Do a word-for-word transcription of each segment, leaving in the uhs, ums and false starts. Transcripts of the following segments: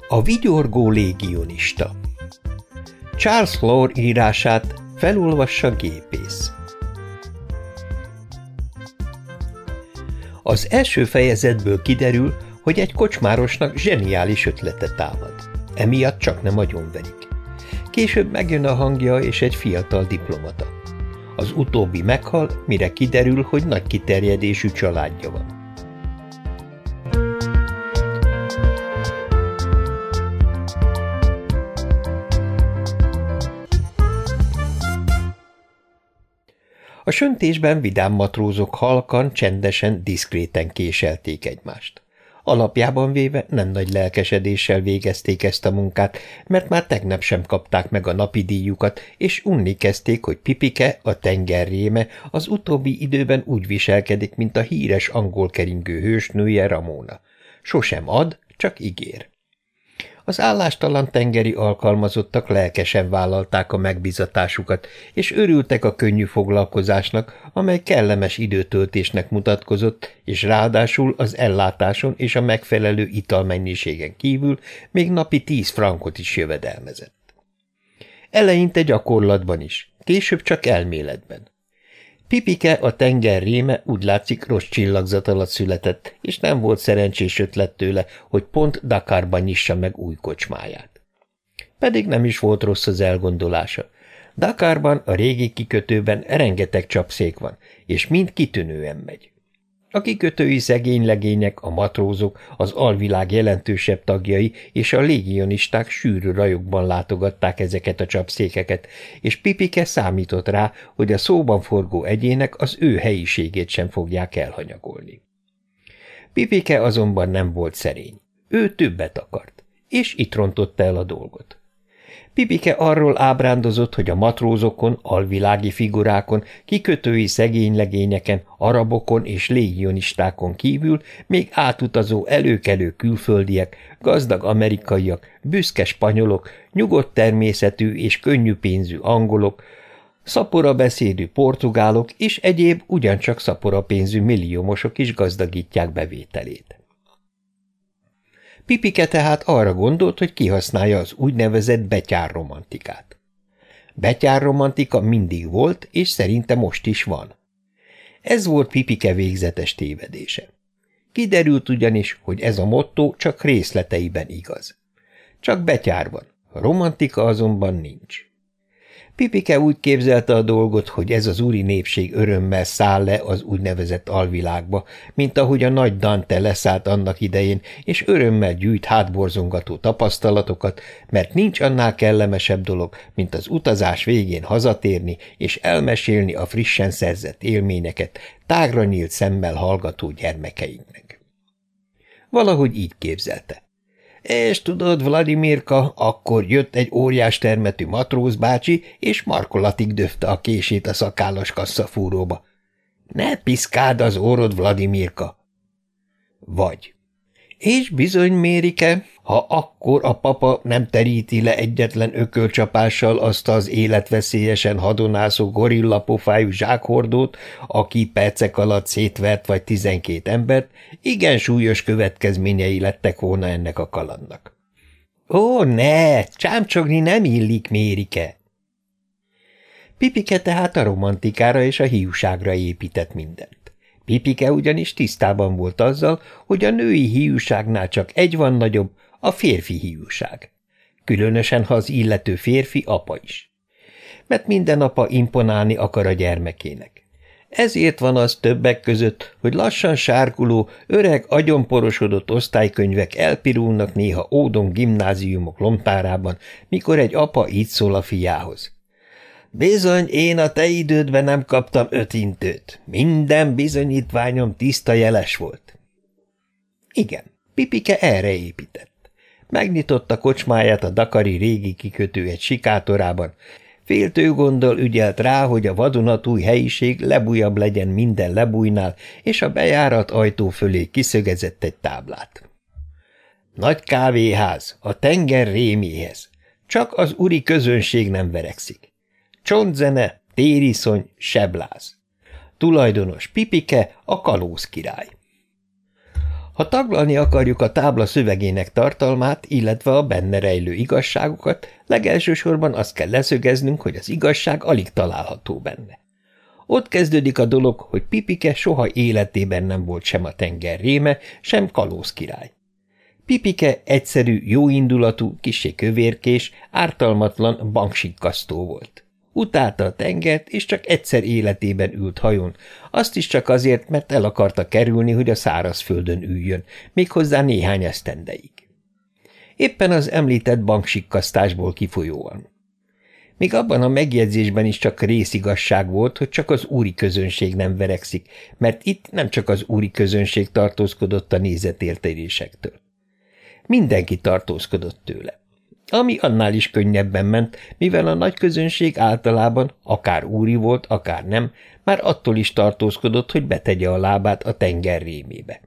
A vigyorgó légionista. Charles Lore írását felolvassa gépész. Az első fejezetből kiderül, hogy egy kocsmárosnak zseniális ötlete támad. Emiatt csak nem agyonverik. Később megjön a hangja és egy fiatal diplomata. Az utóbbi meghal, mire kiderül, hogy nagy kiterjedésű családja van. A söntésben vidám matrózok halkan, csendesen, diszkréten késelték egymást. Alapjában véve nem nagy lelkesedéssel végezték ezt a munkát, mert már tegnap sem kapták meg a napi díjukat, és unni kezdték, hogy Pipike, a tenger réme, az utóbbi időben úgy viselkedik, mint a híres angol keringő hősnője Ramona. Sosem ad, csak ígér. Az állástalan tengeri alkalmazottak lelkesen vállalták a megbízatásukat, és örültek a könnyű foglalkozásnak, amely kellemes időtöltésnek mutatkozott, és ráadásul az ellátáson és a megfelelő italmennyiségen kívül még napi tíz frankot is jövedelmezett. Eleinte gyakorlatban is, később csak elméletben. Pipike, a tenger réme úgy látszik rossz csillagzat alatt született, és nem volt szerencsés ötlet tőle, hogy pont Dakarban nyissa meg új kocsmáját. Pedig nem is volt rossz az elgondolása. Dakarban, a régi kikötőben rengeteg csapszék van, és mind kitűnően megy. A kikötői szegény legények, a matrózok, az alvilág jelentősebb tagjai és a légionisták sűrű rajokban látogatták ezeket a csapszékeket, és Pipike számított rá, hogy a szóban forgó egyének az ő helyiségét sem fogják elhanyagolni. Pipike azonban nem volt szerény. Ő többet akart, és itt rontotta el a dolgot. Pipike arról ábrándozott, hogy a matrózokon, alvilági figurákon, kikötői szegény legényeken, arabokon és légionistákon kívül még átutazó előkelő külföldiek, gazdag amerikaiak, büszke spanyolok, nyugodt természetű és könnyű pénzű angolok, szapora beszédű portugálok és egyéb ugyancsak szapora pénzű milliómosok is gazdagítják bevételét. Pipike tehát arra gondolt, hogy kihasználja az úgynevezett betyárromantikát. Betyárromantika mindig volt, és szerinte most is van. Ez volt Pipike végzetes tévedése. Kiderült ugyanis, hogy ez a motto csak részleteiben igaz. Csak betyár van, romantika azonban nincs. Pipike úgy képzelte a dolgot, hogy ez az úri népség örömmel száll le az úgynevezett alvilágba, mint ahogy a nagy Dante leszállt annak idején, és örömmel gyűjt hátborzongató tapasztalatokat, mert nincs annál kellemesebb dolog, mint az utazás végén hazatérni és elmesélni a frissen szerzett élményeket tágra nyílt szemmel hallgató gyermekeinknek. Valahogy így képzelte. És tudod, Vladimirka, akkor jött egy óriás termetű matróz bácsi, és markolatig döfte a kését a szakállas kasszafúróba. Ne piszkáld az órod, Vladimirka! Vagy. És bizony, Mérike, ha akkor a papa nem teríti le egyetlen ökölcsapással azt az életveszélyesen hadonászó gorillapofájú zsákhordót, aki percek alatt szétvert vagy tizenkét embert, igen súlyos következményei lettek volna ennek a kalandnak. Ó, ne, csámcsogni nem illik, Mérike! Pipike tehát a romantikára és a hiúságra épített mindent. Pipike ugyanis tisztában volt azzal, hogy a női hiúságnál csak egy van nagyobb, a férfi hiúság. Különösen, ha az illető férfi apa is. Mert minden apa imponálni akar a gyermekének. Ezért van az többek között, hogy lassan sárguló, öreg, agyonporosodott osztálykönyvek elpirulnak néha ódon gimnáziumok lomtárában, mikor egy apa így szól a fiához. Bizony, én a te idődben nem kaptam ötintőt. Minden bizonyítványom tiszta jeles volt. Igen, Pipike erre épített. Megnyitotta kocsmáját a dakari régi kikötő egy sikátorában. Féltő gonddal ügyelt rá, hogy a vadonatúj helyiség lebújabb legyen minden lebújnál, és a bejárat ajtó fölé kiszögezett egy táblát. Nagy kávéház, a tenger réméhez. Csak az uri közönség nem verekszik. Csontzene, tériszony, sebláz. Tulajdonos Pipike, a kalóz király. Ha taglalni akarjuk a tábla szövegének tartalmát, illetve a benne rejlő igazságokat, legelsősorban azt kell leszögeznünk, hogy az igazság alig található benne. Ott kezdődik a dolog, hogy Pipike soha életében nem volt sem a tenger réme, sem kalózkirály. Pipike egyszerű, jóindulatú, kissé kövérkés, ártalmatlan banksikkasztó volt. Utálta a tengert, és csak egyszer életében ült hajón, azt is csak azért, mert el akarta kerülni, hogy a szárazföldön üljön, méghozzá néhány esztendeig. Éppen az említett banksikkasztásból kifolyóan. Még abban a megjegyzésben is csak részigazság volt, hogy csak az úri közönség nem verekszik, mert itt nem csak az úri közönség tartózkodott a nézetértérésektől. Mindenki tartózkodott tőle. Ami annál is könnyebben ment, mivel a nagy közönség általában, akár úri volt, akár nem, már attól is tartózkodott, hogy betegye a lábát a tenger rémébe.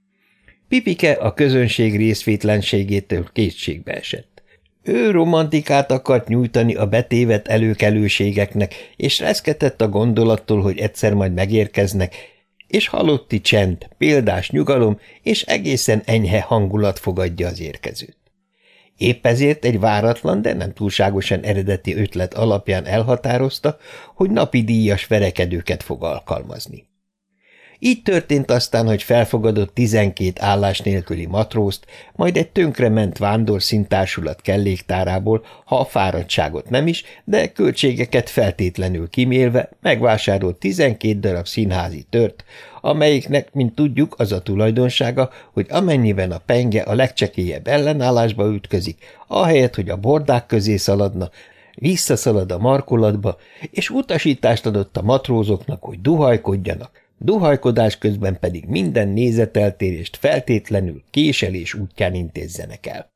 Pipike a közönség részvétlenségétől kétségbe esett. Ő romantikát akart nyújtani a betévet előkelőségeknek, és reszketett a gondolattól, hogy egyszer majd megérkeznek, és halotti csend, példás nyugalom és egészen enyhe hangulat fogadja az érkezőt. Épp ezért egy váratlan, de nem túlságosan eredeti ötlet alapján elhatározta, hogy napi díjas verekedőket fog alkalmazni. Így történt aztán, hogy felfogadott tizenkét állás nélküli matrózt, majd egy tönkrement vándorszíntársulat kelléktárából, ha a fáradtságot nem is, de költségeket feltétlenül kimélve megvásárolt tizenkét darab színházi tört, amelyiknek, mint tudjuk, az a tulajdonsága, hogy amennyiben a penge a legcsekélyebb ellenállásba ütközik, ahelyett, hogy a bordák közé szaladna, visszaszalad a markolatba, és utasítást adott a matrózoknak, hogy duhajkodjanak, duhajkodás közben pedig minden nézeteltérést feltétlenül késelés útján intézzenek el.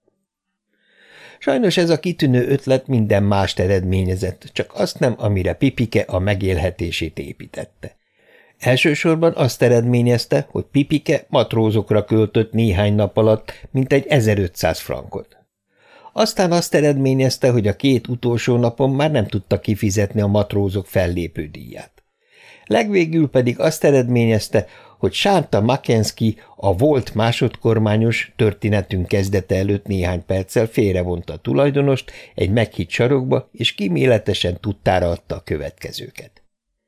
Sajnos ez a kitűnő ötlet minden mást eredményezett, csak azt nem, amire Pipike a megélhetését építette. Elsősorban azt eredményezte, hogy Pipike matrózokra költött néhány nap alatt mintegy ezerötszáz frankot. Aztán azt eredményezte, hogy a két utolsó napon már nem tudta kifizetni a matrózok fellépő díját. Legvégül pedig azt eredményezte, hogy Sánta Mackenzie, a volt másodkormányos történetünk kezdete előtt néhány perccel félrevonta a tulajdonost egy meghitt sarokba, és kíméletesen tudtára adta a következőket.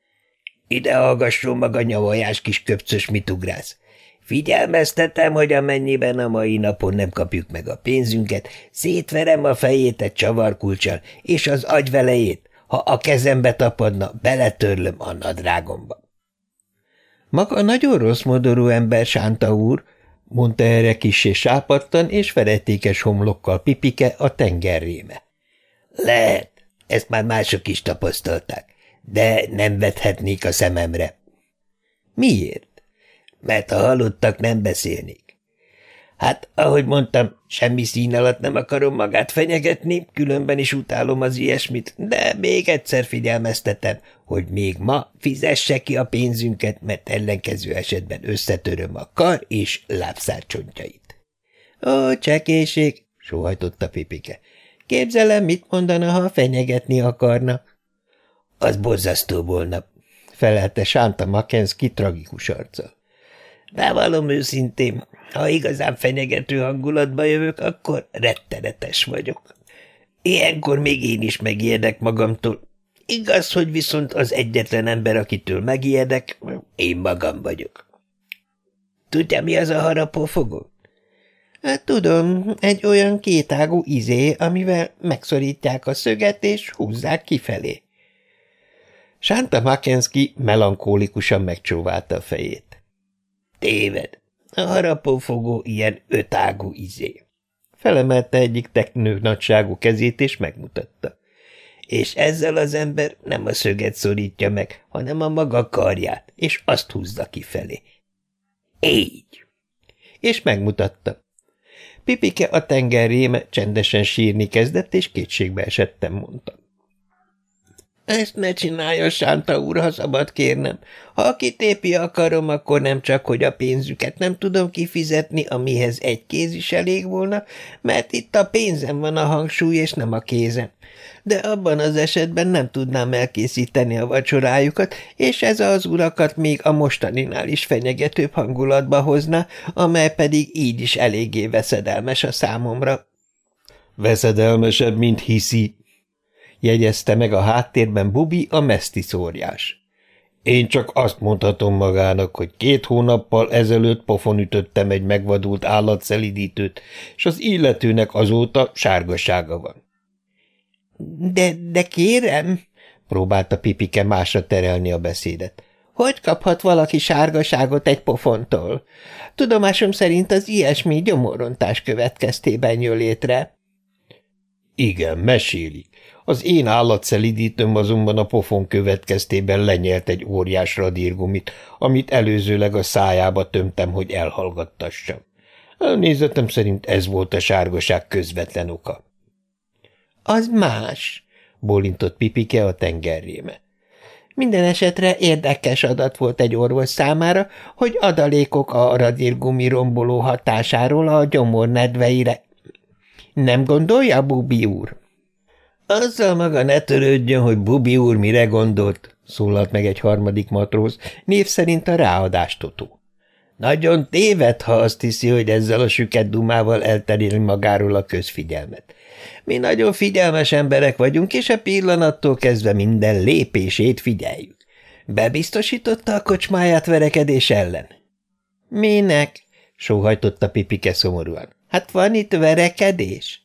Ide hallgasson maga, nyavajás kis köpcös, mit ugrálsz! Figyelmeztetem, hogy amennyiben a mai napon nem kapjuk meg a pénzünket, szétverem a fejét egy csavarkulccsal, és az agyvelejét, ha a kezembe tapadna, beletörlöm a nadrágomba. Maga nagyon rossz modorú ember, Sánta úr, mondta erre kissé sápadtan és feretékes homlokkal Pipike a tengerréme. Lehet, ezt már mások is tapasztalták, de nem vethetnék a szememre. Miért? Mert a halottak nem beszélnék. Hát, ahogy mondtam, semmi szín alatt nem akarom magát fenyegetni, különben is utálom az ilyesmit, de még egyszer figyelmeztetem, hogy még ma fizesse ki a pénzünket, mert ellenkező esetben összetöröm a kar és lábszárcsontjait. Ó, csekéség, sóhajtotta Pipike. Képzelem, mit mondana, ha fenyegetni akarna. Az borzasztó volna, felelte Sánta Mackenzie tragikus arccal. Bevallom őszintén, ha igazán fenyegető hangulatba jövök, akkor rettenetes vagyok. Ilyenkor még én is megijedek magamtól. Igaz, hogy viszont az egyetlen ember, akitől megijedek, én magam vagyok. Tudja, mi az a harapófogó? Hát tudom, egy olyan kétágú izé, amivel megszorítják a szöget és húzzák kifelé. Sánta Mackenzie melankólikusan megcsóválta a fejét. Téved. A harapófogó ilyen ötágú izé. Felemelte egyik teknő nagyságú kezét, és megmutatta. És ezzel az ember nem a szöget szorítja meg, hanem a maga karját, és azt húzza kifelé. Így. És megmutatta. Pipike a tenger réme csendesen sírni kezdett, és kétségbe esettem mondta. Ezt ne csinálja, Sánta úr, ha szabad kérnem. Ha kitépi akarom, akkor nem csak, hogy a pénzüket nem tudom kifizetni, amihez egy kéz is elég volna, mert itt a pénzem van a hangsúly, és nem a kézem. De abban az esetben nem tudnám elkészíteni a vacsorájukat, és ez az urakat még a mostaninál is fenyegetőbb hangulatba hozna, amely pedig így is eléggé veszedelmes a számomra. Veszedelmesebb, mint hiszi, jegyezte meg a háttérben Bubi, a mesztiszóriás. Én csak azt mondhatom magának, hogy két hónappal ezelőtt pofon ütöttem egy megvadult állatszelidítőt, és az illetőnek azóta sárgasága van. De, de kérem, próbálta Pipike másra terelni a beszédet. Hogy kaphat valaki sárgaságot egy pofontól? Tudomásom szerint az ilyesmi gyomorrontás következtében jön létre. Igen, mesélik. Az én állatszelidítőm azonban a pofon következtében lenyelt egy óriás radírgumit, amit előzőleg a szájába tömtem, hogy elhallgattassam. A nézetem szerint ez volt a sárgaság közvetlen oka. Az más, bólintott Pipike a tengerréme. Minden esetre érdekes adat volt egy orvos számára, hogy adalékok a radírgumi romboló hatásáról a gyomor nedveire. Nem gondolja, Bubi úr? Azzal maga ne törődjön, hogy Bubi úr mire gondolt, szólalt meg egy harmadik matróz, név szerint a ráadástotó. Nagyon téved, ha azt hiszi, hogy ezzel a süket dumával elteréli magáról a közfigyelmet. Mi nagyon figyelmes emberek vagyunk, és a pillanattól kezdve minden lépését figyeljük. Bebiztosította a kocsmáját verekedés ellen? Minek? Sóhajtotta Pipike szomorúan. Hát van itt verekedés?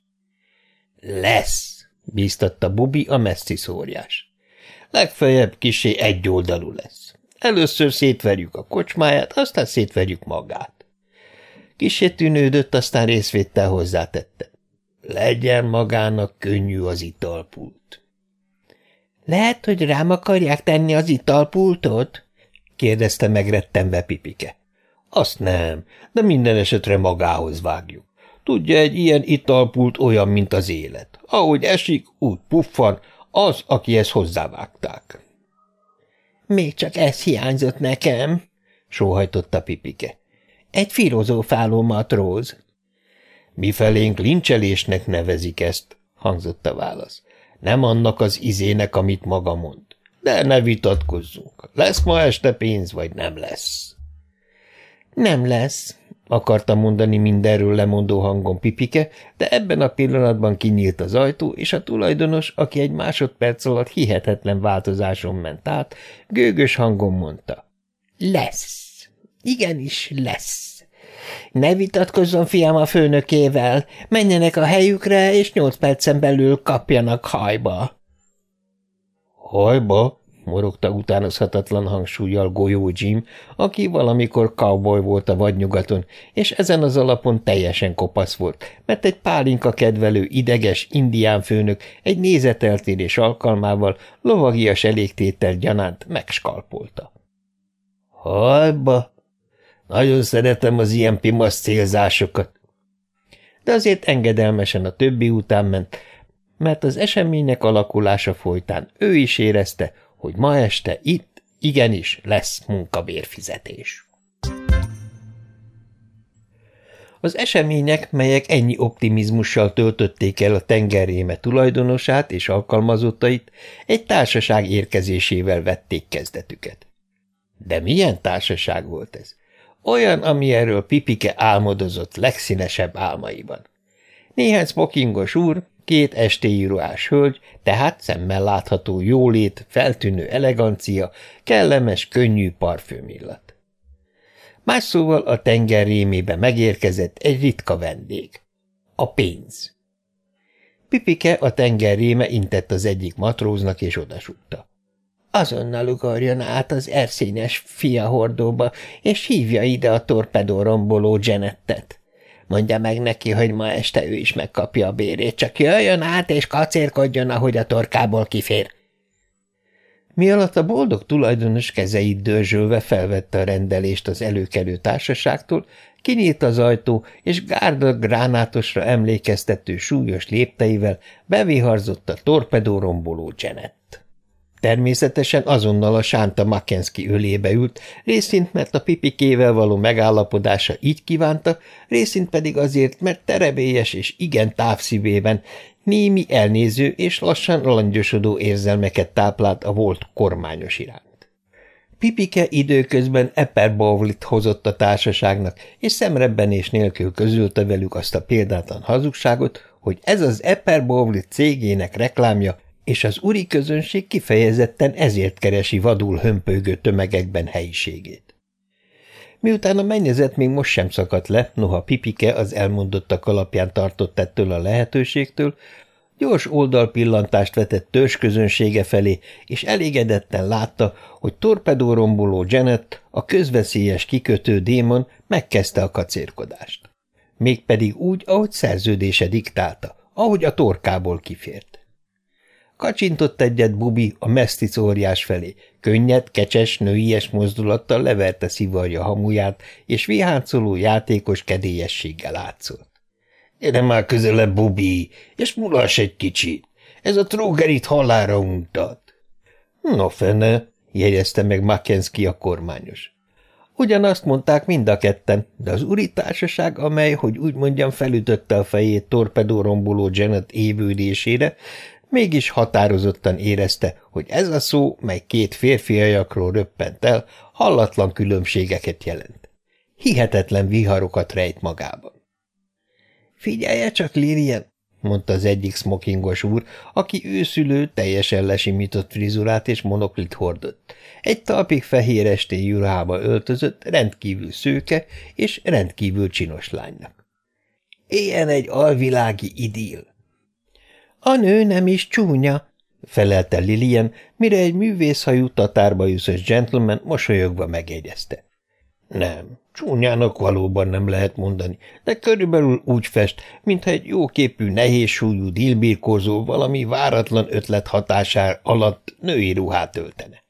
Lesz, bíztatta Bubi, a mesztiszóriás. Legfeljebb kissé egyoldalú lesz. Először szétverjük a kocsmáját, aztán szétverjük magát. Kissé tűnődött, aztán részvéttel hozzátette. Legyen magának könnyű az italpult. Lehet, hogy rám akarják tenni az italpultot? kérdezte megrettenve Pipike. Azt nem, de minden esetre magához vágjuk. Tudja, egy ilyen italpult olyan, mint az élet. Ahogy esik, úgy puffan, az, akihez hozzávágták. Még csak ez hiányzott nekem, sóhajtotta Pipike. Egy filozófáló matróz. Mifelénk lincselésnek nevezik ezt, hangzott a válasz. Nem annak az izének, amit maga mond. De ne vitatkozzunk. Lesz ma este pénz, vagy nem lesz? Nem lesz, akarta mondani mindenről lemondó hangon Pipike, de ebben a pillanatban kinyílt az ajtó, és a tulajdonos, aki egy másodperc alatt hihetetlen változáson ment át, gőgös hangon mondta. Lesz. Igenis lesz. Ne vitatkozzon, fiam, a főnökével. Menjenek a helyükre, és nyolc percen belül kapjanak hajba. Hajba? Morogta utánozhatatlan hangsúllyal Golyó Jim, aki valamikor cowboy volt a vadnyugaton, és ezen az alapon teljesen kopasz volt, mert egy pálinka kedvelő ideges indián főnök egy nézeteltérés alkalmával lovagias elégtétel gyanánt megskalpolta. Hajba? Nagyon szeretem az ilyen pimasz célzásokat. De azért engedelmesen a többi után ment, mert az események alakulása folytán ő is érezte, hogy ma este itt igenis lesz munkabérfizetés. Az események, melyek ennyi optimizmussal töltötték el a tengerréme tulajdonosát és alkalmazottait, egy társaság érkezésével vették kezdetüket. De milyen társaság volt ez? Olyan, ami erről Pipike álmodozott legszínesebb álmaiban. Néhány smokingos úr, két estéi ruhás hölgy, tehát szemmel látható jólét, feltűnő elegancia, kellemes, könnyű parfümillat. Más szóval a tenger rémébe megérkezett egy ritka vendég. A pénz. Pipike a tenger réme intett az egyik matróznak, és odasúgta. Azonnal ugorjon át az erszényes fiahordóba, és hívja ide a torpedóromboló Janettet. Mondja meg neki, hogy ma este ő is megkapja a bérét, csak jöjjön át és kacérkodjon, ahogy a torkából kifér. Mi alatt a boldog tulajdonos kezeit dörzsölve felvette a rendelést az előkelő társaságtól, kinyílt az ajtó, és gárda gránátosra emlékeztető súlyos lépteivel beviharzott a torpedóromboló Janet. Természetesen azonnal a Sánta Mackenzie ölébe ült, részint mert a Pipikével való megállapodása így kívánta, részint pedig azért, mert terebélyes és igen távszívében némi elnéző és lassan langyosodó érzelmeket táplált a volt kormányos iránt. Pipike időközben Epperbowlit hozott a társaságnak, és szemrebbenés nélkül közölte velük azt a példátlan hazugságot, hogy ez az Epperbowlit cégének reklámja, és az uri közönség kifejezetten ezért keresi vadul hömpölygő tömegekben helyiségét. Miután a mennyezet még most sem szakadt le, noha Pipike az elmondottak alapján tartott ettől a lehetőségtől, gyors oldalpillantást vetett törzsközönsége felé, és elégedetten látta, hogy torpedóromboló Janet, a közveszélyes kikötő démon megkezdte a kacérkodást. Mégpedig úgy, ahogy szerződése diktálta, ahogy a torkából kifért. Kacsintott egyet Bubi a mesztic óriás felé, könnyed, kecses, nőies mozdulattal leverte szivarja hamuját, és viháncoló játékos kedélyességgel átszolt. – Gyere már közelebb, Bubi, és mulass egy kicsit, ez a tróger itt halálra untat. – No fene, jegyezte meg Mackenzie a kormányos. Ugyanazt mondták mind a ketten, de az uri társaság, amely, hogy úgy mondjam, felütötte a fejét torpedóromboló Janet évődésére, mégis határozottan érezte, hogy ez a szó, mely két férfiajakról röppent el, hallatlan különbségeket jelent. Hihetetlen viharokat rejt magában. – Figyelje csak, Lillian, mondta az egyik smokingos úr, aki őszülő, teljesen lesimított frizurát és monoklit hordott. Egy talpig fehér estélyű ruhába öltözött, rendkívül szőke és rendkívül csinos lánynak. – Éljen egy alvilági idill! – A nő nem is csúnya, felelte Lillian, mire egy művészhajú tatárbajuszos gentleman mosolyogva megjegyezte. Nem, csúnyának valóban nem lehet mondani, de körülbelül úgy fest, mintha egy jóképű, nehézsúlyú dílbirkózó valami váratlan ötlet hatására alatt női ruhát öltene.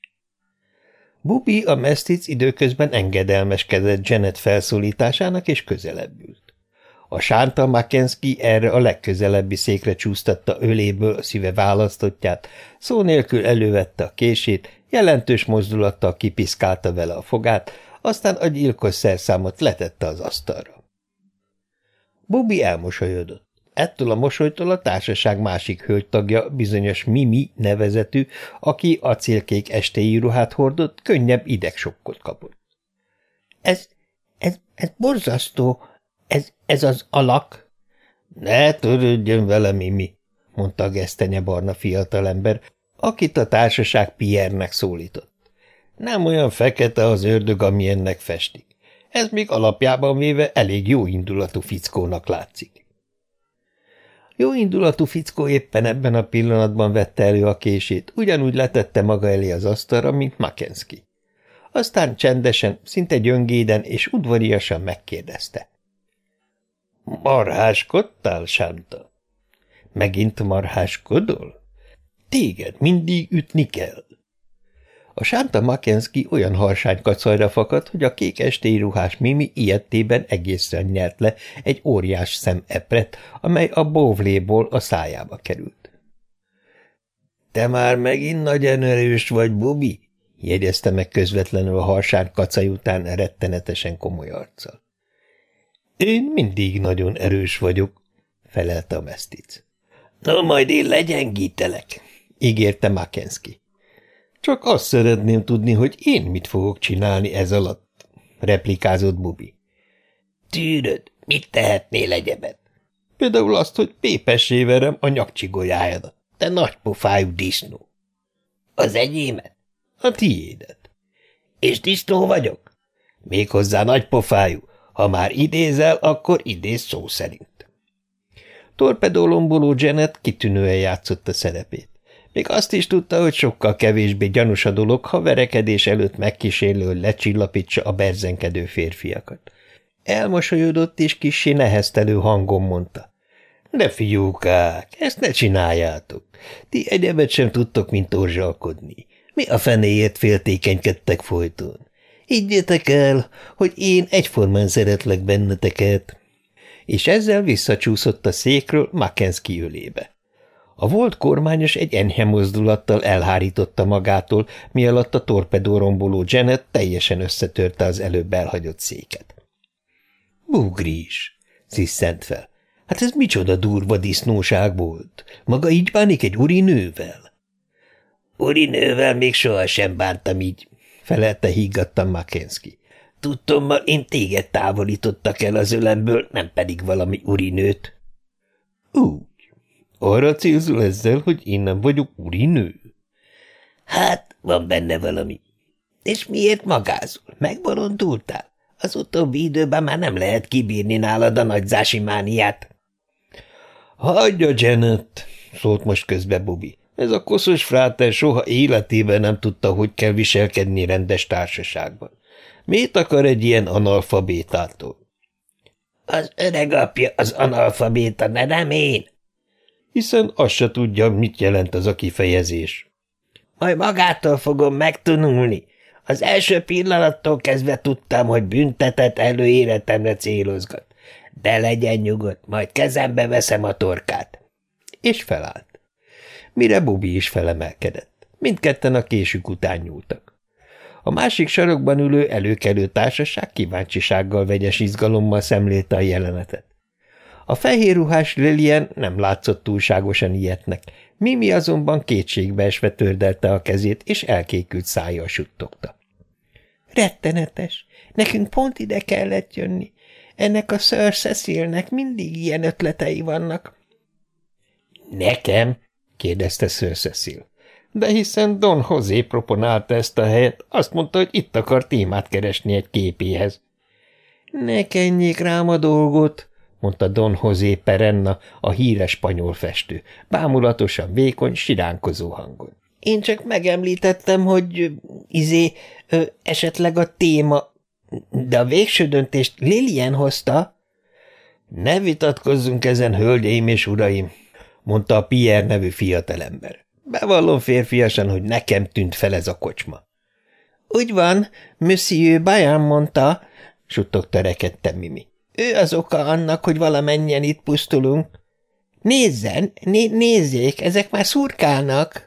Bubi a mesztic időközben engedelmeskedett Janet felszólításának, és közelebb ült. A Sánta Mackenzie erre a legközelebbi székre csúsztatta öléből a szíve választottját, szó nélkül elővette a kését, jelentős mozdulattal kipiszkálta vele a fogát, aztán a gyilkos szerszámot letette az asztalra. Bubi elmosolyodott. Ettől a mosolytól a társaság másik hölgytagja, bizonyos Mimi nevezetű, aki acélkék estélyű ruhát hordott, könnyebb idegsokkot kapott. Ez, ez, ez borzasztó, ez, ez az alak. Ne törődjön vele, Mimi, mondta a gesztenyebarna fiatalember, akit a társaság Pierre-nek szólított. Nem olyan fekete az ördög, ami ennek festik. Ez még alapjában véve elég jó indulatú fickónak látszik. Jó indulatú fickó éppen ebben a pillanatban vette elő a kését, ugyanúgy letette maga elé az asztalra, mint Mackenzie. Aztán csendesen, szinte gyöngéden és udvariasan megkérdezte. – Marháskodtál, Sánta? – Megint marháskodol? Téged mindig ütni kell. A Sánta Mackenzie olyan harsány kacajra fakadt, hogy a kék estélyruhás Mimi ilyettében egészen nyert le egy óriás szemepret, amely a bóvléból a szájába került. – Te már megint nagyon erős vagy, Bubi? – jegyezte meg közvetlenül a harsány kacaj után rettenetesen komoly arccal. – Én mindig nagyon erős vagyok – felelte a mesztic. – Na, majd én legyengítelek – ígérte Mackenzie. Csak azt szeretném tudni, hogy én mit fogok csinálni ez alatt, replikázott Bubi. Tűröd, mit tehetnél egyebet? Például azt, hogy pépessé verem a nyakcsigolyájadat, te nagypofájú disznó. Az enyémet? A tiédet. És disznó vagyok? Méghozzá nagypofájú, ha már idézel, akkor idéz szó szerint. Torpedólomboló Janet kitűnően játszott a szerepét. Még azt is tudta, hogy sokkal kevésbé gyanús a dolog, ha verekedés előtt megkísérlő, hogy lecsillapítsa a berzenkedő férfiakat. Elmosolyodott és kissé neheztelő hangon mondta. De fiúkák, ezt ne csináljátok. Ti egyebet sem tudtok, mint torzsalkodni. Mi a fenéért féltékenykedtek folyton? Higgyétek el, hogy én egyformán szeretlek benneteket. És ezzel visszacsúszott a székről Mackenzie ölébe. A volt kormányos egy enyhe mozdulattal elhárította magától, mi alatt a torpedóromboló Janet teljesen összetörte az előbb elhagyott széket. Bugris, sziszent fel. Hát ez micsoda durva disznóság volt. Maga így bánik egy urinővel? Urinővel még sohasem bántam így, felelte higgadtan Mackenzie. Tudtommal én téged távolítottak el az ölemből, nem pedig valami urinőt. Úgy. Arra célzol ezzel, hogy én nem vagyok urinő? Hát, van benne valami. És miért magázol? Megbolondultál? Az utóbbi időben már nem lehet kibírni nálad a nagyzási mániát. Hagyja, Janet, szólt most közbe Bobby. Ez a koszos fráter soha életében nem tudta, hogy kell viselkedni rendes társaságban. Mit akar egy ilyen analfabétától? Az öreg apja az analfabéta, de nem én. Hiszen azt se tudja, mit jelent az a kifejezés. Majd magától fogom megtanulni. Az első pillanattól kezdve tudtam, hogy büntetett előéletemre célozgat. De legyen nyugodt, majd kezembe veszem a torkát. És felállt. Mire Bobby is felemelkedett. Mindketten a késük után nyúltak. A másik sarokban ülő előkelő társaság kíváncsisággal, vegyes izgalommal szemlélte a jelenetet. A fehérruhás Lillian nem látszott túlságosan ilyetnek, Mimi azonban kétségbeesve tördelte a kezét, és elkékült szájjal suttogta. Rettenetes! Nekünk pont ide kellett jönni. Ennek a Sir Cecilnek mindig ilyen ötletei vannak. Nekem? kérdezte Sir Cecil. De hiszen Don José proponálta ezt a helyet, azt mondta, hogy itt akar témát keresni egy képéhez. Ne kenjék rám a dolgot, mondta Don José Perenna, a híres spanyol festő, bámulatosan vékony, siránkozó hangon. Én csak megemlítettem, hogy izé, ö, esetleg a téma, de a végső döntést Lillian hozta. Ne vitatkozzunk ezen, hölgyeim és uraim, mondta a Pierre nevű fiatalember. Bevallom férfiasan, hogy nekem tűnt fel ez a kocsma. Úgy van, Monsieur Bayan mondta, suttogta rekedten Mimi. Ő az oka annak, hogy valamennyien itt pusztulunk. Nézzen, né nézzék, ezek már szurkálnak.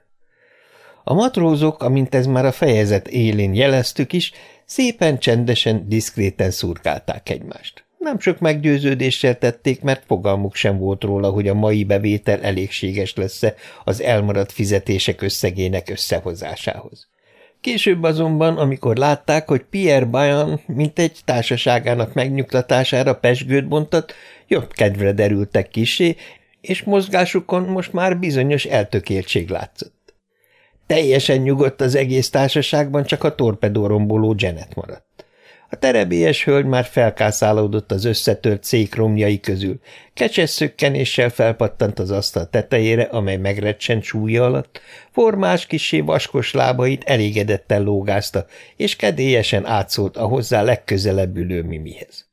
A matrózok, amint ez már a fejezet élén jeleztük is, szépen csendesen, diszkréten szurkálták egymást. Nem sok meggyőződéssel tették, mert fogalmuk sem volt róla, hogy a mai bevétel elégséges lesz-e az elmaradt fizetések összegének összehozásához. Később azonban, amikor látták, hogy Pierre Bayan mintegy társaságának megnyugtatására pezsgőt bontott, jobb kedvre derültek kissé, és mozgásukon most már bizonyos eltökéltség látszott. Teljesen nyugodt az egész társaságban, csak a torpedóromboló Janet maradt. A terebélyes hölgy már felkászálódott az összetört szék romjai közül, kecses szökkenéssel felpattant az asztal tetejére, amely megrecsent súlya alatt, formás kissé vaskos lábait elégedetten lógázta, és kedélyesen átszólt a hozzá legközelebb ülő Mimihez.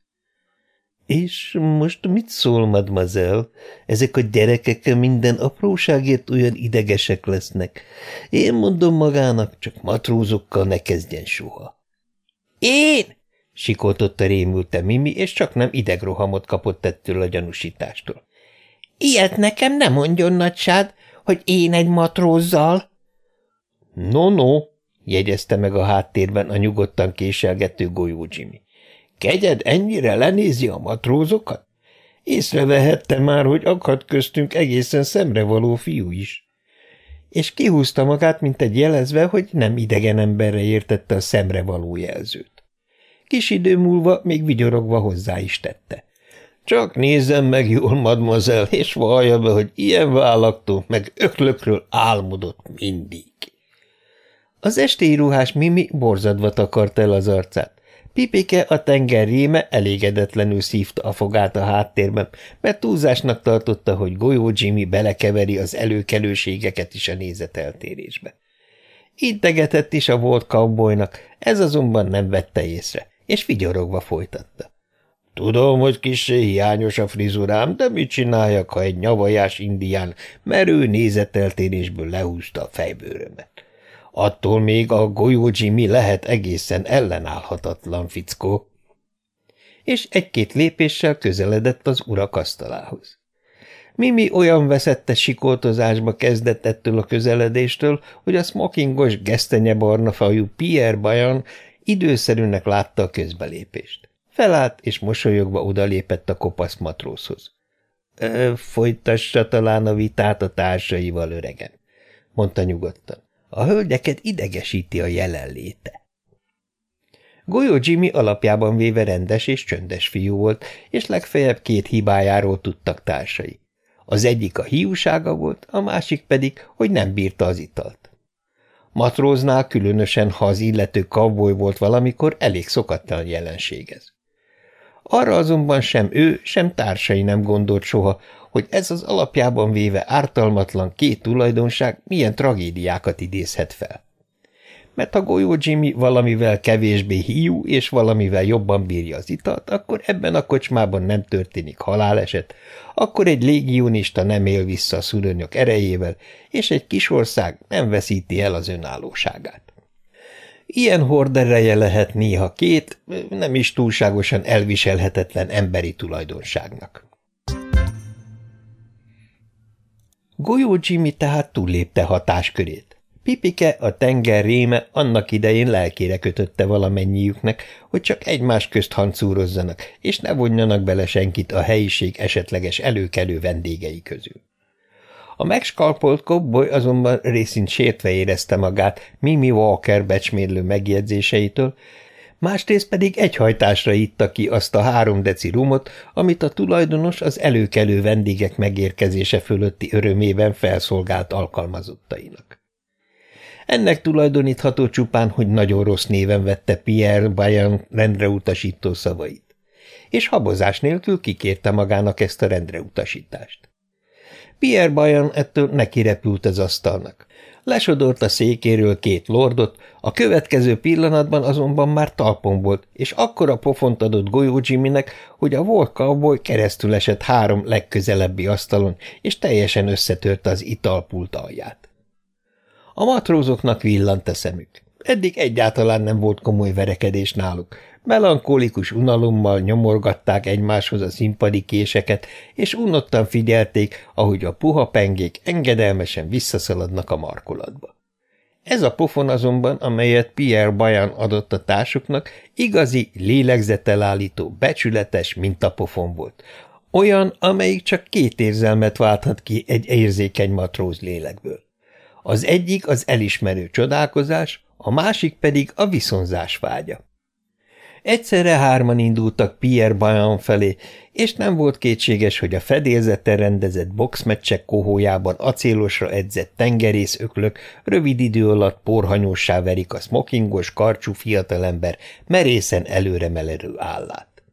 – És most mit szól, mademoiselle? Ezek a gyerekek minden apróságért olyan idegesek lesznek. Én mondom magának, csak matrózokkal ne kezdjen soha. – Én? – sikoltotta rémülte Mimi, és csak nem idegrohamot kapott ettől a gyanúsítástól. – Ilyet nekem nem mondjon, nagysád, hogy én egy matrózzal. – No, no, jegyezte meg a háttérben a nyugodtan késelgető golyó Jimmy. Kegyed ennyire lenézi a matrózokat? Észrevehette már, hogy akadt köztünk egészen szemrevaló fiú is. És kihúzta magát, mint egy jelezve, hogy nem idegen emberre értette a szemrevaló jelzőt. Kis idő múlva még vigyorogva hozzá is tette. Csak nézzem meg jól, mademoiselle, és vallja be, hogy ilyen vállaktól meg öklökről álmodott mindig. Az esti ruhás Mimi borzadva takarta el az arcát. Pipike, a tenger réme elégedetlenül szívta a fogát a háttérben, mert túlzásnak tartotta, hogy golyó Jimmy belekeveri az előkelőségeket is a nézeteltérésbe. Integetett is a volt cowboynak, ez azonban nem vette észre, és vigyorogva folytatta. Tudom, hogy kissé hiányos a frizurám, de mit csináljak, ha egy nyavajás indián merő nézeteltérésből lehúzta a fejbőrömet? Attól még a golyó Jimmy lehet egészen ellenállhatatlan fickó. És egy-két lépéssel közeledett az urak asztalához. Mimi olyan veszettes sikoltozásba kezdett ettől a közeledéstől, hogy a smokingos, gesztenyebarna fajú Pierre Bayan időszerűnek látta a közbelépést. Felállt, és mosolyogva odalépett a kopasz matrózhoz. – Folytassa talán a vitát a társaival, öregem – mondta nyugodtan. – A hölgyeket idegesíti a jelenléte. Golyó Jimmy alapjában véve rendes és csöndes fiú volt, és legfeljebb két hibájáról tudtak társai. Az egyik a hiúsága volt, a másik pedig, hogy nem bírta az italt. Matróznál, különösen ha az illető cowboy volt valamikor, elég szokatlan jelenség ez. Arra azonban sem ő, sem társai nem gondolt soha, hogy ez az alapjában véve ártalmatlan két tulajdonság milyen tragédiákat idézhet fel. Mert ha Golyó Jimmy valamivel kevésbé hiú és valamivel jobban bírja az italt, akkor ebben a kocsmában nem történik haláleset, akkor egy légionista nem él vissza a szuronyok erejével, és egy kis ország nem veszíti el az önállóságát. Ilyen hordereje lehet néha két, nem is túlságosan elviselhetetlen emberi tulajdonságnak. Golyó Jimmy tehát túllépte hatáskörét. Pipike, a tenger réme annak idején lelkére kötötte valamennyiüknek, hogy csak egymás közt hancúrozzanak, és ne vonjanak bele senkit a helyiség esetleges előkelő vendégei közül. A megskalpolt cowboy azonban részint sértve érezte magát Mimi Walker becsmérlő megjegyzéseitől, másrészt pedig egyhajtásra itta ki azt a három deci rumot, amit a tulajdonos az előkelő vendégek megérkezése fölötti örömében felszolgált alkalmazottainak. Ennek tulajdonítható csupán, hogy nagyon rossz néven vette Pierre Bayan rendreutasító szavait, és habozás nélkül kikérte magának ezt a rendreutasítást. Pierre Bayan ettől nekirepült az asztalnak. Lesodort a székéről két lordot, a következő pillanatban azonban már talpon volt, és akkora pofont adott Golyó Jimmynek, hogy a Wolf Cowboy keresztül esett három legközelebbi asztalon, és teljesen összetörte az italpult alját. A matrózoknak villant a szemük. Eddig egyáltalán nem volt komoly verekedés náluk. Melankolikus unalommal nyomorgatták egymáshoz a színpadi késeket, és unottan figyelték, ahogy a puha pengék engedelmesen visszaszaladnak a markolatba. Ez a pofon azonban, amelyet Pierre Bayan adott a társuknak, igazi, lélegzetelállító, becsületes mintapofon volt. Olyan, amelyik csak két érzelmet válthat ki egy érzékeny matróz lélekből. Az egyik az elismerő csodálkozás, a másik pedig a viszonzás vágya. Egyszerre hárman indultak Pierre Bayan felé, és nem volt kétséges, hogy a fedélzeten rendezett boxmeccsek kohójában acélosra edzett tengerészöklök rövid idő alatt porhanyóssá verik a smokingos, karcsú fiatalember merészen előre melerő állát.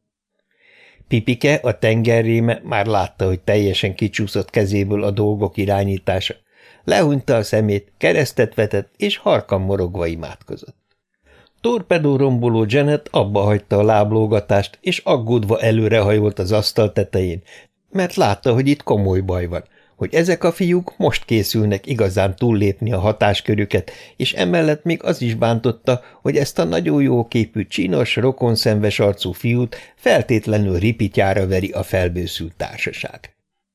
Pipike, a tengerréme már látta, hogy teljesen kicsúszott kezéből a dolgok irányítása. Lehúnyta a szemét, keresztet vetett, és halkan morogva imádkozott. Torpedó romboló Janet abba hagyta a láblógatást, és aggódva előrehajolt az asztal tetején, mert látta, hogy itt komoly baj van, hogy ezek a fiúk most készülnek igazán túllépni a hatáskörüket, és emellett még az is bántotta, hogy ezt a nagyon jó képű, csinos, rokonszenves arcú fiút feltétlenül ripityára veri a felbőszült társaság.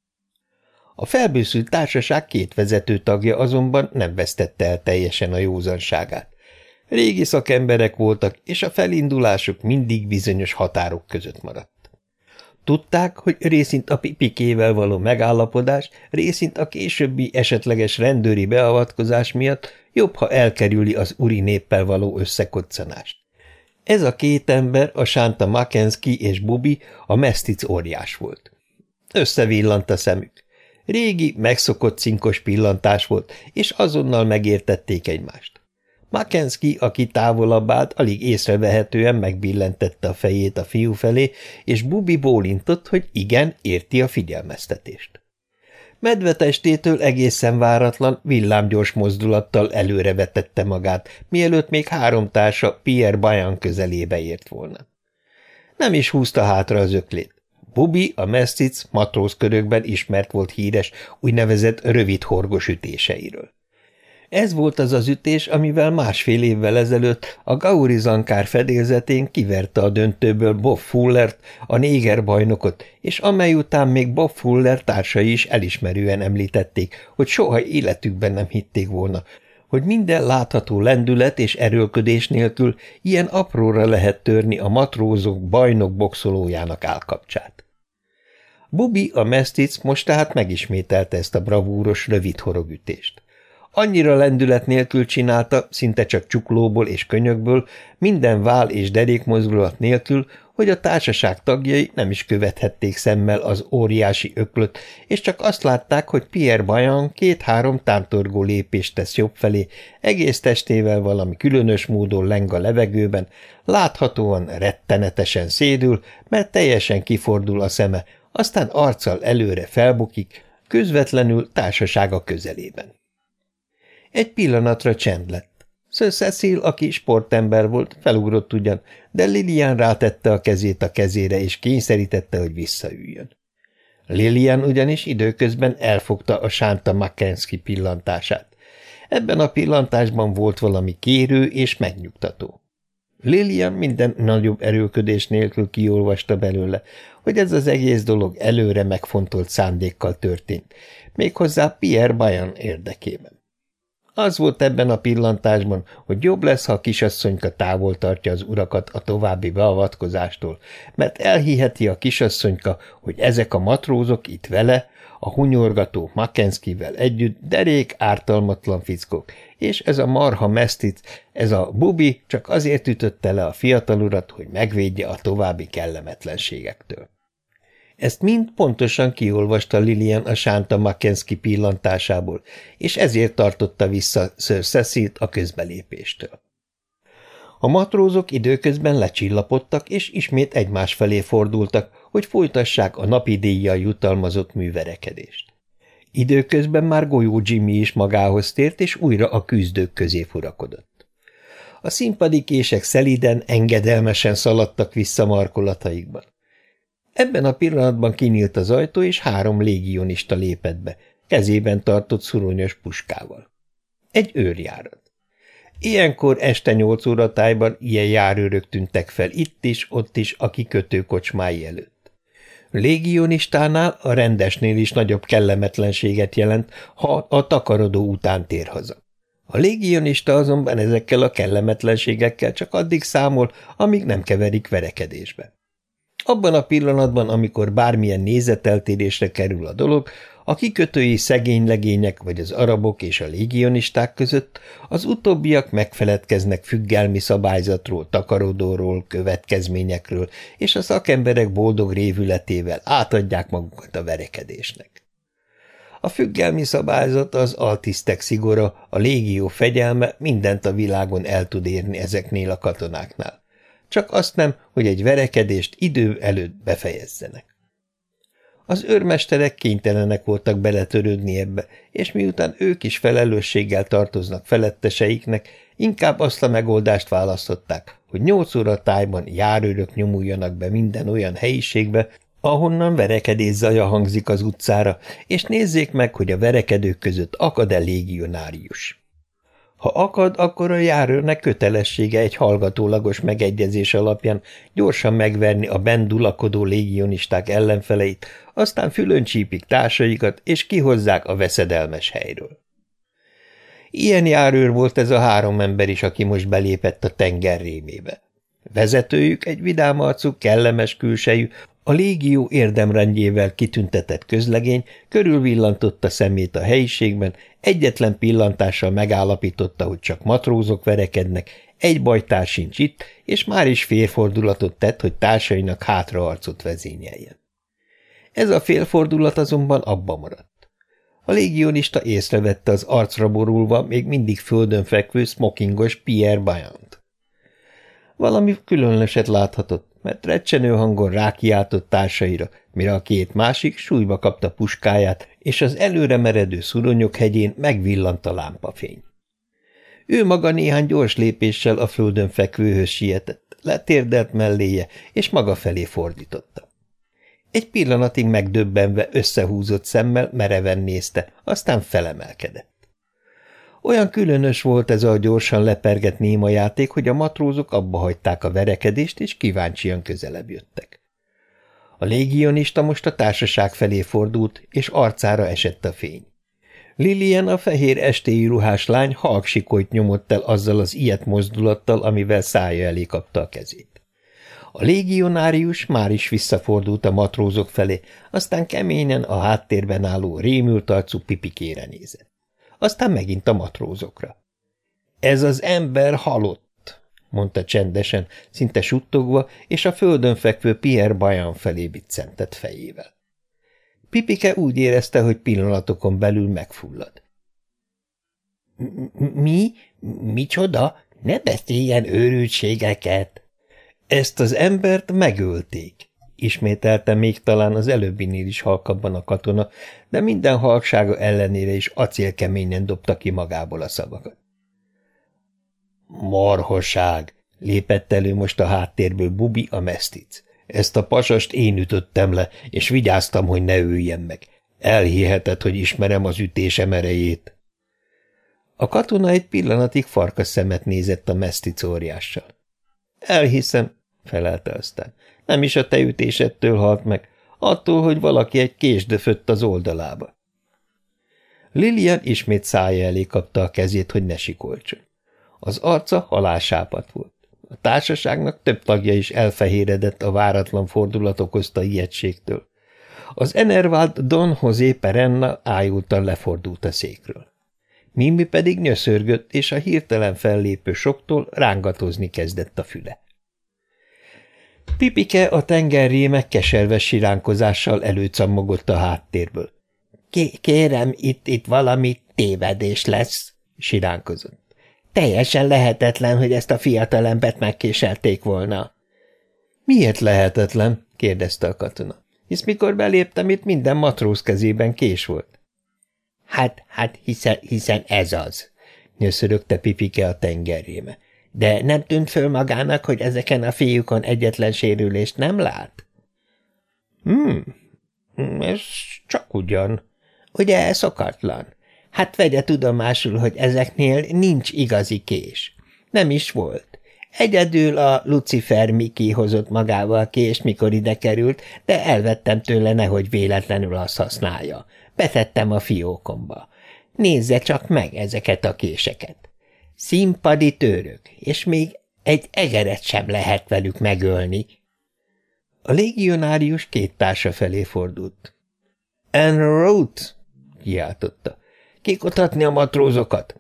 A felbőszült társaság két vezető tagja azonban nem vesztette el teljesen a józanságát. Régi szakemberek voltak, és a felindulásuk mindig bizonyos határok között maradt. Tudták, hogy részint a Pipikével való megállapodás, részint a későbbi esetleges rendőri beavatkozás miatt jobb, ha elkerüli az uri néppel való összekoccanást. Ez a két ember, a Sánta Mackenzie és Bubi, a mesztic óriás volt. Összevillant a szemük. Régi, megszokott cinkos pillantás volt, és azonnal megértették egymást. Mackenzie, aki távolabb állt, alig észrevehetően megbillentette a fejét a fiú felé, és Bubi bólintott, hogy igen, érti a figyelmeztetést. Medvetestétől egészen váratlan, villámgyors mozdulattal előrevetette magát, mielőtt még három társa Pierre Bayan közelébe ért volna. Nem is húzta hátra az öklét. Bubi, a mesztic, matrózkörökben ismert volt híres, úgynevezett rövid horgos ütéseiről. Ez volt az az ütés, amivel másfél évvel ezelőtt a Gauri Zankár fedélzetén kiverte a döntőből Bob Fullert, a néger bajnokot, és amely után még Bob Fuller társai is elismerően említették, hogy soha életükben nem hitték volna, hogy minden látható lendület és erőlködés nélkül ilyen apróra lehet törni a matrózok bajnok boxolójának állkapcsát. Bobby, a mesztic most tehát megismételte ezt a bravúros rövid horogütést. Annyira lendület nélkül csinálta, szinte csak csuklóból és könyökből, minden vál és derékmozdulat nélkül, hogy a társaság tagjai nem is követhették szemmel az óriási öklöt, és csak azt látták, hogy Pierre Bayan két-három tántorgó lépést tesz jobb felé, egész testével valami különös módon leng a levegőben, láthatóan rettenetesen szédül, mert teljesen kifordul a szeme, aztán arccal előre felbukik, közvetlenül társasága közelében. Egy pillanatra csend lett. Sir Cecil, aki sportember volt, felugrott ugyan, de Lillian rátette a kezét a kezére, és kényszerítette, hogy visszaüljön. Lillian ugyanis időközben elfogta a Sánta Mackenzie pillantását. Ebben a pillantásban volt valami kérő és megnyugtató. Lillian minden nagyobb erőlködés nélkül kiolvasta belőle, hogy ez az egész dolog előre megfontolt szándékkal történt, méghozzá Pierre Bayan érdekében. Az volt ebben a pillantásban, hogy jobb lesz, ha a kisasszonyka távol tartja az urakat a további beavatkozástól, mert elhiheti a kisasszonyka, hogy ezek a matrózok itt vele, a hunyorgató Mackenzie-vel együtt derék ártalmatlan fickók, és ez a marha mesztic, ez a Bobby csak azért ütötte le a fiatalurat, hogy megvédje a további kellemetlenségektől. Ezt mind pontosan kiolvasta Lillian a Sánta Mackenzie pillantásából, és ezért tartotta vissza Sir Cecilt a közbelépéstől. A matrózok időközben lecsillapodtak, és ismét egymás felé fordultak, hogy folytassák a napi díjjal jutalmazott műverekedést. Időközben már Golyó Jimmy is magához tért, és újra a küzdők közé furakodott. A színpadi kések szeliden, engedelmesen szaladtak vissza markolataikban. Ebben a pillanatban kinyílt az ajtó, és három légionista lépett be, kezében tartott szuronyos puskával. Egy őrjárat. Ilyenkor este nyolc óra tájban ilyen járőrök tűntek fel itt is, ott is a kikötő kocsmái előtt. Légionistánál a rendesnél is nagyobb kellemetlenséget jelent, ha a takarodó után tér haza. A légionista azonban ezekkel a kellemetlenségekkel csak addig számol, amíg nem keverik verekedésbe. Abban a pillanatban, amikor bármilyen nézeteltérésre kerül a dolog, a kikötői szegény legények vagy az arabok és a légionisták között az utóbbiak megfeledkeznek függelmi szabályzatról, takarodóról, következményekről, és a szakemberek boldog révületével átadják magukat a verekedésnek. A függelmi szabályzat, az altisztek szigora, a légió fegyelme mindent a világon el tud érni ezeknél a katonáknál. Csak azt nem, hogy egy verekedést idő előtt befejezzenek. Az őrmesterek kénytelenek voltak beletörődni ebbe, és miután ők is felelősséggel tartoznak feletteseiknek, inkább azt a megoldást választották, hogy nyolc óra tájban járőrök nyomuljanak be minden olyan helyiségbe, ahonnan verekedés zaja hangzik az utcára, és nézzék meg, hogy a verekedők között akad-e légionárius. Ha akad, akkor a járőrnek kötelessége egy hallgatólagos megegyezés alapján gyorsan megverni a benn dulakodó légionisták ellenfeleit, aztán fülön csípik társaikat, és kihozzák a veszedelmes helyről. Ilyen járőr volt ez a három ember is, aki most belépett a tenger rémébe. Vezetőjük egy vidám arcú, kellemes külsejű, a légió érdemrendjével kitüntetett közlegény körülvillantotta szemét a helyiségben, egyetlen pillantással megállapította, hogy csak matrózok verekednek, egy bajtár sincs itt, és már is félfordulatot tett, hogy társainak hátraarcot vezényeljen. Ez a félfordulat azonban abba maradt. A légionista észrevette az arcra borulva, még mindig földön fekvő smokingos Pierre Bayant. Valami különleset láthatott, mert recsenő hangon rákiáltott társaira, mire a két másik súlyba kapta puskáját, és az előre meredő szuronyok hegyén megvillant a lámpafény. Ő maga néhány gyors lépéssel a földön fekvőhöz sietett, letérdelt melléje, és maga felé fordította. Egy pillanatig megdöbbenve összehúzott szemmel mereven nézte, aztán felemelkedett. Olyan különös volt ez a gyorsan lepergett néma játék, hogy a matrózok abba hagyták a verekedést, és kíváncsian közelebb jöttek. A légionista most a társaság felé fordult, és arcára esett a fény. Lillian, a fehér estéi ruhás lány halksikolyt nyomott el azzal az ilyet mozdulattal, amivel szája elé kapta a kezét. A légionárius már is visszafordult a matrózok felé, aztán keményen a háttérben álló rémült arcú Pipikére nézett. Aztán megint a matrózokra. – Ez az ember halott, mondta csendesen, szinte suttogva, és a földön fekvő Pierre Bayan felé biccentett fejével. Pipike úgy érezte, hogy pillanatokon belül megfullad. – Mi? Micsoda? Ne beszéljen őrültségeket! Ezt az embert megölték, ismételte még talán az előbbinél is halkabban a katona, de minden halksága ellenére is acélkeményen dobta ki magából a szavakat. Marhaság! Lépett elő most a háttérből Bubi, a mesztic. Ezt a pasast én ütöttem le, és vigyáztam, hogy ne öljen meg. Elhiheted, hogy ismerem az ütésem erejét. A katona egy pillanatig farkas szemet nézett a mesztic óriással. Elhiszem, felelte aztán. Nem is a te ütésedtől halt meg, attól, hogy valaki egy kést döfött az oldalába. Lillian ismét szája elé kapta a kezét, hogy ne sikolcson. Az arca halálsápadt volt. A társaságnak több tagja is elfehéredett a váratlan fordulat okozta ijegységtől. Az enervált Don José Perenna ájultan lefordult a székről. Mimi pedig nyöszörgött, és a hirtelen fellépő soktól rángatozni kezdett a füle. Pipike a tengerrémek keserves siránkozással előcammogott a háttérből. – Kérem, itt, itt valami tévedés lesz, siránkozott. Teljesen lehetetlen, hogy ezt a fiatalembert megkéselték volna. – Miért lehetetlen? – kérdezte a katona. – Hisz mikor beléptem, itt minden matróz kezében kés volt. – Hát, hát hiszen, hiszen ez az, nyöszörögte Pipike a tengerréme. De nem tűnt föl magának, hogy ezeken a fiúkon egyetlen sérülést nem lát? Hmm, ez csak ugyan. Ugye szokatlan? Hát vegye tudomásul, hogy ezeknél nincs igazi kés. Nem is volt. Egyedül a Lucifer Miki hozott magával kést, mikor ide került, de elvettem tőle, nehogy véletlenül azt használja. Betettem a fiókomba. Nézze csak meg ezeket a késeket. Színpadi tőrök, és még egy egeret sem lehet velük megölni. A légionárius két társa felé fordult. – En route! – kiáltotta. – Kikutatni a matrózokat!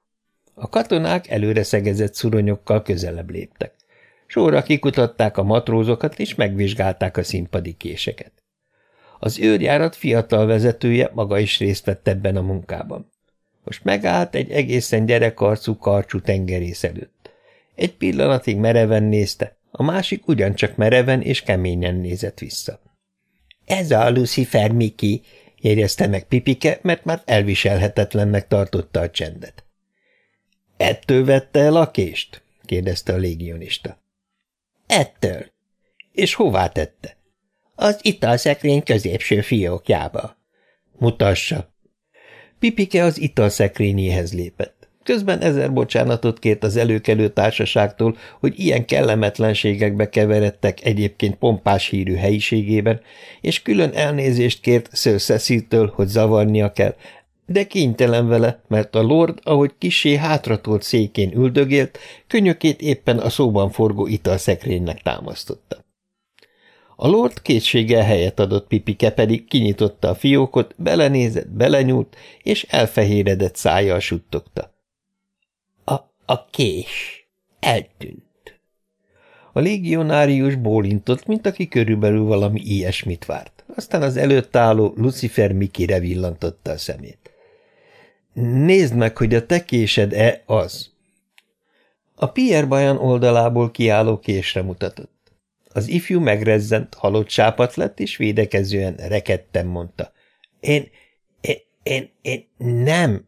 A katonák előre szegezett szuronyokkal közelebb léptek. Sorra kikutatták a matrózokat, és megvizsgálták a színpadi késeket. Az őrjárat fiatal vezetője maga is részt vett ebben a munkában. Most megállt egy egészen gyerekarcú karcsú tengerész előtt. Egy pillanatig mereven nézte, a másik ugyancsak mereven és keményen nézett vissza. – Ez a Lucifer Miki, jegyezte meg Pipike, mert már elviselhetetlennek tartotta a csendet. – Ettől vette el a kést? – kérdezte a légionista. – Ettől. – És hová tette? – Az italszekrény középső fiókjába. – Mutassa! Pipike az italszekrényéhez lépett. Közben ezer bocsánatot kért az előkelő társaságtól, hogy ilyen kellemetlenségekbe keveredtek egyébként pompás hírű helyiségében, és külön elnézést kért Sir Cecil-től, hogy zavarnia kell, de kénytelen vele, mert a lord, ahogy kissé hátratolt székén üldögélt, könyökét éppen a szóban forgó italszekrénynek támasztotta. A lord kétséggel helyet adott, Pipike pedig kinyitotta a fiókot, belenézett, belenyúlt, és elfehéredett szájjal suttogta. A, a kés eltűnt. A légionárius bólintott, mint aki körülbelül valami ilyesmit várt. Aztán az előtt álló Lucifer Mikire villantotta a szemét. Nézd meg, hogy a te késed-e az. A Pierre Bayan oldalából kiálló késre mutatott. Az ifjú megrezzent, halott sápadt lett, és védekezően rekedten mondta. Én, én, én, én nem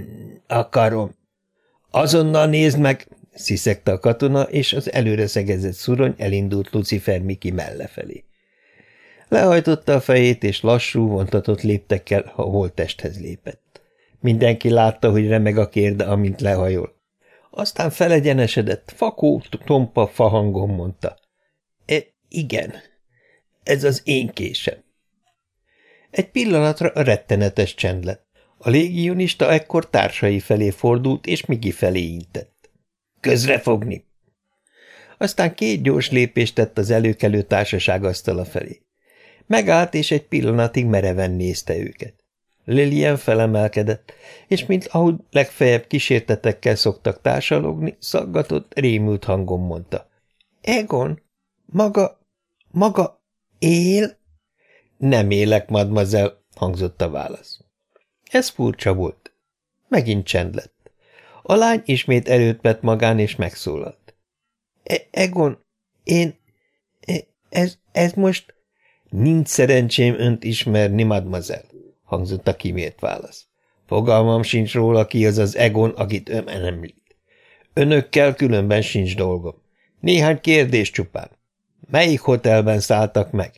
akarom. Azonnal nézd meg, sziszegte a katona, és az előre szegezett szurony elindult Lucifer Miki mellefelé. Lehajtotta a fejét, és lassú, vontatott léptekkel a holttesthez lépett. Mindenki látta, hogy remeg a kérde, amint lehajol. Aztán felegyenesedett, fakó, tompa fahangon mondta. E, igen, ez az én késem. Egy pillanatra rettenetes csend lett. A légionista ekkor társai felé fordult, és Miki felé intett. Közrefogni! Aztán két gyors lépést tett az előkelő társaság asztala felé. Megállt, és egy pillanatig mereven nézte őket. Lillian felemelkedett, és mint ahogy legfeljebb kísértetekkel szoktak társalogni, szaggatott, rémült hangon mondta. Egon, maga, maga él? Nem élek, mademoiselle, hangzott a válasz. Ez furcsa volt. Megint csend lett. A lány ismét erőt vett magán, és megszólalt. E Egon, én... E ez, ez most... Nincs szerencsém önt ismerni, mademoiselle, hangzott a kimért válasz. Fogalmam sincs róla, ki az az Egon, akit ön említ. Önökkel különben sincs dolgom. Néhány kérdés csupán. Melyik hotelben szálltak meg?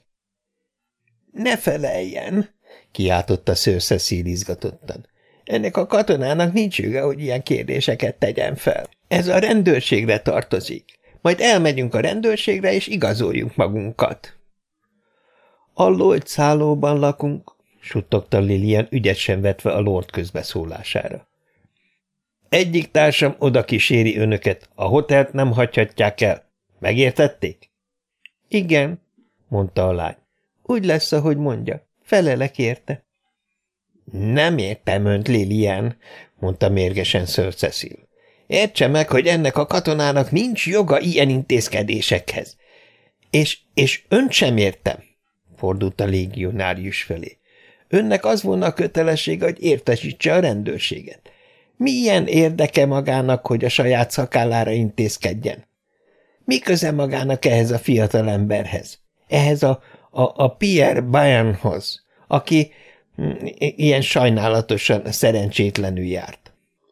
Ne feleljen, kiáltotta Sir Cecil izgatottan. Ennek a katonának nincs joga, hogy ilyen kérdéseket tegyen fel. Ez a rendőrségre tartozik. Majd elmegyünk a rendőrségre, és igazoljuk magunkat. A Lloyd szállóban lakunk, suttogta Lillian, ügyesen vetve a lord közbeszólására. Egyik társam oda kíséri önöket, a hotelt nem hagyhatják el. Megértették? Igen, mondta a lány. Úgy lesz, ahogy mondja. Felelek érte. Nem értem önt, Lillian, mondta mérgesen Sir Cecil. Értse meg, hogy ennek a katonának nincs joga ilyen intézkedésekhez. És, és önt sem értem, fordult a légionárius felé. Önnek az volna a kötelessége, hogy értesítse a rendőrséget. Milyen érdeke magának, hogy a saját szakállára intézkedjen? Mi köze magának ehhez a fiatal emberhez? Ehhez a, a, a Pierre Bayernhoz, aki ilyen sajnálatosan szerencsétlenül járt.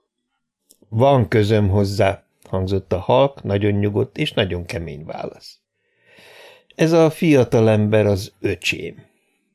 Van közöm hozzá, hangzott a halk, nagyon nyugodt és nagyon kemény válasz. Ez a fiatal ember az öcsém.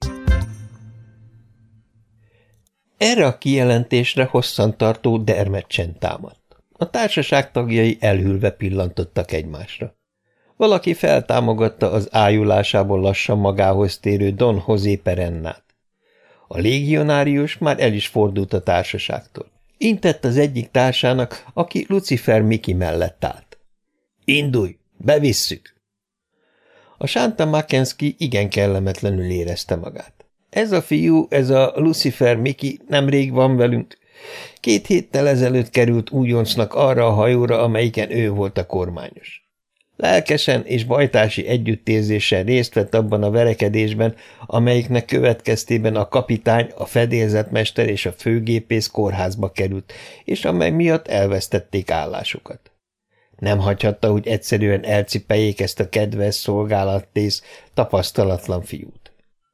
Erre a kijelentésre hosszantartó dermedtsend támadt. A társaság tagjai elhűlve pillantottak egymásra. Valaki feltámogatta az ájulásából lassan magához térő Don José Perennát. A légionárius már el is fordult a társaságtól. Intett az egyik társának, aki Lucifer Miki mellett állt. Indulj, bevisszük! A Sánta Mackenzie igen kellemetlenül érezte magát. Ez a fiú, ez a Lucifer Miki nemrég van velünk. Két héttel ezelőtt került újoncnak arra a hajóra, amelyiken ő volt a kormányos. Lelkesen és bajtási együttérzéssel részt vett abban a verekedésben, amelyiknek következtében a kapitány, a fedélzetmester és a főgépész kórházba került, és amely miatt elvesztették állásukat. Nem hagyhatta, hogy egyszerűen elcipeljék ezt a kedves, szolgálattész, tapasztalatlan fiút.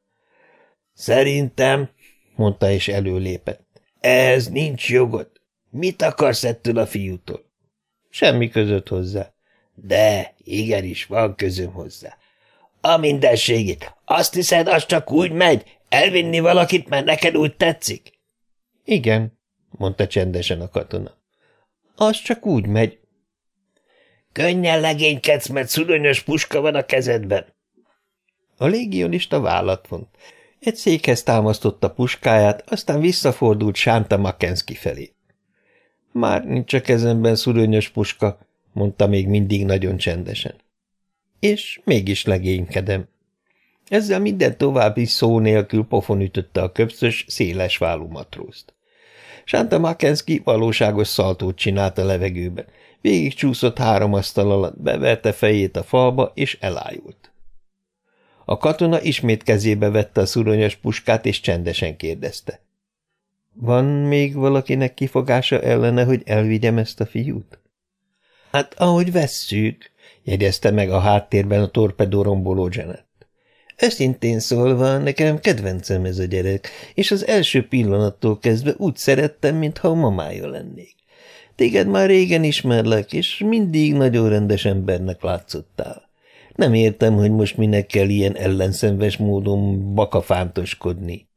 Szerintem, mondta és előlépett, ez nincs jogod. Mit akarsz ettől a fiútól? Semmi között hozzá. De, igenis, van közöm hozzá. A mindenségét, azt hiszed, az csak úgy megy, elvinni valakit, mert neked úgy tetszik? Igen, mondta csendesen a katona. Az csak úgy megy. Könnyen legénykedsz, mert szuronyos puska van a kezedben. A légionista vállat vont. Egy székhez támasztotta puskáját, aztán visszafordult Sánta Mackenzie felé. Már nincs a kezemben szuronyos puska, mondta még mindig nagyon csendesen. És mégis legénykedem. Ezzel minden további szó nélkül pofon ütötte a köpszös, széles vállú matrózt. Sánta Mackenzie valóságos szaltót csinált a levegőben, végig csúszott három asztal alatt, beverte fejét a falba, és elájult. A katona ismét kezébe vette a szuronyos puskát, és csendesen kérdezte. Van még valakinek kifogása ellene, hogy elvigyem ezt a fiút? Hát, ahogy vesszük, jegyezte meg a háttérben a torpedó romboló Janet. Őszintén szólva, nekem kedvencem ez a gyerek, és az első pillanattól kezdve úgy szerettem, mintha a mamája lennék. Téged már régen ismerlek, és mindig nagyon rendes embernek látszottál. Nem értem, hogy most minek kell ilyen ellenszenves módon bakafántoskodni.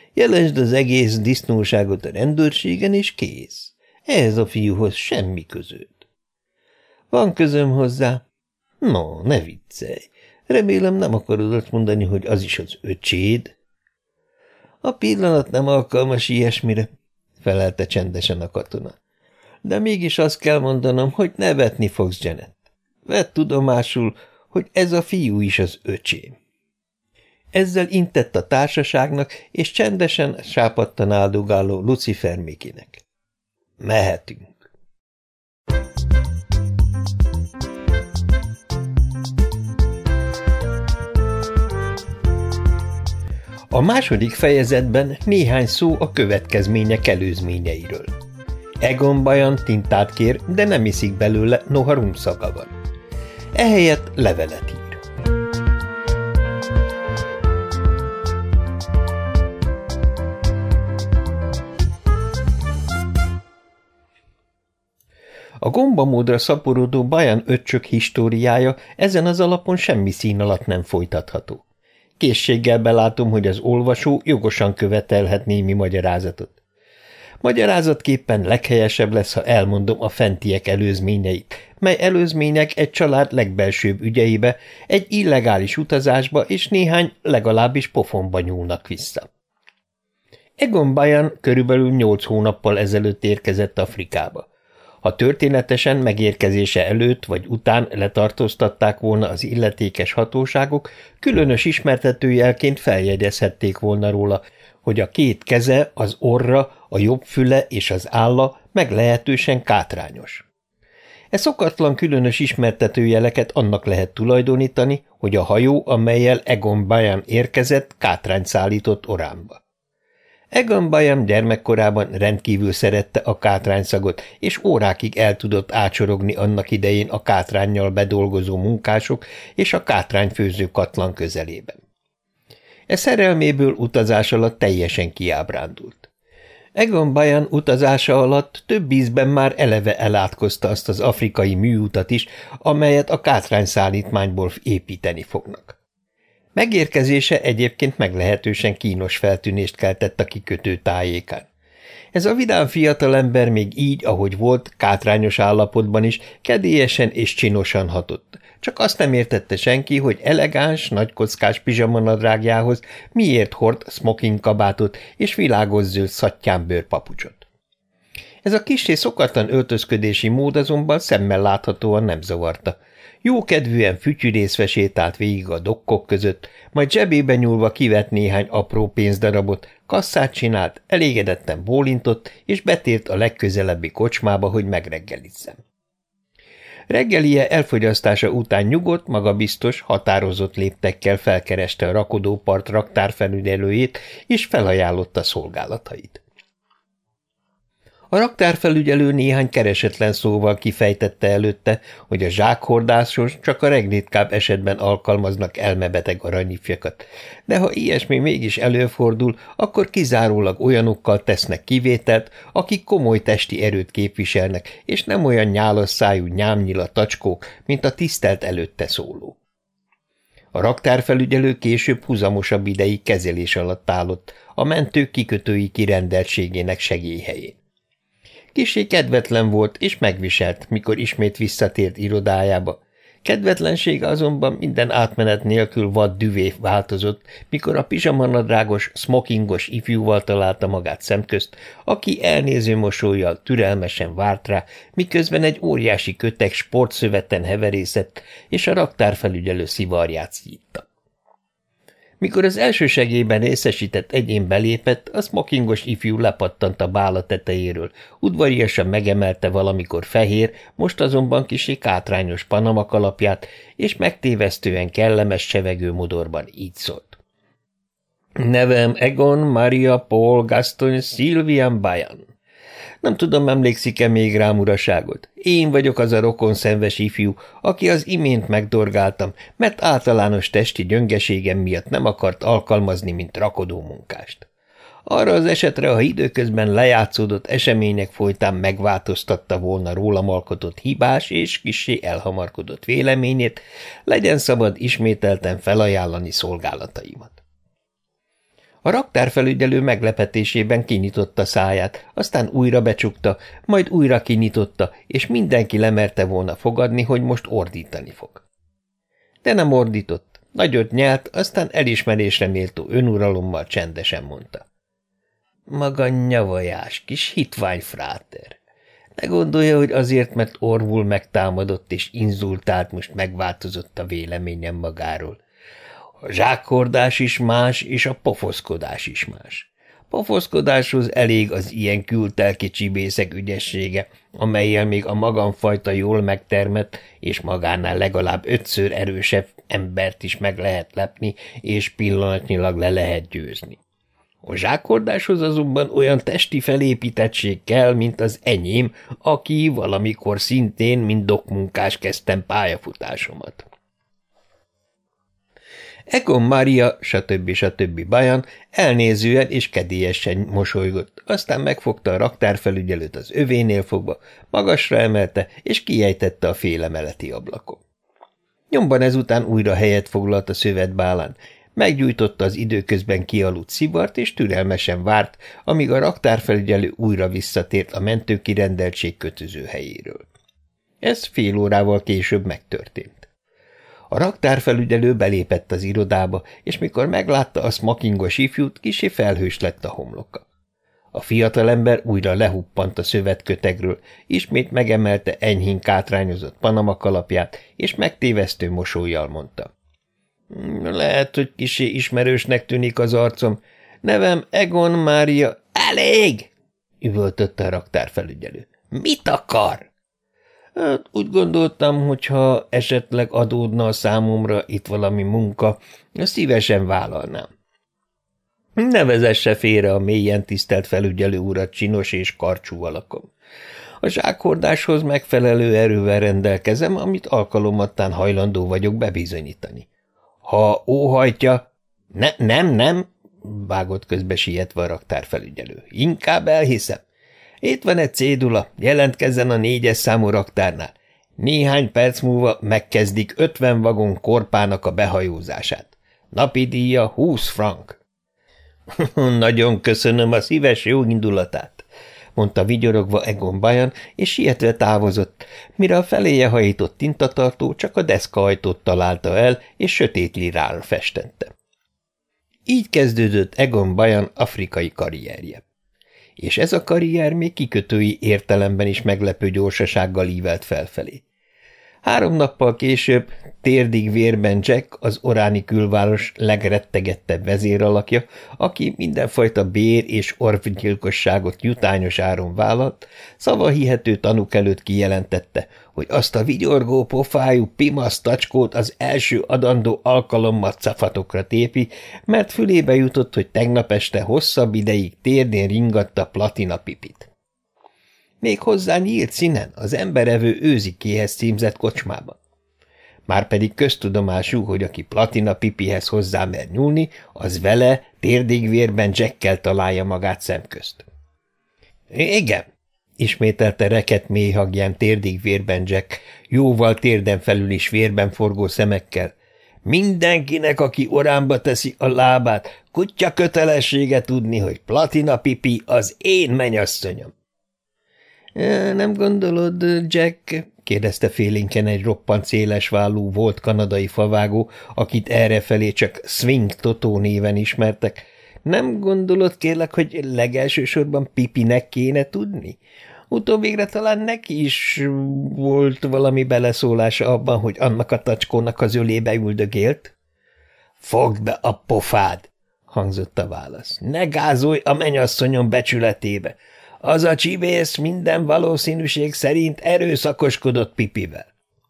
Jelensd az egész disznóságot a rendőrségen, és kész. Ehhez a fiúhoz semmi közöd. Van közöm hozzá? No, ne viccelj. Remélem nem akarod azt mondani, hogy az is az öcséd. A pillanat nem alkalmas ilyesmire, felelte csendesen a katona. De mégis azt kell mondanom, hogy nevetni fogsz, Janet. Vedd tudomásul, hogy ez a fiú is az öcsém. Ezzel intett a társaságnak, és csendesen, sápadtan áldogáló Lucifer Mickeynek. Mehetünk. A második fejezetben néhány szó a következmények előzményeiről. Egon Bajan tintát kér, de nem iszik belőle, noha rumszaga van. Ehelyett levelet ír. A gombamódra szaporodó Bajan öccsök históriája ezen az alapon semmi szín alatt nem folytatható. Készséggel belátom, hogy az olvasó jogosan követelhet némi magyarázatot. Magyarázatképpen leghelyesebb lesz, ha elmondom a fentiek előzményeit, mely előzmények egy család legbelsőbb ügyeibe, egy illegális utazásba és néhány legalábbis pofonba nyúlnak vissza. Egon Bajan körülbelül nyolc hónappal ezelőtt érkezett Afrikába. Ha történetesen megérkezése előtt vagy után letartóztatták volna az illetékes hatóságok, különös ismertetőjelként feljegyezhették volna róla, hogy a két keze, az orra, a jobb füle és az álla meglehetősen kátrányos. E szokatlan különös ismertetőjeleket annak lehet tulajdonítani, hogy a hajó, amellyel Egon Bajan érkezett, kátrányt szállított Oránba. Egon Bajan gyermekkorában rendkívül szerette a kátrányszagot, és órákig el tudott ácsorogni annak idején a kátránnyal bedolgozó munkások és a kátrányfőző katlan közelében. E szerelméből utazás alatt teljesen kiábrándult. Egon Bajan utazása alatt több ízben már eleve elátkozta azt az afrikai műutat is, amelyet a kátrányszállítmányból építeni fognak. Megérkezése egyébként meglehetősen kínos feltűnést keltett a kikötő tájékán. Ez a vidám fiatalember még így, ahogy volt, kátrányos állapotban is kedélyesen és csinosan hatott. Csak azt nem értette senki, hogy elegáns, nagykockás pizsamanadrágjához miért hord smoking kabátot és világos zöld szattyán bőrpapucsot. Ez a kissé szokatlan öltözködési mód azonban szemmel láthatóan nem zavarta. Jókedvűen fütyürészve sétált végig a dokkok között, majd zsebébe nyúlva kivett néhány apró pénzdarabot, kasszát csinált, elégedetten bólintott, és betért a legközelebbi kocsmába, hogy megreggelizzen. Reggelie elfogyasztása után nyugodt, magabiztos, határozott léptekkel felkereste a rakodópart raktárfelügyelőjét, és felajánlotta szolgálatait. A raktárfelügyelő néhány keresetlen szóval kifejtette előtte, hogy a zsákhordásos csak a legritkább esetben alkalmaznak elmebeteg aranyifjakat, de ha ilyesmi mégis előfordul, akkor kizárólag olyanokkal tesznek kivételt, akik komoly testi erőt képviselnek, és nem olyan nyálas szájú nyámnyila tacskók, mint a tisztelt előtte szóló. A raktárfelügyelő később húzamosabb ideig kezelés alatt állott, a mentők kikötői kirendeltségének segélyhelyén. Kissé kedvetlen volt és megviselt, mikor ismét visszatért irodájába. Kedvetlensége azonban minden átmenet nélkül vad düvé változott, mikor a pizsamanadrágos, smokingos ifjúval találta magát szemközt, aki elnéző mosollyal türelmesen várt rá, miközben egy óriási köteg sportszöveten heverészett, és a raktárfelügyelő szivarját szítta. Mikor az első segélyben részesített egyén belépett, a smokingos ifjú lepattant a bála tetejéről, udvariasan megemelte valamikor fehér, most azonban kissé kátrányos panama kalapját, és megtévesztően kellemes csevegő modorban így szólt. Nevem Egon Maria Paul Gaston Sylvian Bajan. Nem tudom, emlékszik-e még rám, uraságot? Én vagyok az a rokonszenves ifjú, aki az imént megdorgáltam, mert általános testi gyöngeségem miatt nem akart alkalmazni, mint rakodó munkást. Arra az esetre, ha időközben lejátszódott események folytán megváltoztatta volna rólam alkotott hibás és kissé elhamarkodott véleményét, legyen szabad ismételten felajánlani szolgálataimat. A raktárfelügyelő meglepetésében kinyitotta száját, aztán újra becsukta, majd újra kinyitotta, és mindenki lemerte volna fogadni, hogy most ordítani fog. De nem ordított, nagyot nyelt, aztán elismerésre méltó önuralommal csendesen mondta. Maga nyavajás, kis hitvány fráter! Ne gondolja, hogy azért, mert orvul megtámadott és inzultált, most megváltozott a véleményem magáról. A zsákhordás is más, és a pofoszkodás is más. Pofoszkodáshoz elég az ilyen kültelki csibészek ügyessége, amellyel még a magamfajta jól megtermett, és magánál legalább ötször erősebb embert is meg lehet lepni, és pillanatnyilag le lehet győzni. A zsákhordáshoz azonban olyan testi felépítettség kell, mint az enyém, aki valamikor szintén, mint dokmunkás kezdtem pályafutásomat. Egon Mária, stb. stb. Bajan elnézően és kedélyesen mosolygott, aztán megfogta a raktárfelügyelőt az övénél fogva, magasra emelte, és kiejtette a félemeleti ablakon. Nyomban ezután újra helyet foglalt a szövetbálán, meggyújtotta az időközben kialudt szivart, és türelmesen várt, amíg a raktárfelügyelő újra visszatért a mentőkirendeltség kötöző helyéről. Ez fél órával később megtörtént. A raktárfelügyelő belépett az irodába, és mikor meglátta a smokingos ifjút, kissé felhős lett a homloka. A fiatalember újra lehuppant a szövetkötegről, ismét megemelte enyhén kátrányozott panama kalapját, és megtévesztő mosollyal mondta. Lehet, hogy kissé ismerősnek tűnik az arcom. Nevem Egon Mária. Elég! Üvöltötte a raktárfelügyelő. Mit akar? Hát úgy gondoltam, hogy ha esetleg adódna a számomra itt valami munka, szívesen vállalnám. Ne vezesse félre a mélyen tisztelt felügyelő urat csinos és karcsú alakom. A zsákhordáshoz megfelelő erővel rendelkezem, amit alkalomattán hajlandó vagyok bebizonyítani. Ha óhajtja... Ne, nem, nem, vágott közbe sietve a raktárfelügyelő. Inkább elhiszem. Itt van egy cédula, jelentkezzen a négyes számú raktárnál. Néhány perc múlva megkezdik ötven vagon korpának a behajózását. Napi díja húsz frank. Nagyon köszönöm a szíves jó indulatát, mondta vigyorogva Egon Bajan, és sietve távozott, mire a feléje hajított tintatartó csak a deszkahajtót találta el, és sötét lirára festette. Így kezdődött Egon Bajan afrikai karrierje. És ez a karrier még kikötői értelemben is meglepő gyorsasággal ívelt felfelé. Három nappal később térdig vérben Jack, az oráni külváros legrettegettebb vezéralakja, aki mindenfajta bér- és orvgyilkosságot jutányos áron vállalt, szavahihető tanúk előtt kijelentette, hogy azt a vigyorgó pofájú pimasz tacskót az első adandó alkalommal cafatokra tépi, mert fülébe jutott, hogy tegnap este hosszabb ideig térdén ringatta Platina Pipit. Még hozzá nyílt színen az emberevő őzikéhez címzett kocsmában. Márpedig köztudomású, hogy aki Platina Pipihez hozzá mer nyúlni, az vele térdig vérben Jackkel találja magát szemközt. Igen, ismételte reket mélyhagján térdig vérben Jack, jóval térden felül is vérben forgó szemekkel. Mindenkinek, aki orámba teszi a lábát, kutya kötelessége tudni, hogy Platina Pipi az én mennyasszonyom. Nem gondolod, Jack? Kérdezte félénken egy roppant szélesvállú volt kanadai favágó, akit errefelé csak Swing Totó néven ismertek. Nem gondolod, kérlek, hogy legelsősorban Pipinek kéne tudni? Utóvégre talán neki is volt valami beleszólása abban, hogy annak a tacskónak az ölébe üldögélt? Fogd be a pofád! Hangzott a válasz. Ne gázolj a mennyasszonyom becsületébe! Az a csibész minden valószínűség szerint erőszakoskodott Pipivel.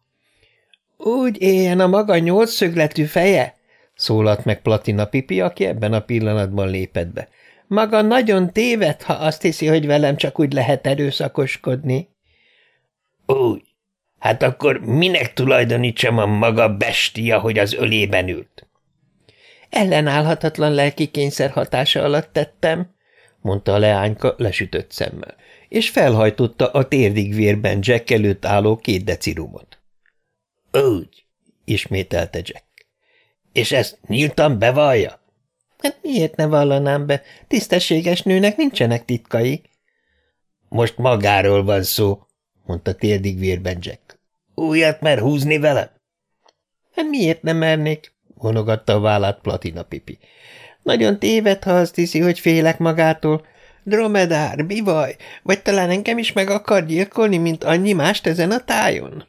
Úgy éljen a maga nyolcszögletű feje, szólalt meg Platina Pipi, aki ebben a pillanatban lépett be. Maga nagyon téved, ha azt hiszi, hogy velem csak úgy lehet erőszakoskodni. Úgy. Hát akkor minek tulajdonítsam a maga bestia, hogy az ölében ült? Ellenállhatatlan lelki kényszer hatása alatt tettem, mondta a leányka lesütött szemmel, és felhajtotta a térdig vérben Jack előtt álló két decirumot. Úgy, ismételte Jack. És ezt nyíltan bevallja? Hát miért ne vallanám be? Tisztességes nőnek nincsenek titkai. Most magáról van szó, mondta térdig vérben Jack. Újat mer húzni velem? Hát miért nem mernék? Vonogatta a vállát Platina Pipi. Nagyon téved, ha azt hiszi, hogy félek magától. Dromedár, bivaj, vagy talán engem is meg akar gyilkolni, mint annyi mást ezen a tájon?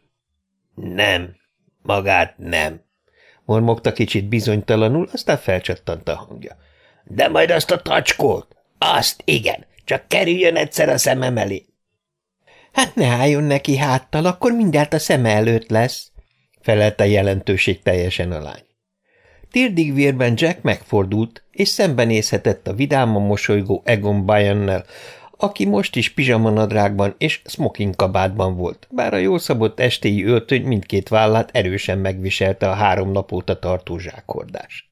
Nem, magát nem, mormogta kicsit bizonytalanul, aztán felcsattant a hangja. De majd azt a tacskót, azt igen, csak kerüljön egyszer a szemem elé. Hát ne álljon neki háttal, akkor mindjárt a szeme előtt lesz, felelte jelentőség teljesen a lány. Térdig vérben Jack megfordult, és szembenézhetett a vidáman mosolygó Egon Bayannel, aki most is pizsamanadrágban és smoking kabátban volt, bár a jól szabott estéi öltöny mindkét vállát erősen megviselte a három nap óta tartó zsákhordás.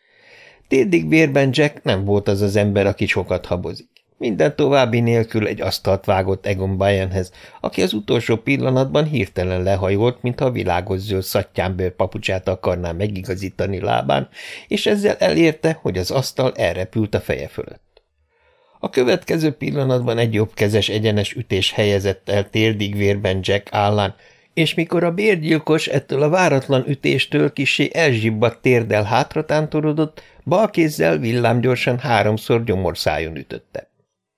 Térdig vérben Jack nem volt az az ember, aki sokat habozik. Minden további nélkül egy asztalt vágott Egon Bayernhez, aki az utolsó pillanatban hirtelen lehajolt, mintha a világos zöld szattyánbőr papucsát akarná megigazítani lábán, és ezzel elérte, hogy az asztal elrepült a feje fölött. A következő pillanatban egy jobbkezes egyenes ütés helyezett el térdig vérben Jack állán, és mikor a bérgyilkos ettől a váratlan ütéstől kissé elzsibbadt térdel hátra tántorodott, bal kézzel villámgyorsan háromszor gyomorszájon ütötte.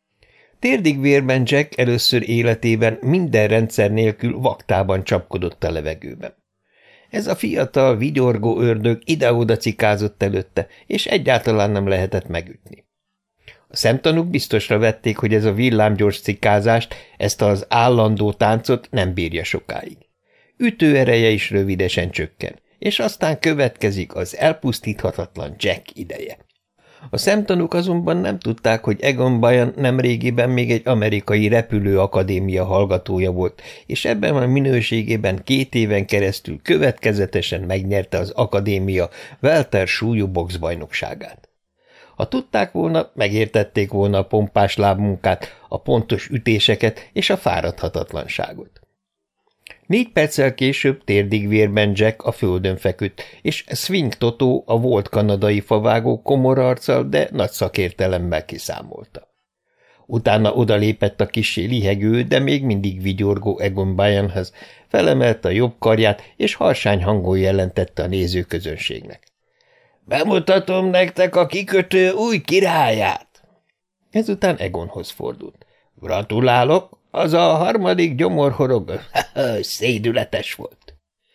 Térdig vérben Jack először életében minden rendszer nélkül vaktában csapkodott a levegőben. Ez a fiatal, vigyorgó ördög ide-oda cikázott előtte, és egyáltalán nem lehetett megütni. A szemtanúk biztosra vették, hogy ez a villámgyors cikázást, ezt az állandó táncot nem bírja sokáig. Ütőereje is rövidesen csökken, és aztán következik az elpusztíthatatlan Jack ideje. A szemtanúk azonban nem tudták, hogy Egon Bayan nemrégiben még egy amerikai repülőakadémia hallgatója volt, és ebben a minőségében két éven keresztül következetesen megnyerte az akadémia welter súlyú boxbajnokságát. Ha tudták volna, megértették volna a pompás lábmunkát, a pontos ütéseket és a fáradhatatlanságot. Négy perccel később térdig vérben Jack a földön feküdt, és Swing Totó, a volt kanadai favágó komor arccal, de nagy szakértelemmel kiszámolta. Utána odalépett a kissé lihegő, de még mindig vigyorgó Egon Bayernhez, felemelte a jobb karját, és harsány hangon jelentette a nézőközönségnek. Bemutatom nektek a kikötő új királyát! Ezután Egonhoz fordult. Gratulálok! Az a harmadik gyomorhorog szédületes volt.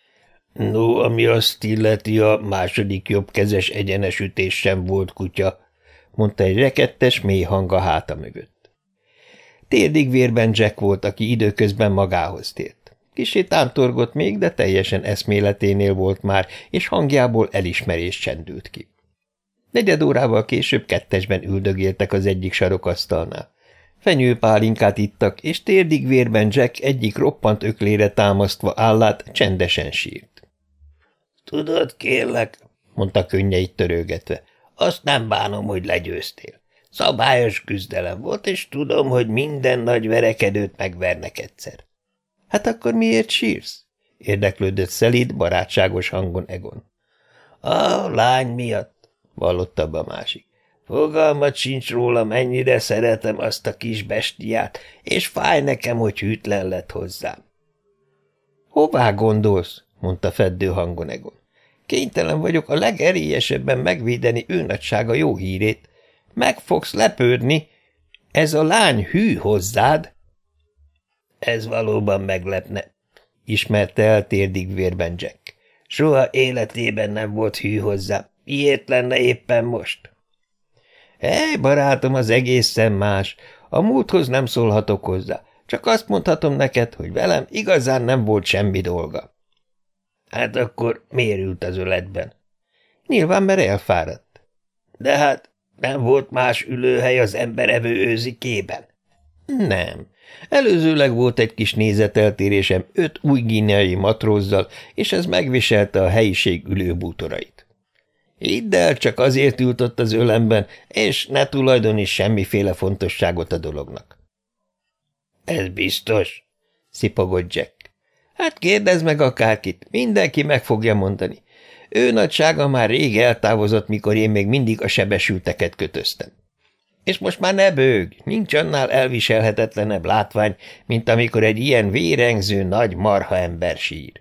No, ami azt illeti, a második jobbkezes egyenes ütés sem volt, kutya, mondta egy rekettes, mély hang a háta mögött. Térdig vérben Jack volt, aki időközben magához tért. Kissé tántorgott még, de teljesen eszméleténél volt már, és hangjából elismerés csendült ki. Negyed órával később kettesben üldögéltek az egyik sarokasztalnál. Fenyőpálinkát ittak, és térdig vérben Jack egyik roppant öklére támasztva állát csendesen sírt. – Tudod, kérlek, mondta könnyeit törőgetve, azt nem bánom, hogy legyőztél. Szabályos küzdelem volt, és tudom, hogy minden nagy verekedőt megvernek egyszer. – Hát akkor miért sírsz? – érdeklődött szelíd, barátságos hangon Egon. – A lány miatt, vallotta be a másik. Fogalmat sincs róla, mennyire szeretem azt a kis bestiát, és fáj nekem, hogy hűtlen lett hozzám. Hová gondolsz? Mondta feddő hangon Egon. Kénytelen vagyok a legerélyesebben megvédeni ő nagysága jó hírét. Meg fogsz lepődni. Ez a lány hű hozzád? Ez valóban meglepne, ismerte el térdig vérben Jack. Soha életében nem volt hű hozzám. Miért lenne éppen most? Hely, barátom, az egészen más. A múlthoz nem szólhatok hozzá. Csak azt mondhatom neked, hogy velem igazán nem volt semmi dolga. Hát akkor miért ült az öletben? Nyilván, mert elfáradt. De hát nem volt más ülőhely az emberevő őzikében? Nem. Előzőleg volt egy kis nézeteltérésem öt új guineai matrózzal, és ez megviselte a helyiség ülőbútorait. Hidd el, csak azért ült ott az ölemben, és ne tulajdonít semmiféle fontosságot a dolognak. Ez biztos, szipogott Jack. Hát kérdezd meg akárkit, mindenki meg fogja mondani. Ő nagysága már rég eltávozott, mikor én még mindig a sebesülteket kötöztem. És most már ne bőg, nincs annál elviselhetetlenebb látvány, mint amikor egy ilyen vérengző nagy marha ember sír.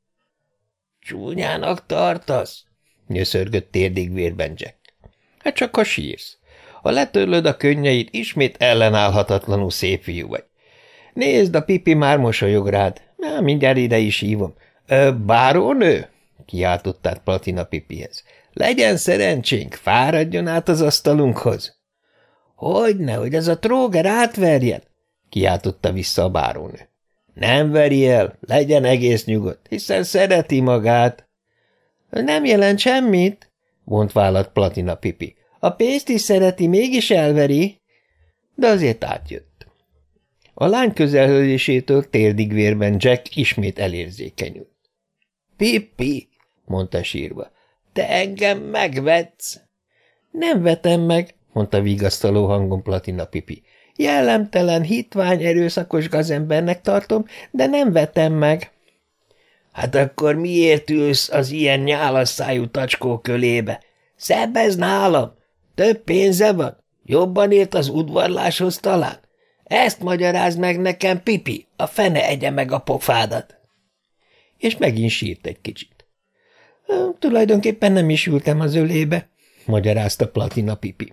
Csúnyának tartasz? Nyöszörgött térdigvérben Jack. Hát csak ha sírsz. Ha letörlöd a könnyeit, ismét ellenállhatatlanul szép fiú vagy. Nézd, a Pipi már mosolyog rád. Na, mindjárt ide is hívom. Bárónő? Kiáltott át Platina Pipihez. Legyen szerencsénk, fáradjon át az asztalunkhoz. Hogyne, hogy ez a tróger átverjen? Kiáltotta vissza a bárónő. Nem veri el, legyen egész nyugodt, hiszen szereti magát. Nem jelent semmit, vont vállat Platina Pipi. A pénzt is szereti, mégis elveri. De azért átjött. A lány közelhőzésétől térdigvérben Jack ismét elérzékenyült. Pipi, mondta sírva, te engem megvetsz. Nem vetem meg, mondta vigasztaló hangon Platina Pipi. Jellemtelen, hitvány, erőszakos gazembernek tartom, de nem vetem meg. Hát akkor miért ülsz az ilyen nyálas szájú tacskó kölébe? Szebb ez nálam. Több pénze van? Jobban ért az udvarláshoz talán? Ezt magyarázd meg nekem, Pipi, a fene egye meg a pofádat. És megint sírt egy kicsit. Tulajdonképpen nem is ültem az ölébe, magyarázta Platina Pipi.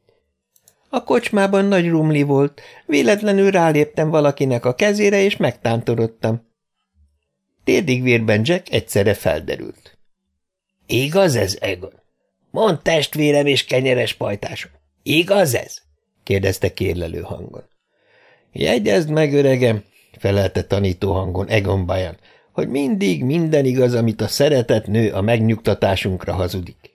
A kocsmában nagy rumli volt, véletlenül ráléptem valakinek a kezére, és megtántorodtam. Térdigvérben Jack egyszerre felderült. Igaz ez, Egon? Mondd, testvérem és kenyeres pajtásom, igaz ez? Kérdezte kérlelő hangon. Jegyezd meg, öregem, felelte tanító hangon Egon Bajan, hogy mindig minden igaz, amit a szeretett nő a megnyugtatásunkra hazudik.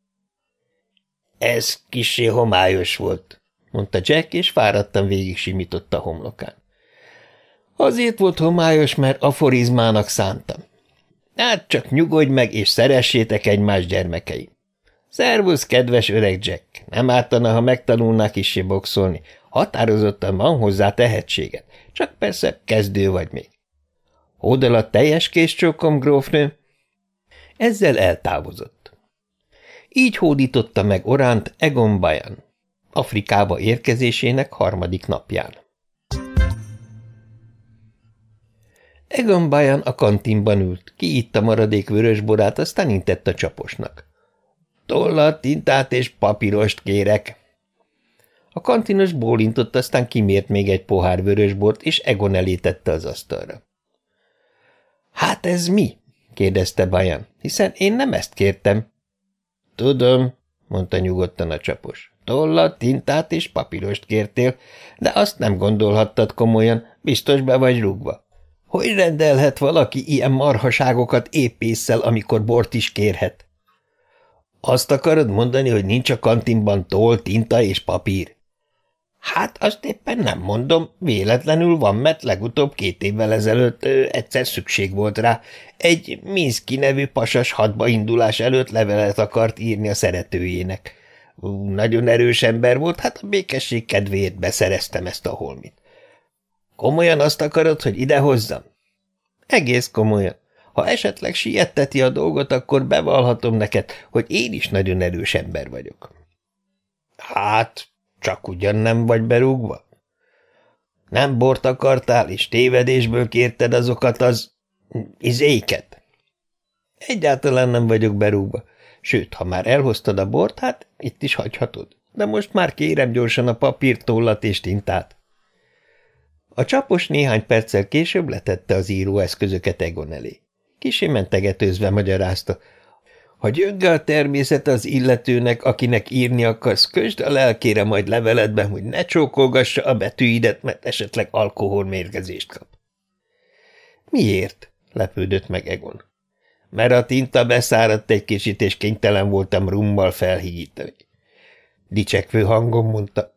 Ez kissé homályos volt, mondta Jack, és fáradtan végig simított a homlokán. Azért volt homályos, mert aforizmának szántam. Hát csak nyugodj meg, és szeressétek egymás, gyermekeim. Szervusz, kedves öreg Jack, nem ártana, ha megtanulnál kissé boxolni. Határozottan van hozzá tehetséged, csak persze kezdő vagy még. Hód el a teljes kézcsókom, grófnő. Ezzel eltávozott. Így hódította meg Oránt Egon Bajan, Afrikába érkezésének harmadik napján. Egon Bajan a kantinban ült, kiitta maradék vörösborát, aztán intett a csaposnak. Tollat, tintát és papírost kérek. A kantinos bólintott, aztán kimért még egy pohár vörösbort, és Egon elé tette az asztalra. Hát ez mi? kérdezte Bajan, hiszen én nem ezt kértem. Tudom, mondta nyugodtan a csapos. Tollat, tintát és papírost kértél, de azt nem gondolhattad komolyan, biztos be vagy rúgva. Hogy rendelhet valaki ilyen marhaságokat épp ésszel, amikor bort is kérhet? Azt akarod mondani, hogy nincs a kantinban toll, tinta és papír? Hát azt éppen nem mondom, véletlenül van, mert legutóbb két évvel ezelőtt ö, egyszer szükség volt rá. Egy Minszki nevű pasas hadba indulás előtt levelet akart írni a szeretőjének. Ú, nagyon erős ember volt, hát a békesség kedvéért beszereztem ezt a holmit. Komolyan azt akarod, hogy idehozzam? Egész komolyan. Ha esetleg sietteti a dolgot, akkor bevallhatom neked, hogy én is nagyon erős ember vagyok. Hát, csak ugyan nem vagy berúgva? Nem bort akartál, és tévedésből kérted azokat az izéket? Egyáltalán nem vagyok berúgva. Sőt, ha már elhoztad a bort, hát itt is hagyhatod. De most már kérem gyorsan a papírt, tollat és tintát. A csapos néhány perccel később letette az íróeszközöket Egon elé. Kissé mentegetőzve magyarázta. Ha gyönge a természet az illetőnek, akinek írni akarsz, közd a lelkére majd leveledben, hogy ne csókolgassa a betűidet, mert esetleg alkoholmérgezést kap. Miért? Lepődött meg Egon. Mert a tinta beszáradt egy kicsit, és kénytelen voltam rummal felhigítani. Dicsekvő hangon mondta.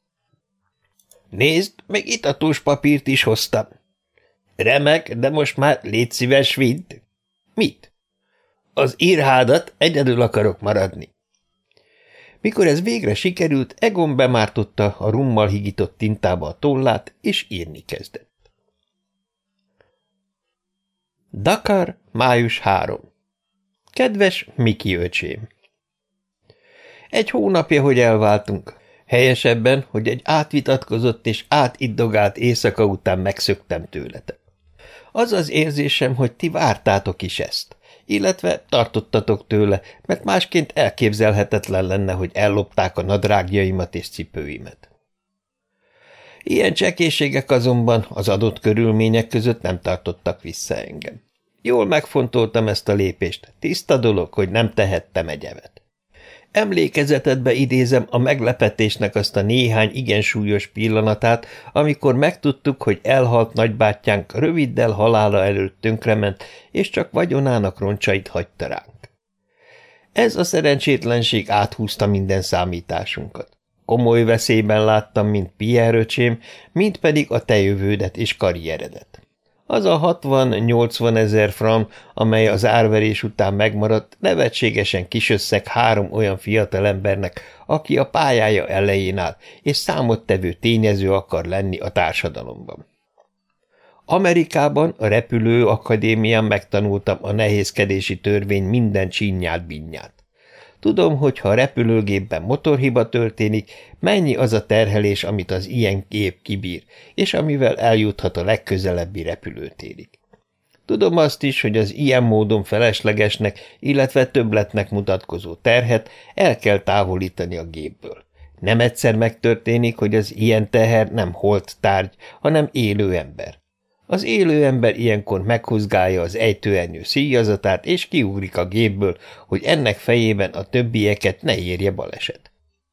Nézd, még itatós papírt is hoztam. Remek, de most már légy szíves, vidd. Mit? Az írhádat, egyedül akarok maradni. Mikor ez végre sikerült, Egon bemártotta a rummal higított tintába a tollát, és írni kezdett. Dakar, május harmadika. Kedves Miki öcsém! Egy hónapja, hogy elváltunk. Helyesebben, hogy egy átvitatkozott és átiddogált éjszaka után megszöktem tőletek. Az az érzésem, hogy ti vártátok is ezt, illetve tartottatok tőle, mert másként elképzelhetetlen lenne, hogy ellopták a nadrágjaimat és cipőimet. Ilyen csekészségek azonban az adott körülmények között nem tartottak vissza engem. Jól megfontoltam ezt a lépést, tiszta dolog, hogy nem tehettem egyevet. Emlékezetedbe idézem a meglepetésnek azt a néhány igen súlyos pillanatát, amikor megtudtuk, hogy elhalt nagybátyánk röviddel halála előtt tönkrement, és csak vagyonának roncsait hagyta ránk. Ez a szerencsétlenség áthúzta minden számításunkat. Komoly veszélyben láttam mind Pierre öcsém, mind pedig a te jövődet és karrieredet. Az a hatvan-nyolcvan ezer frank, amely az árverés után megmaradt, nevetségesen kisösszeg három olyan fiatalembernek, aki a pályája elején áll, és számottevő tényező akar lenni a társadalomban. Amerikában a repülő akadémián megtanultam a nehézkedési törvény minden csínyát-binnyát. Tudom, hogy ha a repülőgépben motorhiba történik, mennyi az a terhelés, amit az ilyen gép kibír, és amivel eljuthat a legközelebbi repülőtérig. Tudom azt is, hogy az ilyen módon feleslegesnek, illetve többletnek mutatkozó terhet el kell távolítani a gépből. Nem egyszer megtörténik, hogy az ilyen teher nem holt tárgy, hanem élő ember. Az élő ember ilyenkor meghúzgálja az ejtőernyő szíjazatát, és kiugrik a gépből, hogy ennek fejében a többieket ne érje baleset.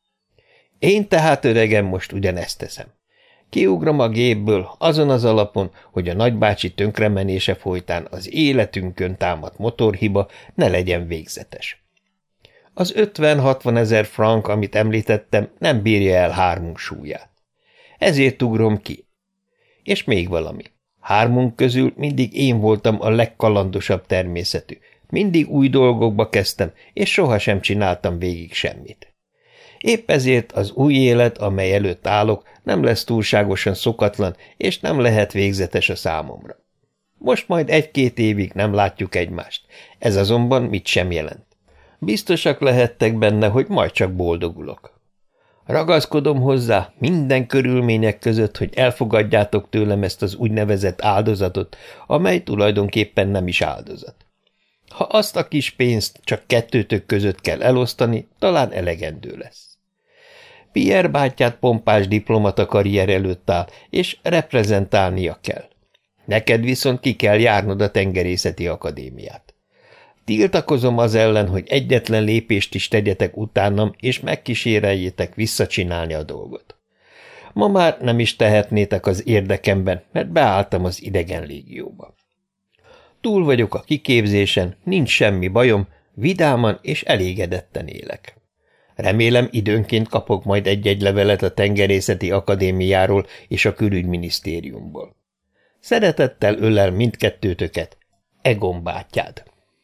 Én tehát, öregem, most ugyanezt teszem. Kiugrom a gépből azon az alapon, hogy a nagybácsi tönkremenése folytán az életünkön támadt motorhiba ne legyen végzetes. Az ötven-hatvan ezer frank, amit említettem, nem bírja el hármunk súlyát. Ezért ugrom ki. És még valami. Hármunk közül mindig én voltam a legkalandosabb természetű. Mindig új dolgokba kezdtem, és sohasem csináltam végig semmit. Épp ezért az új élet, amely előtt állok, nem lesz túlságosan szokatlan, és nem lehet végzetes a számomra. Most majd egy-két évig nem látjuk egymást, ez azonban mit sem jelent. Biztosak lehettek benne, hogy majd csak boldogulok. Ragaszkodom hozzá minden körülmények között, hogy elfogadjátok tőlem ezt az úgynevezett áldozatot, amely tulajdonképpen nem is áldozat. Ha azt a kis pénzt csak kettőtök között kell elosztani, talán elegendő lesz. Pierre bátyád pompás diplomata karrier előtt áll, és reprezentálnia kell. Neked viszont ki kell járnod a tengerészeti akadémiát. Tiltakozom az ellen, hogy egyetlen lépést is tegyetek utánam, és megkíséreljétek visszacsinálni a dolgot. Ma már nem is tehetnétek az érdekemben, mert beálltam az idegen légióba. Túl vagyok a kiképzésen, nincs semmi bajom, vidáman és elégedetten élek. Remélem időnként kapok majd egy-egy levelet a tengerészeti akadémiáról és a külügyminisztériumból. Szeretettel ölel mindkettőtöket, Egon bátyád.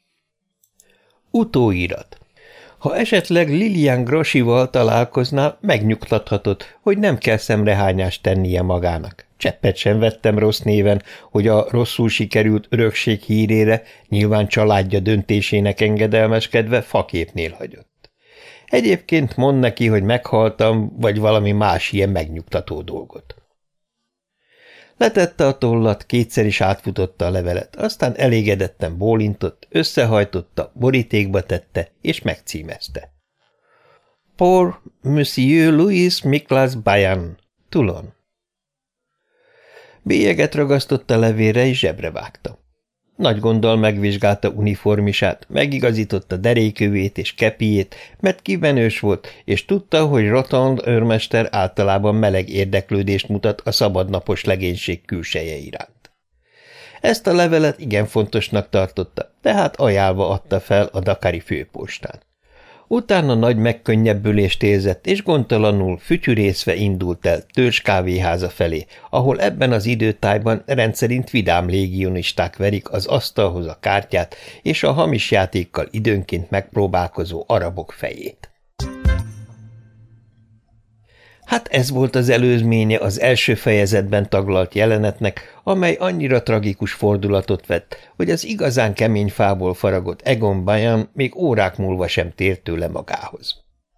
Utóirat. Ha esetleg Lilian Grosival találkoznál, megnyugtathatod, hogy nem kell szemrehányást tennie magának. Cseppet sem vettem rossz néven, hogy a rosszul sikerült örökség hírére, nyilván családja döntésének engedelmeskedve faképnél hagyott. Egyébként mondd neki, hogy meghaltam, vagy valami más ilyen megnyugtató dolgot. Letette a tollat, kétszer is átfutotta a levelet, aztán elégedetten bólintott, összehajtotta, borítékba tette, és megcímezte. Pour Monsieur Louis Miklas Bayan, Toulon. Bélyeget ragasztott a levélre, és zsebre vágta. Nagy gonddal megvizsgálta uniformisát, megigazította derékövét és kepijét, mert kibenős volt, és tudta, hogy Rotond őrmester általában meleg érdeklődést mutat a szabadnapos legénység külseje iránt. Ezt a levelet igen fontosnak tartotta, tehát ajánlva adta fel a dakari főpostán. Utána nagy megkönnyebbülést érzett, és gondtalanul fütyürészve indult el törzs kávéháza felé, ahol ebben az időtájban rendszerint vidám légionisták verik az asztalhoz a kártyát és a hamis játékkal időnként megpróbálkozó arabok fejét. Hát ez volt az előzménye az első fejezetben taglalt jelenetnek, amely annyira tragikus fordulatot vett, hogy az igazán kemény fából faragott Egon Bayhan még órák múlva sem tért tőle magához.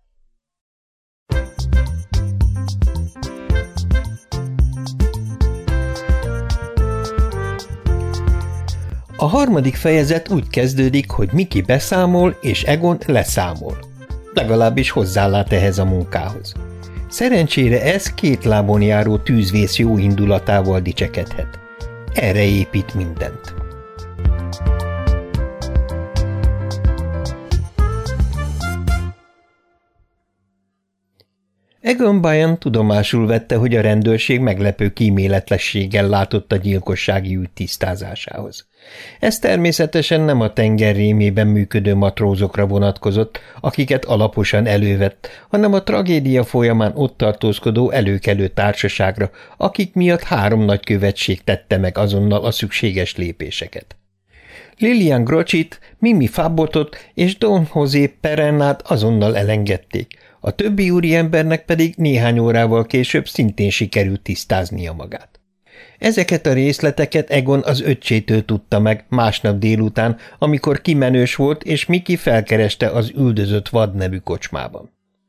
A harmadik fejezet úgy kezdődik, hogy Mickey beszámol, és Egon leszámol. Legalábbis hozzálát ehhez a munkához. Szerencsére ez két lábon járó tűzvész jó indulatával dicsekedhet. Erre épít mindent. Egon Bayhan tudomásul vette, hogy a rendőrség meglepő kíméletlességgel látott a gyilkossági ügy tisztázásához. Ez természetesen nem a tenger rémében működő matrózokra vonatkozott, akiket alaposan elővett, hanem a tragédia folyamán ott tartózkodó előkelő társaságra, akik miatt három nagykövetség tette meg azonnal a szükséges lépéseket. Lilian Grocit, Mimi Fabbotot és Don José Perennát azonnal elengedték, a többi úriembernek pedig néhány órával később szintén sikerült tisztáznia magát. Ezeket a részleteket Egon az öccsétől tudta meg másnap délután, amikor kimenős volt, és Mickey felkereste az üldözött vad nevű kocsmában.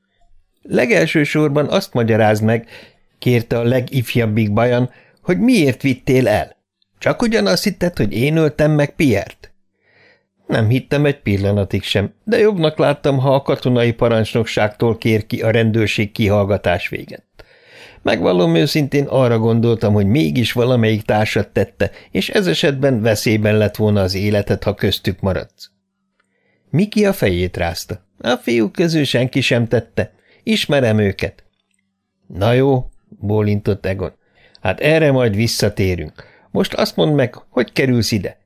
Legelső sorban azt magyarázd meg, kérte a legifjabbik Bayhan, hogy miért vittél el? Csak ugyanazt hitted, hogy én öltem meg Pierre-t? Nem hittem egy pillanatig sem, de jobbnak láttam, ha a katonai parancsnokságtól kér ki a rendőrség kihallgatás véget. Megvallom őszintén, arra gondoltam, hogy mégis valamelyik társat tette, és ez esetben veszélyben lett volna az életed, ha köztük maradsz. Mickey a fejét rázta. A fiúk közül senki sem tette. Ismerem őket. Na jó, bólintott Egon. Hát erre majd visszatérünk. Most azt mondd meg, hogy kerülsz ide?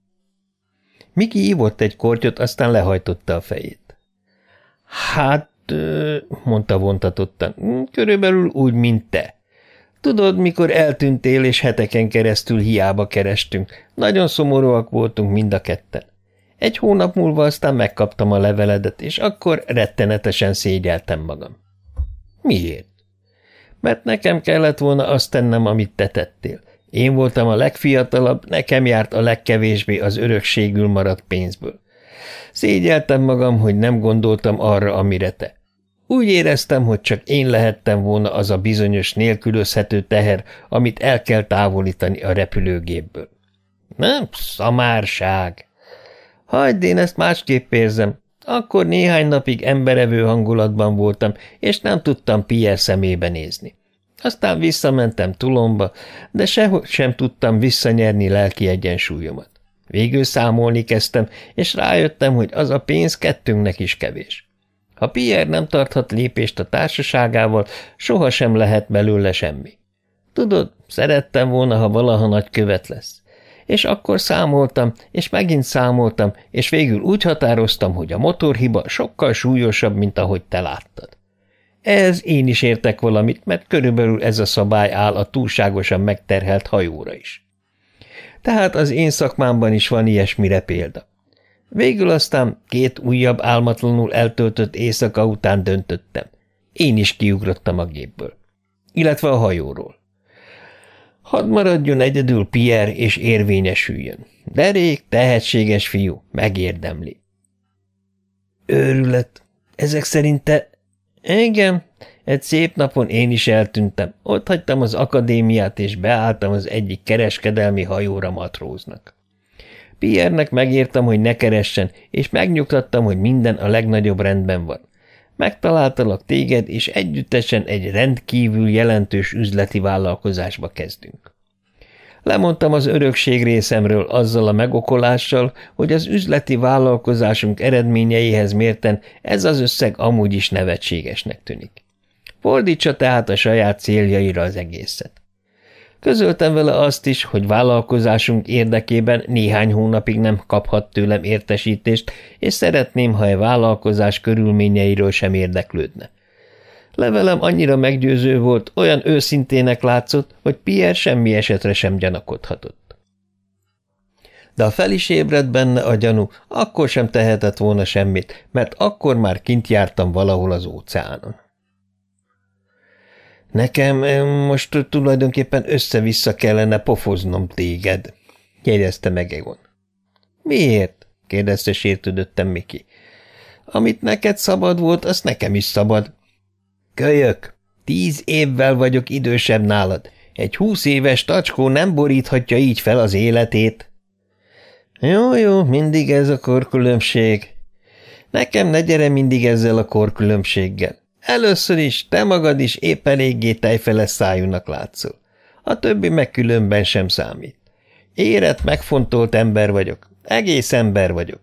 Mickey ívott egy kortyot, aztán lehajtotta a fejét. Hát, mondta vontatottan, körülbelül úgy, mint te. Tudod, mikor eltűntél, és heteken keresztül hiába kerestünk. Nagyon szomorúak voltunk mind a ketten. Egy hónap múlva aztán megkaptam a leveledet, és akkor rettenetesen szégyeltem magam. Miért? Mert nekem kellett volna azt tennem, amit te tettél. Én voltam a legfiatalabb, nekem járt a legkevésbé az örökségül maradt pénzből. Szégyeltem magam, hogy nem gondoltam arra, amire te. Úgy éreztem, hogy csak én lehettem volna az a bizonyos nélkülözhető teher, amit el kell távolítani a repülőgépből. Nem, szamárság. Hagyd, én ezt másképp érzem. Akkor néhány napig emberevő hangulatban voltam, és nem tudtam Pierre szemébe nézni. Aztán visszamentem Toulonba, de sehogy sem tudtam visszanyerni lelki egyensúlyomat. Végül számolni kezdtem, és rájöttem, hogy az a pénz kettőnknek is kevés. Ha Pierre nem tarthat lépést a társaságával, sohasem lehet belőle semmi. Tudod, szerettem volna, ha valaha nagykövet lesz. És akkor számoltam, és megint számoltam, és végül úgy határoztam, hogy a motorhiba sokkal súlyosabb, mint ahogy te láttad. Ehhez én is értek valamit, mert körülbelül ez a szabály áll a túlságosan megterhelt hajóra is. Tehát az én szakmámban is van ilyesmire példa. Végül aztán két újabb álmatlanul eltöltött éjszaka után döntöttem. Én is kiugrottam a gépből. Illetve a hajóról. Hadd maradjon egyedül Pierre és érvényesüljön. Derék, tehetséges fiú, megérdemli. Őrület. Ezek szerint te... Igen, egy szép napon én is eltűntem. Ott hagytam az akadémiát, és beálltam az egyik kereskedelmi hajóra matróznak. Pierre-nek megírtam, hogy ne keressen, és megnyugtattam, hogy minden a legnagyobb rendben van. Megtaláltalak téged, és együttesen egy rendkívül jelentős üzleti vállalkozásba kezdünk. Lemondtam az örökség részemről azzal a megokolással, hogy az üzleti vállalkozásunk eredményeihez mérten ez az összeg amúgy is nevetségesnek tűnik. Fordítsa tehát a saját céljaira az egészet. Közöltem vele azt is, hogy vállalkozásunk érdekében néhány hónapig nem kaphat tőlem értesítést, és szeretném, ha a vállalkozás körülményeiről sem érdeklődne. Levelem annyira meggyőző volt, olyan őszintének látszott, hogy Pierre semmi esetre sem gyanakodhatott. De ha fel is ébredt benne a gyanú, akkor sem tehetett volna semmit, mert akkor már kint jártam valahol az óceánon. Nekem most tulajdonképpen össze-vissza kellene pofoznom téged, jegyezte meg Egon. Miért? kérdezte sértődöttem Miki. Amit neked szabad volt, az nekem is szabad. Kölyök, tíz évvel vagyok idősebb nálad. Egy húsz éves tacskó nem boríthatja így fel az életét. Jó, jó, mindig ez a korkülönbség. Nekem ne gyere mindig ezzel a korkülönbséggel. Először is, te magad is épp eléggé tejfeles szájúnak látszol. A többi meg különben sem számít. Érett, megfontolt ember vagyok. Egész ember vagyok.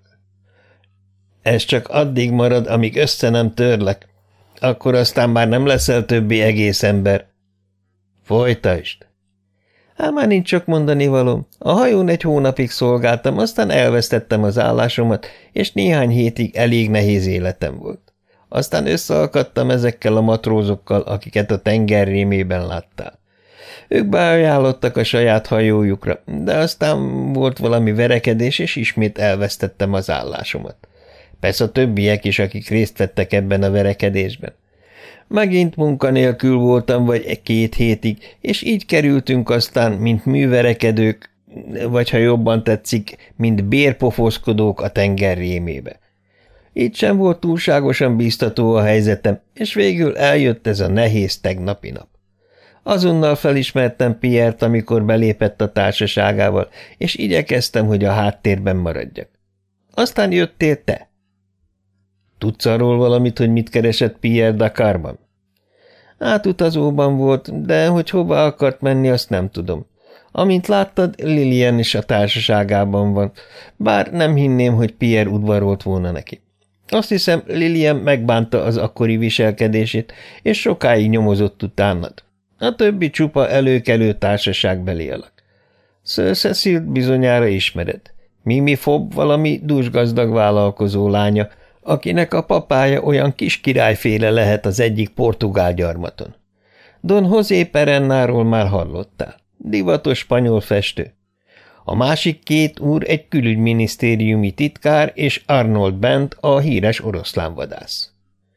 Ez csak addig marad, amíg össze nem törlek. Akkor aztán már nem leszel többi egész ember. Folytasd. Hát már nincs csak mondani valóm. A hajón egy hónapig szolgáltam, aztán elvesztettem az állásomat, és néhány hétig elég nehéz életem volt. Aztán összeakadtam ezekkel a matrózokkal, akiket a tenger rémében láttál. Ők beajánlottak a saját hajójukra, de aztán volt valami verekedés, és ismét elvesztettem az állásomat. Persze a többiek is, akik részt vettek ebben a verekedésben. Megint munkanélkül voltam vagy egy-két hétig, és így kerültünk aztán, mint műverekedők, vagy ha jobban tetszik, mint bérpofoszkodók a tenger rémébe. Itt sem volt túlságosan bíztató a helyzetem, és végül eljött ez a nehéz tegnapi nap. Azonnal felismertem Pierre-t, amikor belépett a társaságával, és igyekeztem, hogy a háttérben maradjak. Aztán jöttél te. Tudsz arról valamit, hogy mit keresett Pierre Dakarban? Átutazóban volt, de hogy hova akart menni, azt nem tudom. Amint láttad, Lillian is a társaságában van, bár nem hinném, hogy Pierre udvarolt volna neki. Azt hiszem, Lillian megbánta az akkori viselkedését, és sokáig nyomozott utánad. A többi csupa előkelő társaságbeli alak. Sir Cecil bizonyára ismered. Mimi Fobb valami dúsgazdag vállalkozó lánya, akinek a papája olyan kis királyféle lehet az egyik portugál gyarmaton. Don José Perennáról már hallottál. Divatos spanyol festő. A másik két úr egy külügyminisztériumi titkár és Arnold Bent a híres oroszlánvadász.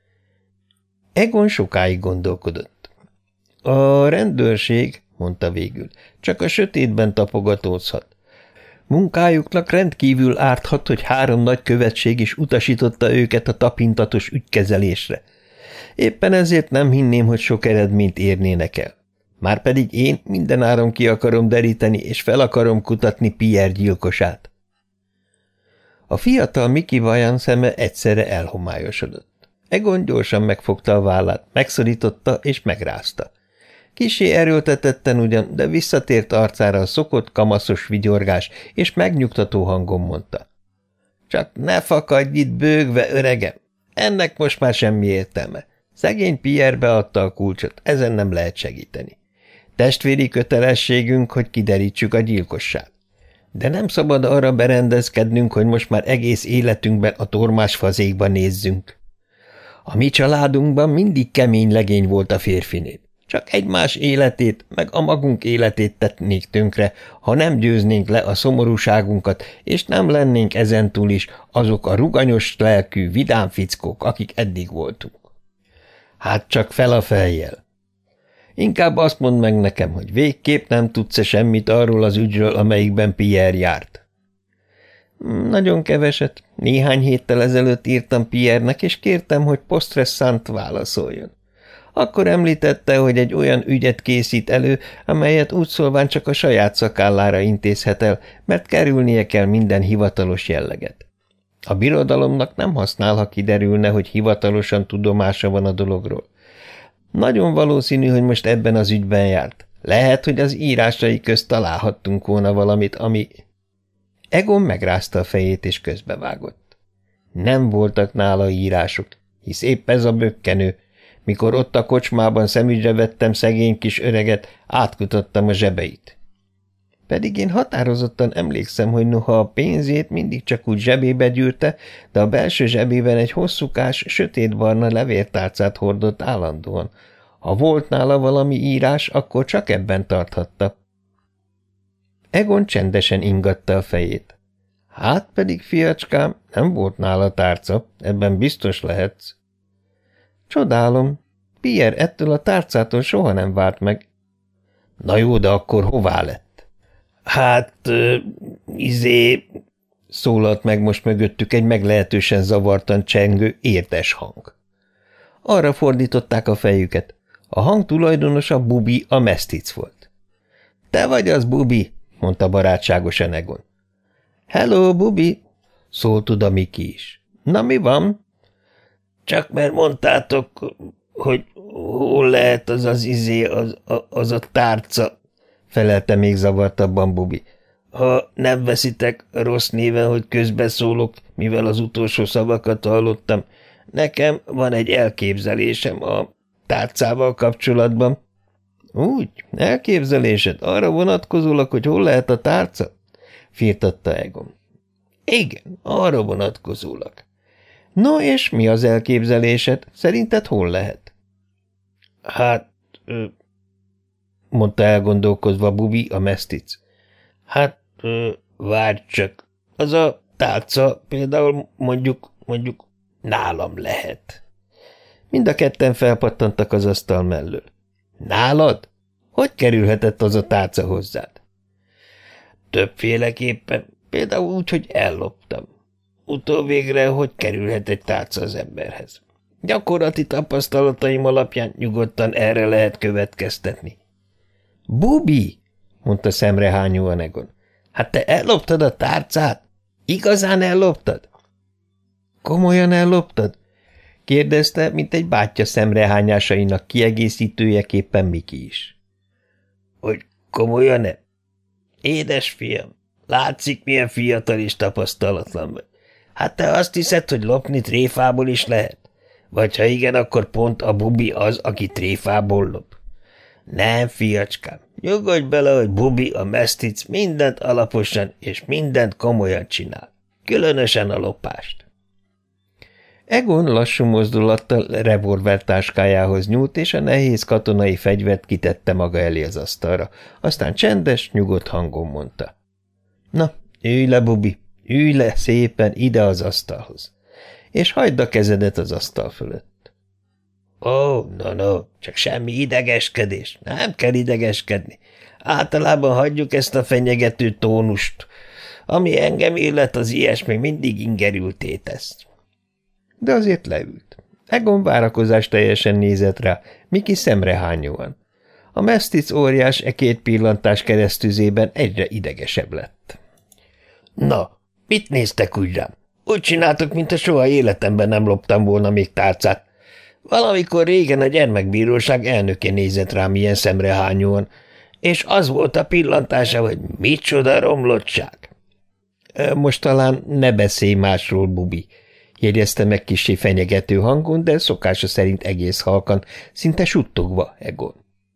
Egon sokáig gondolkodott. A rendőrség, mondta végül, csak a sötétben tapogatózhat. Munkájuknak rendkívül árthat, hogy három nagy követség is utasította őket a tapintatos ügykezelésre. Éppen ezért nem hinném, hogy sok eredményt érnének el. Márpedig én mindenáron ki akarom deríteni, és fel akarom kutatni Pierre gyilkosát. A fiatal Mickey vajan szeme egyszerre elhomályosodott. Egon gyorsan megfogta a vállát, megszorította és megrázta. Kissé erőltetetten ugyan, de visszatért arcára a szokott kamaszos vigyorgás, és megnyugtató hangon mondta. Csak ne fakadj itt bőgve, öregem! Ennek most már semmi értelme. Szegény Pierre beadta a kulcsot, ezen nem lehet segíteni. Testvéri kötelességünk, hogy kiderítsük a gyilkossát. De nem szabad arra berendezkednünk, hogy most már egész életünkben a tormás fazékba nézzünk. A mi családunkban mindig kemény legény volt a férfinép. Csak egymás életét, meg a magunk életét tettnék tönkre, ha nem győznénk le a szomorúságunkat, és nem lennénk ezentúl is azok a ruganyos lelkű, vidám fickók, akik eddig voltunk. Hát csak fel a fejjel. Inkább azt mondd meg nekem, hogy végképp nem tudsz-e semmit arról az ügyről, amelyikben Pierre járt. Nagyon keveset. Néhány héttel ezelőtt írtam Pierre-nek, és kértem, hogy postresszant válaszoljon. Akkor említette, hogy egy olyan ügyet készít elő, amelyet úgy szólván csak a saját szakállára intézhet el, mert kerülnie kell minden hivatalos jelleget. A birodalomnak nem használ, ha kiderülne, hogy hivatalosan tudomása van a dologról. Nagyon valószínű, hogy most ebben az ügyben járt. Lehet, hogy az írásai közt találhattunk volna valamit, ami... Egon megrázta a fejét és közbevágott. Nem voltak nála írások, hisz épp ez a bökkenő. Mikor ott a kocsmában szemügyre vettem szegény kis öreget, átkutattam a zsebeit. Pedig én határozottan emlékszem, hogy noha a pénzét mindig csak úgy zsebébe gyűrte, de a belső zsebében egy hosszúkás, sötétbarna levéltárcát hordott állandóan. Ha volt nála valami írás, akkor csak ebben tarthatta. Egon csendesen ingatta a fejét. Hát pedig, fiacskám, nem volt nála tárca, ebben biztos lehetsz. Csodálom. Pierre ettől a tárcától soha nem várt meg. Na jó, de akkor hová lett? Hát, uh, izé... szólalt meg most mögöttük egy meglehetősen zavartan csengő, értes hang. Arra fordították a fejüket. A hang tulajdonosa Bubi, a mesztic volt. – Te vagy az, Bubi? – mondta barátságosan Egon. – Hello, Bubi! – szólt oda Miki is. – Na, mi van? – Csak mert mondtátok, hogy hol lehet az az izé, az, az a tárca – felelte még zavartabban Bubi. – Ha nem veszitek rossz néven, hogy közbeszólok, mivel az utolsó szavakat hallottam, nekem van egy elképzelésem a tárcával kapcsolatban. – Úgy, elképzelésed arra vonatkozólag, hogy hol lehet a tárca? – firtatta Egon. – Igen, arra vonatkozólag. – No, és mi az elképzelésed? Szerinted hol lehet? – Hát, ö, mondta elgondolkozva Bubi, a mesztic. Hát, ö, várj csak, az a tálca például mondjuk, mondjuk nálam lehet. Mind a ketten felpattantak az asztal mellől. Nálad? Hogy kerülhetett az a tálca hozzád? Többféleképpen, például úgy, hogy elloptam. Utóvégre, hogy kerülhet egy tálca az emberhez? Gyakorlati tapasztalataim alapján nyugodtan erre lehet következtetni. Bubi! mondta szemrehányóan Egon. Hát te elloptad a tárcát? Igazán elloptad? Komolyan elloptad? kérdezte, mint egy bátyja szemrehányásainak kiegészítőjeképpen Miki is. Hogy komolyan-e? Édes fiam, látszik, milyen fiatal és tapasztalatlan vagy. Hát te azt hiszed, hogy lopni tréfából is lehet? Vagy ha igen, akkor pont a Bubi az, aki tréfából lop. Nem, fiacskám, nyugodj bele, hogy Bubi, a mesztic mindent alaposan és mindent komolyan csinál. Különösen a lopást. Egon lassú mozdulattal revolvertáskájához nyúlt, és a nehéz katonai fegyvert kitette maga elé az asztalra. Aztán csendes, nyugodt hangon mondta. Na, ülj le, Bubi, ülj le szépen ide az asztalhoz, és hagyd a kezedet az asztal fölött. Ó, oh, no, no, csak semmi idegeskedés, nem kell idegeskedni. Általában hagyjuk ezt a fenyegető tónust, ami engem illet, az ilyesmi mindig ingerülté tesz. De azért leült. Egon várakozás teljesen nézett rá, Miki szemrehányóan. A mesztic óriás e két pillantás keresztüzében egyre idegesebb lett. Na, mit néztek úgy rám? Úgy csináltok, mintha soha életemben nem loptam volna még tárcát. Valamikor régen a gyermekbíróság elnöke nézett rám ilyen szemrehányóan, és az volt a pillantása, hogy micsoda romlottság. Most talán ne beszélj másról, Bubi, jegyezte meg kissé fenyegető hangon, de szokása szerint egész halkan, szinte suttogva Egon.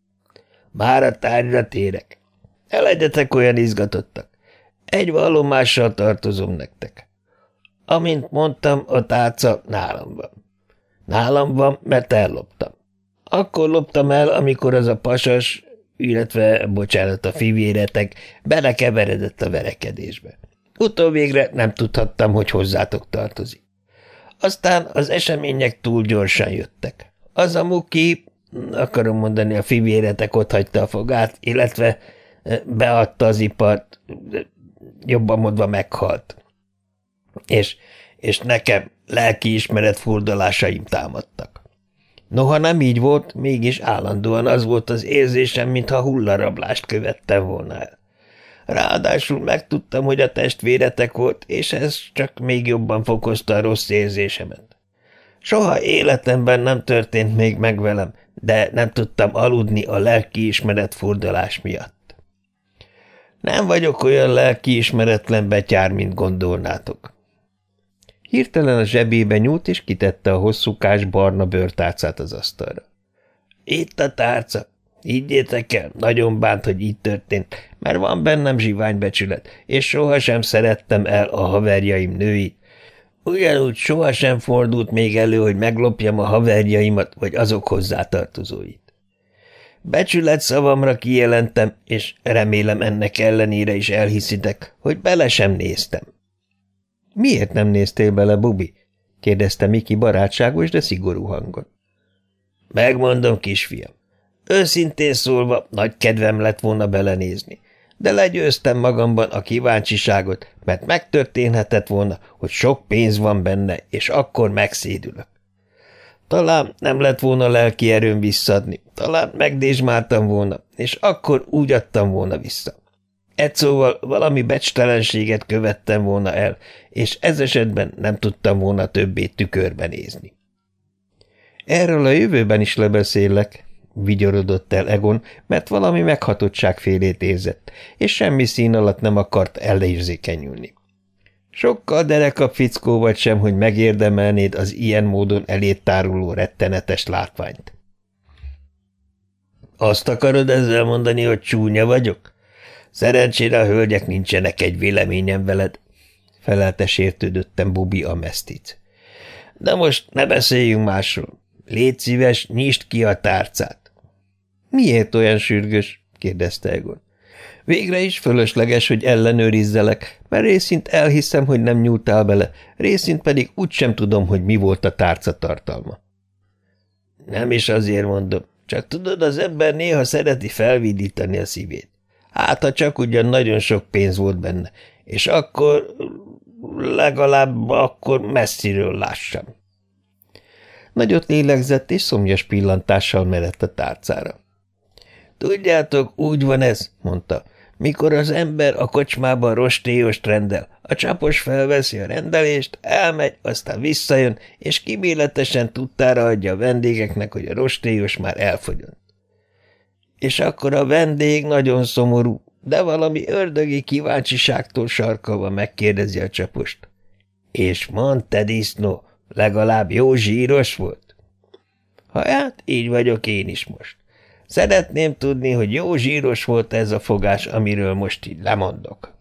Már a tárgyra térek. Ne legyetek olyan izgatottak. Egy vallomással tartozom nektek. Amint mondtam, a tárca nálam van. Nálam van, mert elloptam. Akkor loptam el, amikor az a pasas, illetve, bocsánat, a fivéretek belekeveredett a verekedésbe. Utóvégre nem tudhattam, hogy hozzátok tartozik. Aztán az események túl gyorsan jöttek. Az a muki, akarom mondani, a fivéretek otthagyta a fogát, illetve beadta az ipart, jobban mondva meghalt. És, és nekem lelkiismeret furdalásaim támadtak. Noha nem így volt, mégis állandóan az volt az érzésem, mintha hullarablást követtem volna el. Ráadásul megtudtam, hogy a testvéretek volt, és ez csak még jobban fokozta a rossz érzésemet. Soha életemben nem történt még meg velem, de nem tudtam aludni a lelkiismeret furdalás miatt. Nem vagyok olyan lelkiismeretlen betyár, mint gondolnátok. Hirtelen a zsebébe nyúlt, és kitette a hosszúkás barna bőrtárcát az asztalra. Itt a tárca. Higgyétek el, nagyon bánt, hogy így történt, mert van bennem zsiványbecsület, és sohasem szerettem el a haverjaim nőit. Ugyanúgy sohasem fordult még elő, hogy meglopjam a haverjaimat, vagy azok hozzátartozóit. Becsület szavamra kijelentem, és remélem ennek ellenére is elhiszitek, hogy bele sem néztem. Miért nem néztél bele, Bubi? kérdezte Miki barátságos, de szigorú hangon. Megmondom, kisfiam. Őszintén szólva, nagy kedvem lett volna belenézni, de legyőztem magamban a kíváncsiságot, mert megtörténhetett volna, hogy sok pénz van benne, és akkor megszédülök. Talán nem lett volna lelki erőm visszadni, talán megdésmáltam volna, és akkor úgy adtam volna vissza. Egy szóval valami becstelenséget követtem volna el, és ez esetben nem tudtam volna többé tükörbe nézni. Erről a jövőben is lebeszélek, vigyorodott el Egon, mert valami meghatottságfélét érzett, és semmi szín alatt nem akart elérzékenyülni. Sokkal derekabb fickó vagy sem, hogy megérdemelnéd az ilyen módon elét táruló rettenetes látványt. Azt akarod ezzel mondani, hogy csúnya vagyok? Szerencsére a hölgyek nincsenek egy véleményem veled, felelte sértődöttem Bubi a mesztic. De most ne beszéljünk másról. Légy szíves, nyisd ki a tárcát. Miért olyan sürgős? kérdezte Egon. Végre is fölösleges, hogy ellenőrizzelek, mert részint elhiszem, hogy nem nyúltál bele, részint pedig úgysem tudom, hogy mi volt a tárca tartalma. Nem is azért mondom, csak tudod, az ember néha szereti felvidítani a szívét. Hát, ha csak ugyan nagyon sok pénz volt benne, és akkor legalább akkor messziről lássam. Nagyot lélegzett, és szomjas pillantással merett a tárcára. Tudjátok, úgy van ez, mondta, mikor az ember a kocsmában rostélyost rendel, a csapos felveszi a rendelést, elmegy, aztán visszajön, és kíméletesen tudtára adja a vendégeknek, hogy a rostélyos már elfogyott. És akkor a vendég nagyon szomorú, de valami ördögi kíváncsiságtól sarkalva megkérdezi a csapost. És mondd, te disznó, legalább jó zsíros volt? Hát, így vagyok én is most. Szeretném tudni, hogy jó zsíros volt ez a fogás, amiről most így lemondok.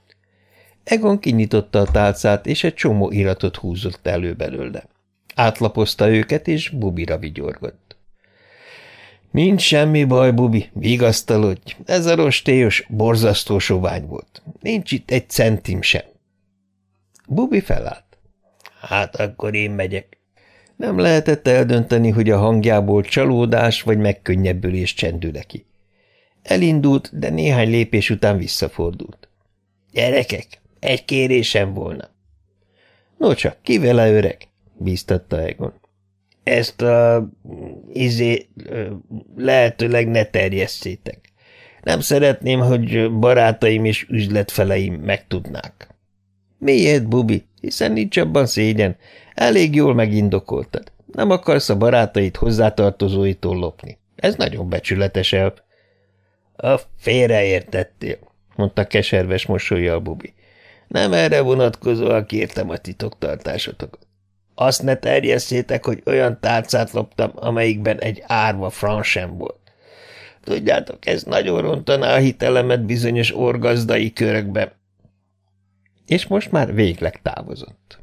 Egon kinyitotta a tálcát, és egy csomó iratot húzott elő belőle. Átlapozta őket, és Bubira vigyorgott. Nincs semmi baj, Bubi, vigasztalodj. Ez a rostélyos borzasztó sovány volt. Nincs itt egy centim sem. Bubi felállt. Hát akkor én megyek. Nem lehetett eldönteni, hogy a hangjából csalódás vagy megkönnyebbülés csendül ki. Elindult, de néhány lépés után visszafordult. Gyerekek, egy kérésem volna. No csak, ki vele, öreg? Bíztatta Egon. Ezt a izé lehetőleg ne terjesszétek. Nem szeretném, hogy barátaim és üzletfeleim megtudnák. Miért, Bubi? Hiszen nincs abban szégyen. Elég jól megindokoltad. Nem akarsz a barátaid hozzátartozóitól lopni. Ez nagyon becsületes elv. A félreértettél, mondta keserves mosollyal Bubi. Nem erre vonatkozóan kértem a titoktartásotokat. Azt ne terjesszétek, hogy olyan tálcát loptam, amelyikben egy árva franc sem volt. Tudjátok, ez nagyon rontaná a hitelemet bizonyos orgazdai körökben. És most már végleg távozott.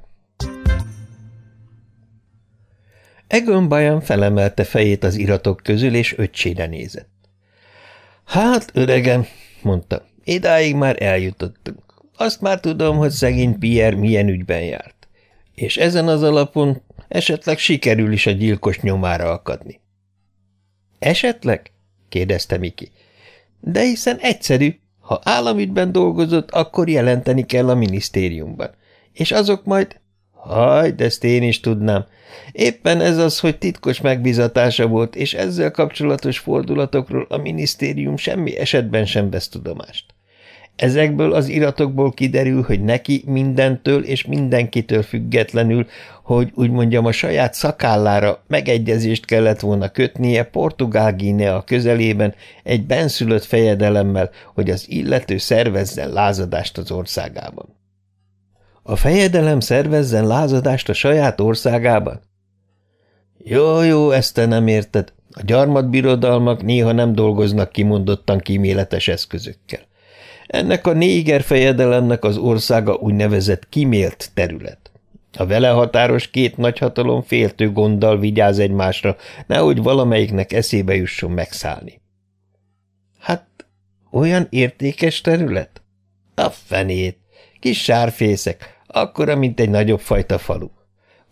Egon Bajan felemelte fejét az iratok közül, és öccsére nézett. Hát, öregem, mondta, idáig már eljutottunk. Azt már tudom, hogy szegény Pierre milyen ügyben járt. És ezen az alapon esetleg sikerül is a gyilkos nyomára akadni. Esetleg? kérdezte Miki. De hiszen egyszerű, ha államügyben dolgozott, akkor jelenteni kell a minisztériumban. És azok majd... Hajj, ezt én is tudnám. Éppen ez az, hogy titkos megbízatása volt, és ezzel kapcsolatos fordulatokról a minisztérium semmi esetben sem vesz tudomást. Ezekből az iratokból kiderül, hogy neki mindentől és mindenkitől függetlenül, hogy úgy mondjam a saját szakállára megegyezést kellett volna kötnie Portugál Guinea közelében egy benszülött fejedelemmel, hogy az illető szervezzen lázadást az országában. A fejedelem szervezzen lázadást a saját országában? Jó, jó, ezt te nem érted. A gyarmatbirodalmak néha nem dolgoznak kimondottan kíméletes eszközökkel. Ennek a néger fejedelemnek az országa úgynevezett kimélt terület. A vele határos két nagyhatalom féltő gonddal vigyáz egymásra, nehogy valamelyiknek eszébe jusson megszállni. Hát, olyan értékes terület? A fenét! Kis sárfészek, akkora, mint egy nagyobb fajta falu.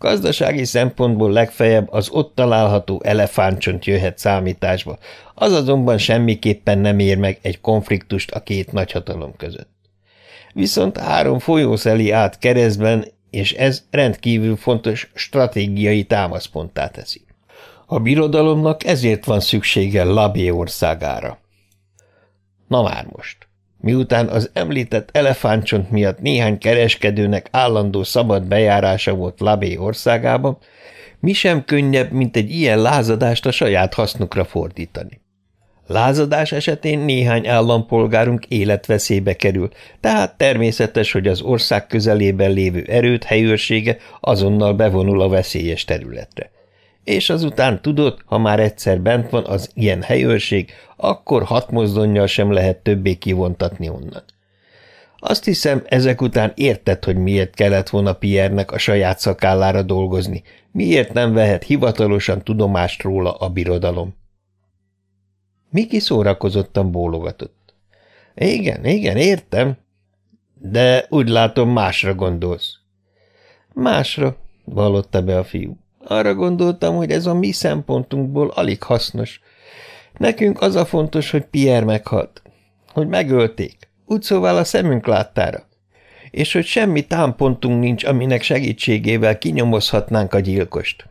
Gazdasági szempontból legfeljebb az ott található elefántcsont jöhet számításba, az azonban semmiképpen nem ér meg egy konfliktust a két nagyhatalom között. Viszont három folyó szeli át keresztben, és ez rendkívül fontos stratégiai támaszponttá teszi. A birodalomnak ezért van szüksége Labé országára. Na már most, miután az említett elefántcsont miatt néhány kereskedőnek állandó szabad bejárása volt Labé országában, mi sem könnyebb, mint egy ilyen lázadást a saját hasznukra fordítani. Lázadás esetén néhány állampolgárunk életveszélybe kerül, tehát természetes, hogy az ország közelében lévő erőd helyőrsége azonnal bevonul a veszélyes területre. És azután tudod, ha már egyszer bent van az ilyen helyőrség, akkor hat mozdonnyal sem lehet többé kivontatni onnan. Azt hiszem, ezek után érted, hogy miért kellett volna Pierre-nek a saját szakállára dolgozni, miért nem vehet hivatalosan tudomást róla a birodalom. Miki szórakozottan bólogatott. Igen, igen, értem, de úgy látom, másra gondolsz. Másra, vallotta be a fiú. Arra gondoltam, hogy ez a mi szempontunkból alig hasznos. Nekünk az a fontos, hogy Pierre meghalt, hogy megölték, úgy szóval a szemünk láttára, és hogy semmi támpontunk nincs, aminek segítségével kinyomozhatnánk a gyilkost.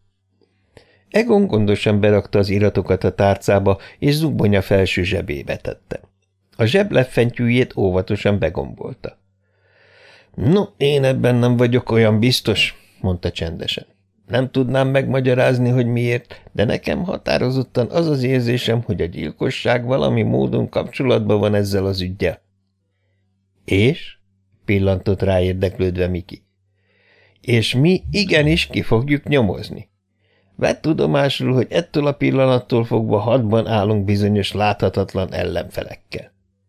Egon gondosan berakta az iratokat a tárcába, és zubbonya felső zsebébe tette. A zsebleffentyűjét óvatosan begombolta. No, én ebben nem vagyok olyan biztos, mondta csendesen. Nem tudnám megmagyarázni, hogy miért, de nekem határozottan az az érzésem, hogy a gyilkosság valami módon kapcsolatban van ezzel az üggyel. És? Pillantott rá érdeklődve Miki. És mi igenis ki fogjuk nyomozni. Vedd tudomásul, hogy ettől a pillanattól fogva hadban állunk bizonyos láthatatlan ellenfelekkel.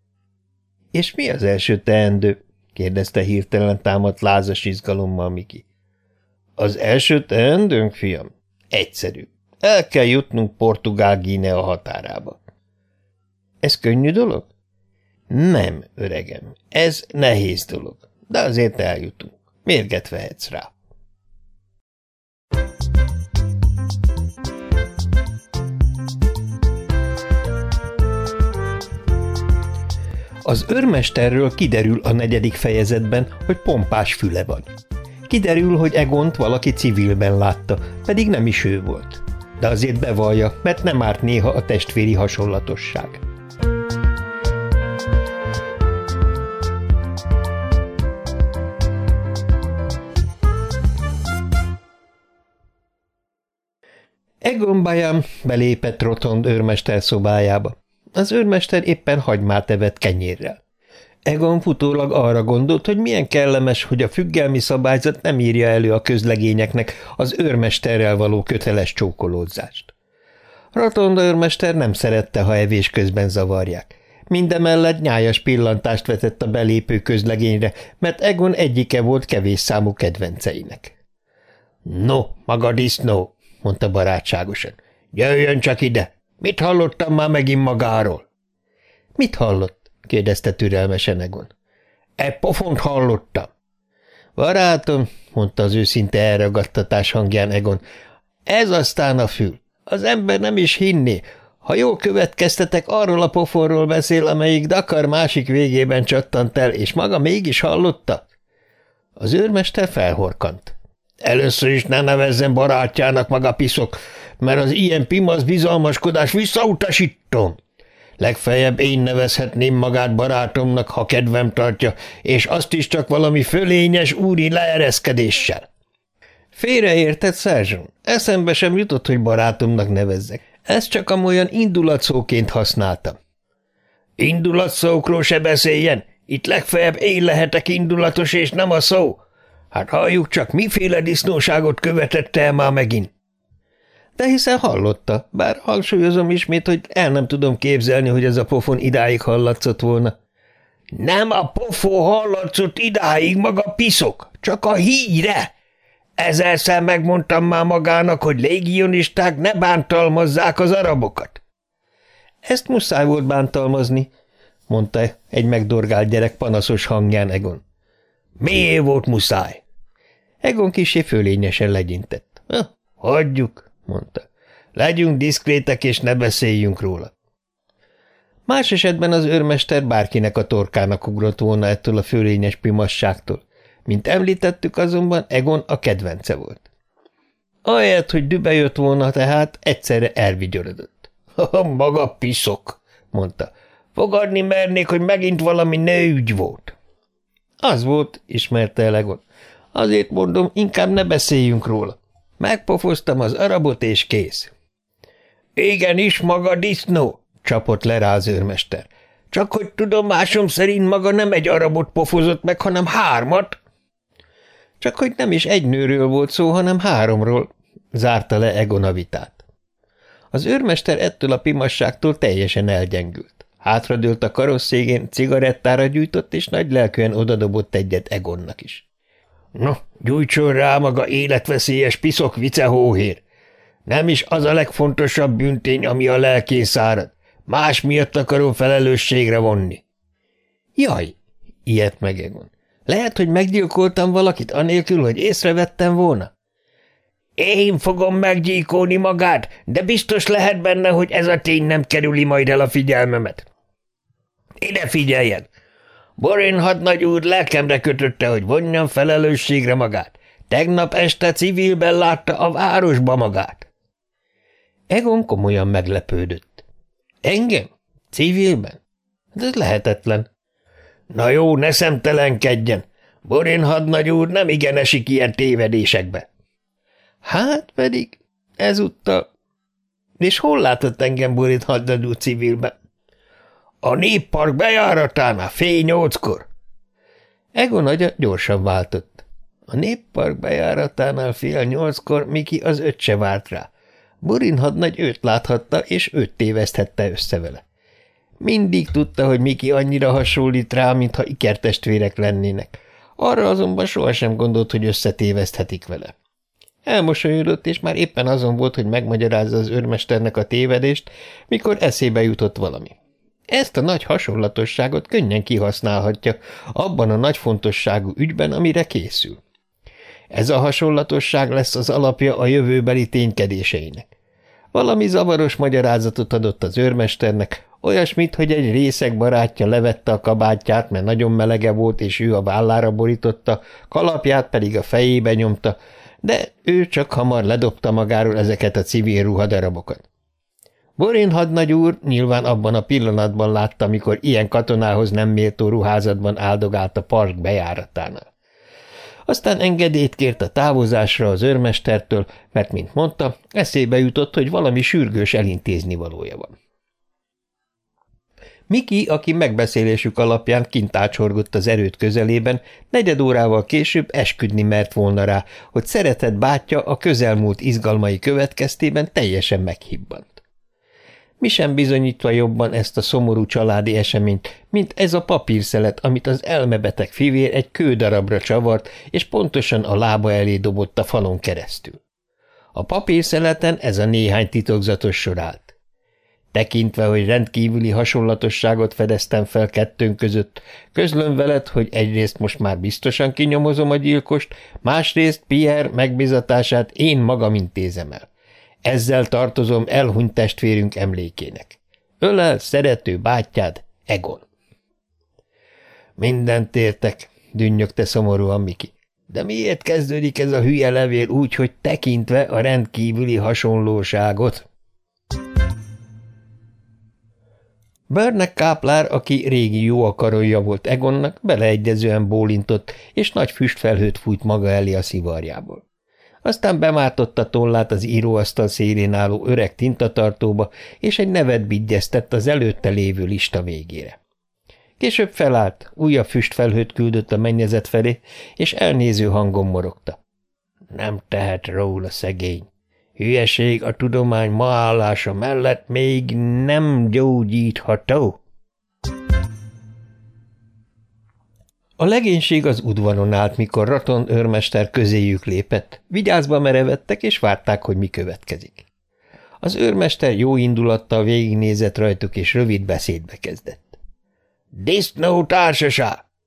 És mi az első teendő? Kérdezte hirtelen támadt lázas izgalommal Miki. Az első teendőnk, fiam? Egyszerű. El kell jutnunk Portugál Guinea határába. Ez könnyű dolog? Nem, öregem. Ez nehéz dolog. De azért eljutunk. Mérget vehetsz rá. Az őrmesterről kiderül a negyedik fejezetben, hogy pompás füle van. Kiderül, hogy Egont valaki civilben látta, pedig nem is ő volt. De azért bevallja, mert nem árt néha a testvéri hasonlatosság. Egon Bayham belépett Rotond őrmester szobájába. Az őrmester éppen hagymát evett kenyérrel. Egon futólag arra gondolt, hogy milyen kellemes, hogy a függelmi szabályzat nem írja elő a közlegényeknek az őrmesterrel való köteles csókolózást. Rotond őrmester nem szerette, ha evés közben zavarják. Mindemellett nyájas pillantást vetett a belépő közlegényre, mert Egon egyike volt kevés számú kedvenceinek. – No, maga disznó! – mondta barátságosan. – Jöjjön csak ide! Mit hallottam már megint magáról? – Mit hallott? – kérdezte türelmesen Egon. – E pofont hallottam. – Barátom – mondta az őszinte elragadtatás hangján Egon. – Ez aztán a fül. Az ember nem is hinné. Ha jól következtetek, arról a pofonról beszél, amelyik Dakar másik végében csattant el, és maga mégis hallotta? Az őrmester felhorkant. – Először is ne nevezzen barátjának, maga piszok, mert az ilyen pimasz bizalmaskodás visszautasítom. Legfeljebb én nevezhetném magát barátomnak, ha kedvem tartja, és azt is csak valami fölényes úri leereszkedéssel. Félreértett, Szerzson. Eszembe sem jutott, hogy barátomnak nevezzek. Ezt csak amolyan indulatszóként használtam. Indulatszókról se beszéljen. Itt legfeljebb én lehetek indulatos, és nem a szó. Hát halljuk csak, miféle disznóságot követett el már megint. De hiszen hallotta, bár hangsúlyozom ismét, hogy el nem tudom képzelni, hogy ez a pofon idáig hallatszott volna. Nem a pofon hallatszott idáig, maga piszok, csak a híre. Ezerszer megmondtam már magának, hogy légionisták ne bántalmazzák az arabokat. Ezt muszáj volt bántalmazni, mondta egy megdorgált gyerek panaszos hangján Egon. Miért volt muszáj? Egon kissé fölényesen legyintett. – Hagyjuk, mondta. Legyünk diszkrétek, és ne beszéljünk róla. Más esetben az őrmester bárkinek a torkának ugrott volna ettől a fölényes pimasságtól. Mint említettük, azonban Egon a kedvence volt. Ahelyett, hogy dübe jött volna, tehát egyszerre elvigyorodott. – Maga piszok, mondta. Fogadni mernék, hogy megint valami nőügy volt. Az volt, ismerte el Egon. Azért mondom, inkább ne beszéljünk róla. Megpofoztam az arabot, és kész. Igenis, maga disznó, csapott le rá az őrmester. Csak hogy tudomásom szerint maga nem egy arabot pofozott meg, hanem hármat. Csak hogy nem is egy nőről volt szó, hanem háromról, zárta le Egon a vitát. Az őrmester ettől a pimasságtól teljesen elgyengült. Hátradőlt a karosszégén, cigarettára gyújtott, és nagy lelkűen odadobott egyet Egonnak is. – No, gyújtson rá maga életveszélyes piszok vicehóhér! Nem is az a legfontosabb bűntény, ami a lelkén szárad. Más miatt akarom felelősségre vonni. – Jaj! – ijedt meg Egon. – Lehet, hogy meggyilkoltam valakit anélkül, hogy észrevettem volna? – Én fogom meggyilkolni magát, de biztos lehet benne, hogy ez a tény nem kerüli majd el a figyelmemet. Ide figyeljen! Borin hadnagy úr lelkemre kötötte, hogy vonjam felelősségre magát. Tegnap este civilben látta a városba magát. Egon komolyan meglepődött. Engem? Civilben? Ez lehetetlen. Na jó, ne szemtelenkedjen. Borin hadnagy úr nem igen esik ilyen tévedésekbe. Hát pedig ezúttal. És hol látott engem Borin hadnagy úr civilben? A Néppark bejáratánál fél nyolckor. Egon agya gyorsan váltott. A Néppark bejáratánál fél nyolckor Miki az öccse várt rá. Borin hadnagy őt láthatta, és őt téveszthette össze vele. Mindig tudta, hogy Miki annyira hasonlít rá, mintha ikertestvérek lennének. Arra azonban sohasem gondolt, hogy összetéveszthetik vele. Elmosolyodott, és már éppen azon volt, hogy megmagyarázza az őrmesternek a tévedést, mikor eszébe jutott valami. Ezt a nagy hasonlatosságot könnyen kihasználhatja abban a nagy fontosságú ügyben, amire készül. Ez a hasonlatosság lesz az alapja a jövőbeli ténykedéseinek. Valami zavaros magyarázatot adott az őrmesternek, olyasmit, hogy egy részeg barátja levette a kabátját, mert nagyon melege volt, és ő a vállára borította, kalapját pedig a fejébe nyomta, de ő csak hamar ledobta magáról ezeket a civil ruhadarabokat. Borin hadnagy úr nyilván abban a pillanatban látta, amikor ilyen katonához nem méltó ruházatban áldogált a park bejáratánál. Aztán engedélyt kért a távozásra az őrmestertől, mert, mint mondta, eszébe jutott, hogy valami sürgős elintéznivalója van. Miki, aki megbeszélésük alapján kint ácsorgott az erőd közelében, negyed órával később esküdni mert volna rá, hogy szeretett bátyja a közelmúlt izgalmai következtében teljesen meghibbant. Mi sem bizonyítva jobban ezt a szomorú családi eseményt, mint ez a papírszelet, amit az elmebeteg fivér egy kődarabra csavart, és pontosan a lába elé dobott a falon keresztül. A papírszeleten ez a néhány titokzatos sor állt. Tekintve, hogy rendkívüli hasonlatosságot fedeztem fel kettőnk között, közlöm veled, hogy egyrészt most már biztosan kinyomozom a gyilkost, másrészt Pierre megbizatását én magam intézem el. Ezzel tartozom elhunyt testvérünk emlékének. Ölel szerető bátyád, Egon. Mindent értek, dünnyögte szomorúan Miki. De miért kezdődik ez a hülye levél úgy, hogy tekintve a rendkívüli hasonlóságot? Börnek káplár, aki régi jó akarója volt Egonnak, beleegyezően bólintott, és nagy füstfelhőt fújt maga elé a szivarjából. Aztán bemártotta tollát az íróasztal szélén álló öreg tintatartóba, és egy nevet bigyeztett az előtte lévő lista végére. Később felállt, újabb füstfelhőt küldött a mennyezet felé, és elnéző hangon morogta. Nem tehet róla szegény. Hülyeség a tudomány ma állása mellett még nem gyógyítható. A legénység az udvaron állt, mikor Raton őrmester közéjük lépett, vigyázba merevettek, és várták, hogy mi következik. Az őrmester jó indulattal végignézett rajtuk, és rövid beszédbe kezdett. – Disznó társaság!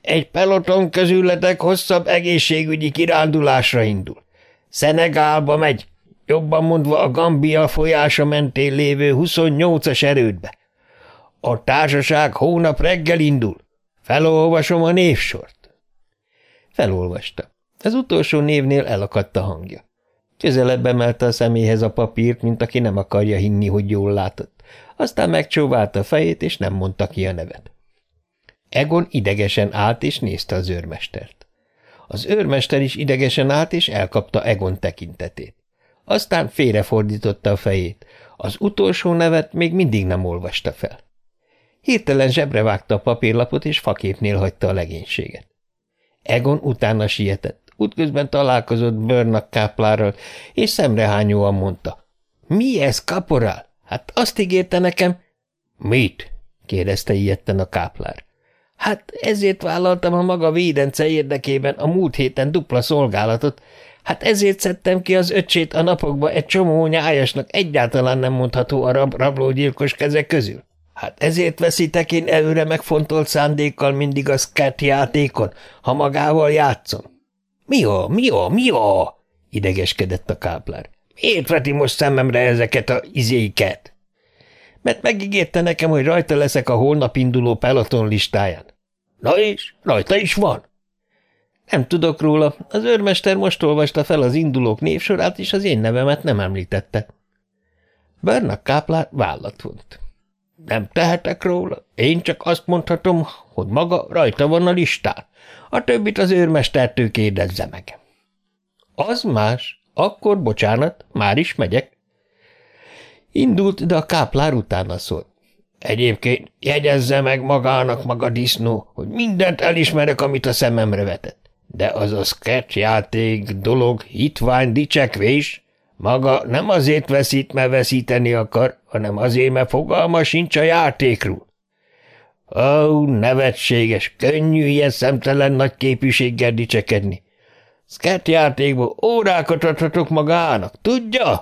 Egy peloton közületek hosszabb egészségügyi kirándulásra indul. Szenegálba megy, jobban mondva a Gambia folyása mentén lévő huszonnyolcas erődbe. A társaság hónap reggel indul. Felolvasom a névsort. Felolvasta. Az utolsó névnél elakadt a hangja. Közelebb emelte a szeméhez a papírt, mint aki nem akarja hinni, hogy jól látott. Aztán megcsóválta a fejét, és nem mondta ki a nevet. Egon idegesen állt, és nézte az őrmestert. Az őrmester is idegesen állt, és elkapta Egon tekintetét. Aztán félrefordította a fejét. Az utolsó nevet még mindig nem olvasta fel. Hirtelen zsebre vágta a papírlapot, és faképnél hagyta a legénységet. Egon utána sietett. Útközben találkozott Burnnak káplárral, és szemrehányóan mondta. – Mi ez, kaporál? Hát azt ígérte nekem… – Mit? – kérdezte ijedten a káplár. – Hát ezért vállaltam a maga védence érdekében a múlt héten dupla szolgálatot. Hát ezért szedtem ki az öcsét a napokba egy csomó nyájasnak egyáltalán nem mondható a rab rablógyilkos kezek közül. Hát ezért veszítek én előre megfontolt szándékkal mindig a szkert játékon, ha magával játszom. Mi a, mi a, mi a? Idegeskedett a káplár. Miért veti most szememre ezeket a izéket? Mert megígérte nekem, hogy rajta leszek a holnap induló peloton listáján. Na és? Rajta is van? Nem tudok róla. Az őrmester most olvasta fel az indulók névsorát, és az én nevemet nem említette. Burnnak káplár vállat vont. Nem tehetek róla. Én csak azt mondhatom, hogy maga rajta van a listán. A többit az őrmestertől kérdezze meg. Az más. Akkor bocsánat, már is megyek. Indult, de a káplár utána szólt. Egyébként jegyezze meg magának, maga disznó, hogy mindent elismerek, amit a szememre vetett. De az a sketch játék, dolog, hitvány, dicsekvés, maga nem azért veszít, mert veszíteni akar, hanem azért, mert fogalma sincs a játékról. Ó, nevetséges, könnyű ilyen szemtelen nagy képűséggel dicsekedni. Sketch játékból órákat adhatok magának, tudja?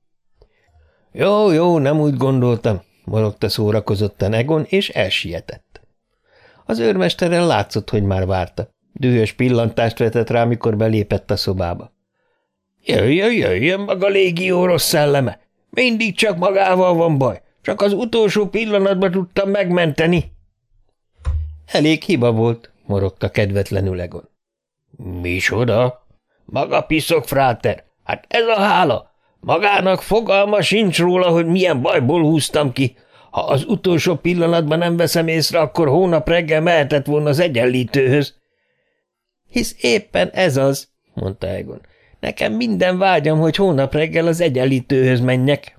Jó, jó, nem úgy gondoltam, morogta szórakozottan Egon, és elsietett. Az őrmesteren látszott, hogy már várta. Dühös pillantást vetett rá, mikor belépett a szobába. Jöjjön, jöjjön maga légió rossz szelleme! Mindig csak magával van baj, csak az utolsó pillanatban tudtam megmenteni. Elég hiba volt, morogta kedvetlenül Egon. Micsoda? Maga piszok, fráter, hát ez a hála! Magának fogalma sincs róla, hogy milyen bajból húztam ki. Ha az utolsó pillanatban nem veszem észre, akkor hónap reggel mehetett volna az egyenlítőhöz. Hisz éppen ez az, mondta Egon. Nekem minden vágyam, hogy hónap reggel az egyenlítőhöz menjek.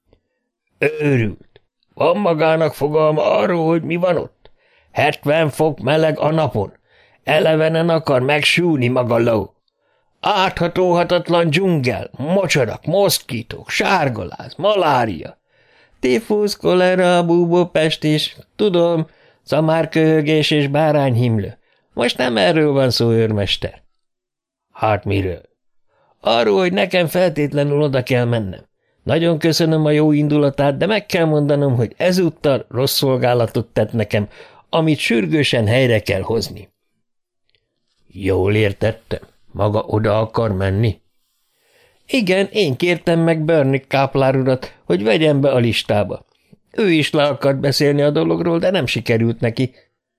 Őrült. Van magának fogalma arról, hogy mi van ott? hetven fok meleg a napon. Elevenen akar megsúlni maga ló. Áthatóhatatlan dzsungel, mocsarak, moszkítók, sárgaláz, malária. Tifusz, kolera, búbópest is, tudom, szamárköhögés és bárányhimlő. Most nem erről van szó, őrmester. Hát miről? Arról, hogy nekem feltétlenül oda kell mennem. Nagyon köszönöm a jó indulatát, de meg kell mondanom, hogy ezúttal rossz szolgálatot tett nekem, amit sürgősen helyre kell hozni. Jól értettem. Maga oda akar menni? Igen, én kértem meg Burnnak káplár urat, hogy vegyem be a listába. Ő is le akart beszélni a dologról, de nem sikerült neki.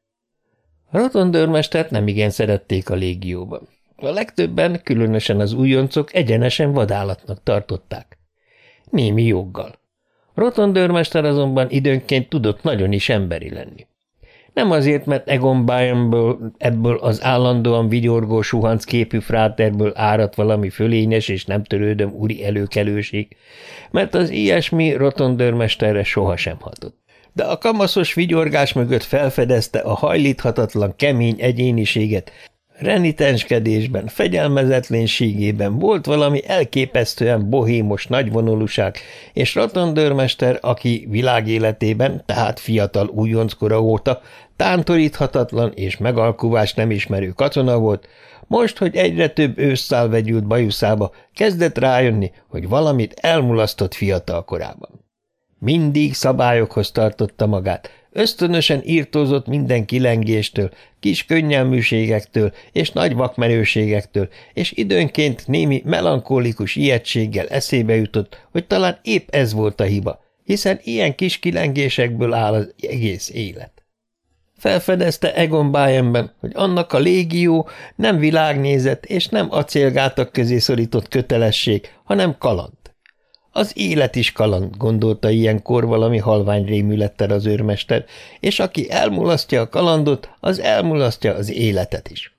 Rotond őrmestert nem igen szerették a légióban. A legtöbben, különösen az újoncok egyenesen vadállatnak tartották. Némi joggal. Rotond őrmester azonban időnként tudott nagyon is emberi lenni. Nem azért, mert Egon Byrnből, ebből az állandóan vigyorgó suhanc képű fráterből áradt valami fölényes és nem törődöm úri előkelőség, mert az ilyesmi Rotond őrmesterre sohasem hatott. De a kamaszos vigyorgás mögött felfedezte a hajlíthatatlan kemény egyéniséget, renitenskedésben, fegyelmezetlenségében volt valami elképesztően bohémos nagyvonulúság, és Rotond őrmester, aki világéletében, tehát fiatal újonckora óta tántoríthatatlan és megalkuvást nem ismerő katona volt, most, hogy egyre több ősszál vegyült bajuszába, kezdett rájönni, hogy valamit elmulasztott fiatal korában. Mindig szabályokhoz tartotta magát, Ösztönösen írtózott minden kilengéstől, kis könnyelműségektől és nagy vakmerőségektől, és időnként némi melankólikus ijegységgel eszébe jutott, hogy talán épp ez volt a hiba, hiszen ilyen kis kilengésekből áll az egész élet. Felfedezte Egon Bayernben, hogy annak a légió nem világnézet és nem acélgátak közé szorított kötelesség, hanem kaland. Az élet is kaland, gondolta ilyenkor valami halvány rémülettel az őrmester, és aki elmulasztja a kalandot, az elmulasztja az életet is.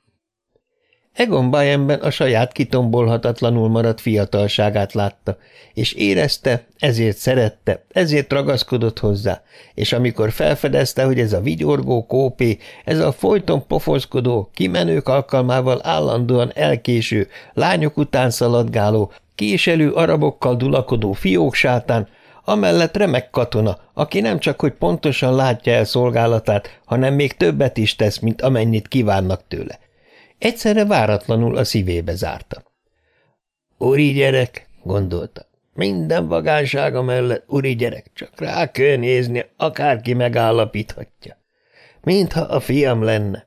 Egon Bayernben a saját kitombolhatatlanul maradt fiatalságát látta, és érezte, ezért szerette, ezért ragaszkodott hozzá, és amikor felfedezte, hogy ez a vigyorgó kópé, ez a folyton pofozkodó, kimenők alkalmával állandóan elkéső, lányok után szaladgáló, késelő arabokkal dulakodó fióksátán, amellett remek katona, aki nem csak hogy pontosan látja el szolgálatát, hanem még többet is tesz, mint amennyit kívánnak tőle. Egyszerre váratlanul a szívébe zárta. Uri gyerek, gondolta, minden vagánsága mellett uri gyerek, csak rá kell nézni, akárki megállapíthatja. Mintha a fiam lenne.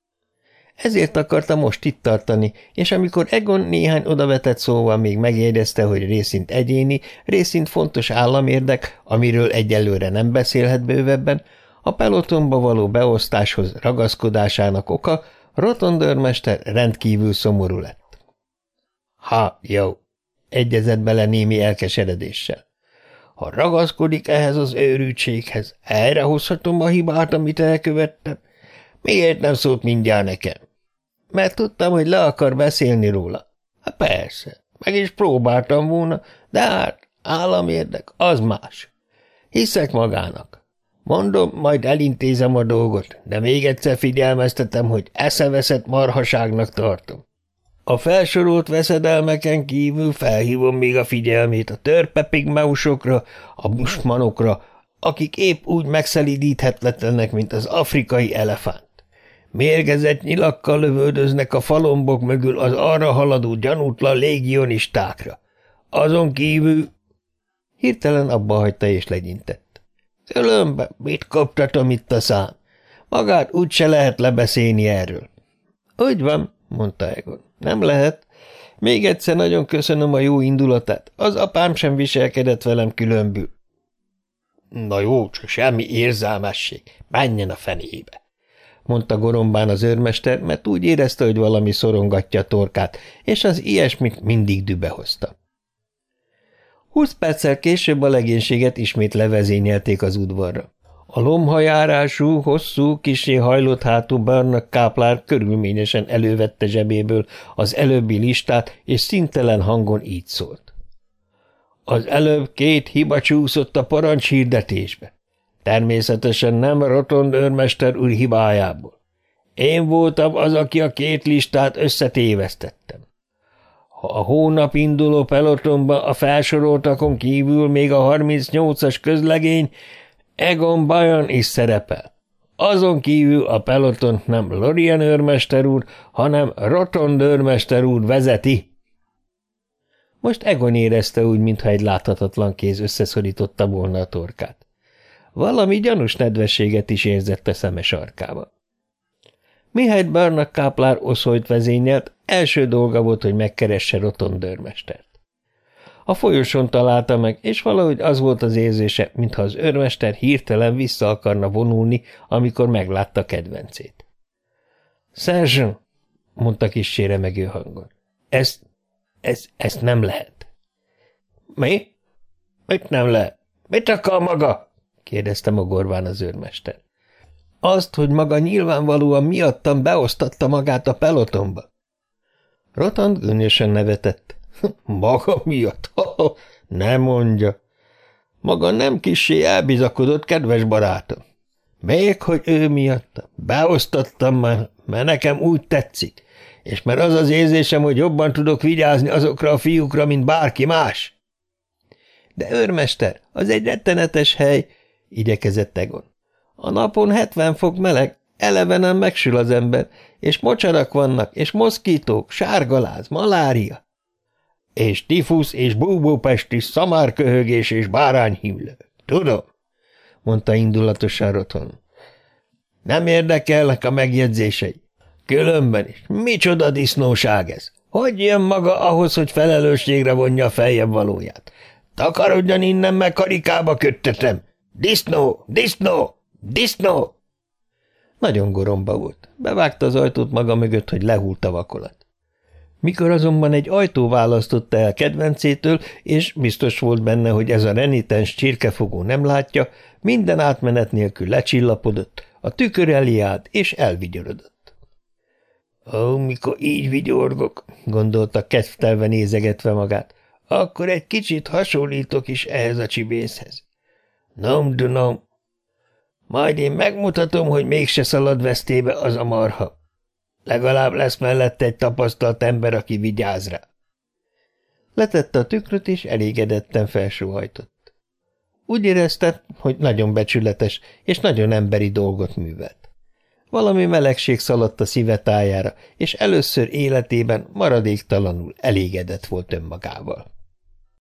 Ezért akarta most itt tartani, és amikor Egon néhány odavetett szóval még megjegyezte, hogy részint egyéni, részint fontos államérdek, amiről egyelőre nem beszélhet bővebben, a pelotonba való beosztáshoz ragaszkodásának oka, Rotond őrmester rendkívül szomorú lett. Ha, jó, egyezett bele némi elkeseredéssel. Ha ragaszkodik ehhez az őrültséghez, elrehozhatom a hibát, amit elkövettem. Miért nem szólt mindjárt nekem? Mert tudtam, hogy le akar beszélni róla. Hát persze, meg is próbáltam volna, de hát államérdek, az más. Hiszek magának. Mondom, majd elintézem a dolgot, de még egyszer figyelmeztetem, hogy eszeveszett marhaságnak tartom. A felsorolt veszedelmeken kívül felhívom még a figyelmét a törpepigmeusokra, a bushmanokra, akik épp úgy megszelídíthetetlenek, mint az afrikai elefánt. Mérgezett nyilakkal lövöldöznek a falombok mögül az arra haladó gyanútlan légionistákra. Azon kívül... Hirtelen abba hagyta és legyintett. Különben mit koptatom itt a szám? Magát úgyse lehet lebeszélni erről. Úgy van, mondta Egon. Nem lehet. Még egyszer nagyon köszönöm a jó indulatát. Az apám sem viselkedett velem különbül. Na jó, csak semmi érzelmesség. Menjen a fenébe, mondta gorombán az őrmester, mert úgy érezte, hogy valami szorongatja a torkát, és az ilyesmit mindig dübe hozta. Húsz perccel később a legénységet ismét levezényelték az udvarra. A lomhajárású, hosszú, kissé hajlott hátú Barnak káplár körülményesen elővette zsebéből az előbbi listát, és szintelen hangon így szólt. Az előbb két hiba csúszott a parancshirdetésbe. Természetesen nem Rotond őrmester úr hibájából. Én voltam az, aki a két listát összetévesztettem. Ha a hónap induló pelotonba a felsoroltakon kívül még a harmincnyolcas közlegény, Egon Bayern is szerepel. Azon kívül a pelotont nem Lorien őrmester úr, hanem Rotond őrmester úr vezeti. Most Egon érezte úgy, mintha egy láthatatlan kéz összeszorította volna a torkát. Valami gyanús nedvességet is érzett a szeme sarkában. Mihelyt Barnak káplár oszolyt vezényelt, első dolga volt, hogy megkeresse Rotond őrmestert. A folyosón találta meg, és valahogy az volt az érzése, mintha az őrmester hirtelen vissza akarna vonulni, amikor meglátta kedvencét. – Sergeant, mondta kissé remegő hangon, ezt, ezt, ezt nem lehet. – Mi? Mit nem lehet? Mit akar maga? – kérdezte mogorván az őrmester. – Azt, hogy maga nyilvánvalóan miattam beosztatta magát a pelotonba. Rotond gőnyösen nevetett. Maga miatt? Nem mondja. Maga nem kissé elbizakodott, kedves barátom. Még, hogy ő miatt. Beosztottam már, mert nekem úgy tetszik, és mert az az érzésem, hogy jobban tudok vigyázni azokra a fiúkra, mint bárki más. De őrmester, az egy rettenetes hely, igyekezett Egon. A napon hetven fok meleg, elevenen megsül az ember, és mocsarak vannak, és moszkítók, sárgaláz, malária. És tifusz, és búbópest is, szamárköhögés és bárányhimlő. Tudom, mondta indulatosan Rotholm. Nem érdekelnek a megjegyzései. Különben is. Micsoda disznóság ez? Hogy jön maga ahhoz, hogy felelősségre vonja a feljebb valóját? Takarodjon innen, meg karikába köttetem! Disznó! Disznó! Disznó! Nagyon goromba volt. Bevágta az ajtót maga mögött, hogy lehúlt a vakolat. Mikor azonban egy ajtó választotta el kedvencétől, és biztos volt benne, hogy ez a renitens csirkefogó nem látja, minden átmenet nélkül lecsillapodott, a tükör elé állt, és elvigyorodott. Ó, mikor így vigyorgok, gondolta kedvtelve nézegetve magát, akkor egy kicsit hasonlítok is ehhez a csibészhez. Nom du nom. Majd én megmutatom, hogy mégse szalad vesztébe az a marha. Legalább lesz mellette egy tapasztalt ember, aki vigyáz rá. Letette a tükröt, és elégedetten felsóhajtott. Úgy érezte, hogy nagyon becsületes és nagyon emberi dolgot művelt. Valami melegség szaladt a szíve tájára, és először életében maradéktalanul elégedett volt önmagával.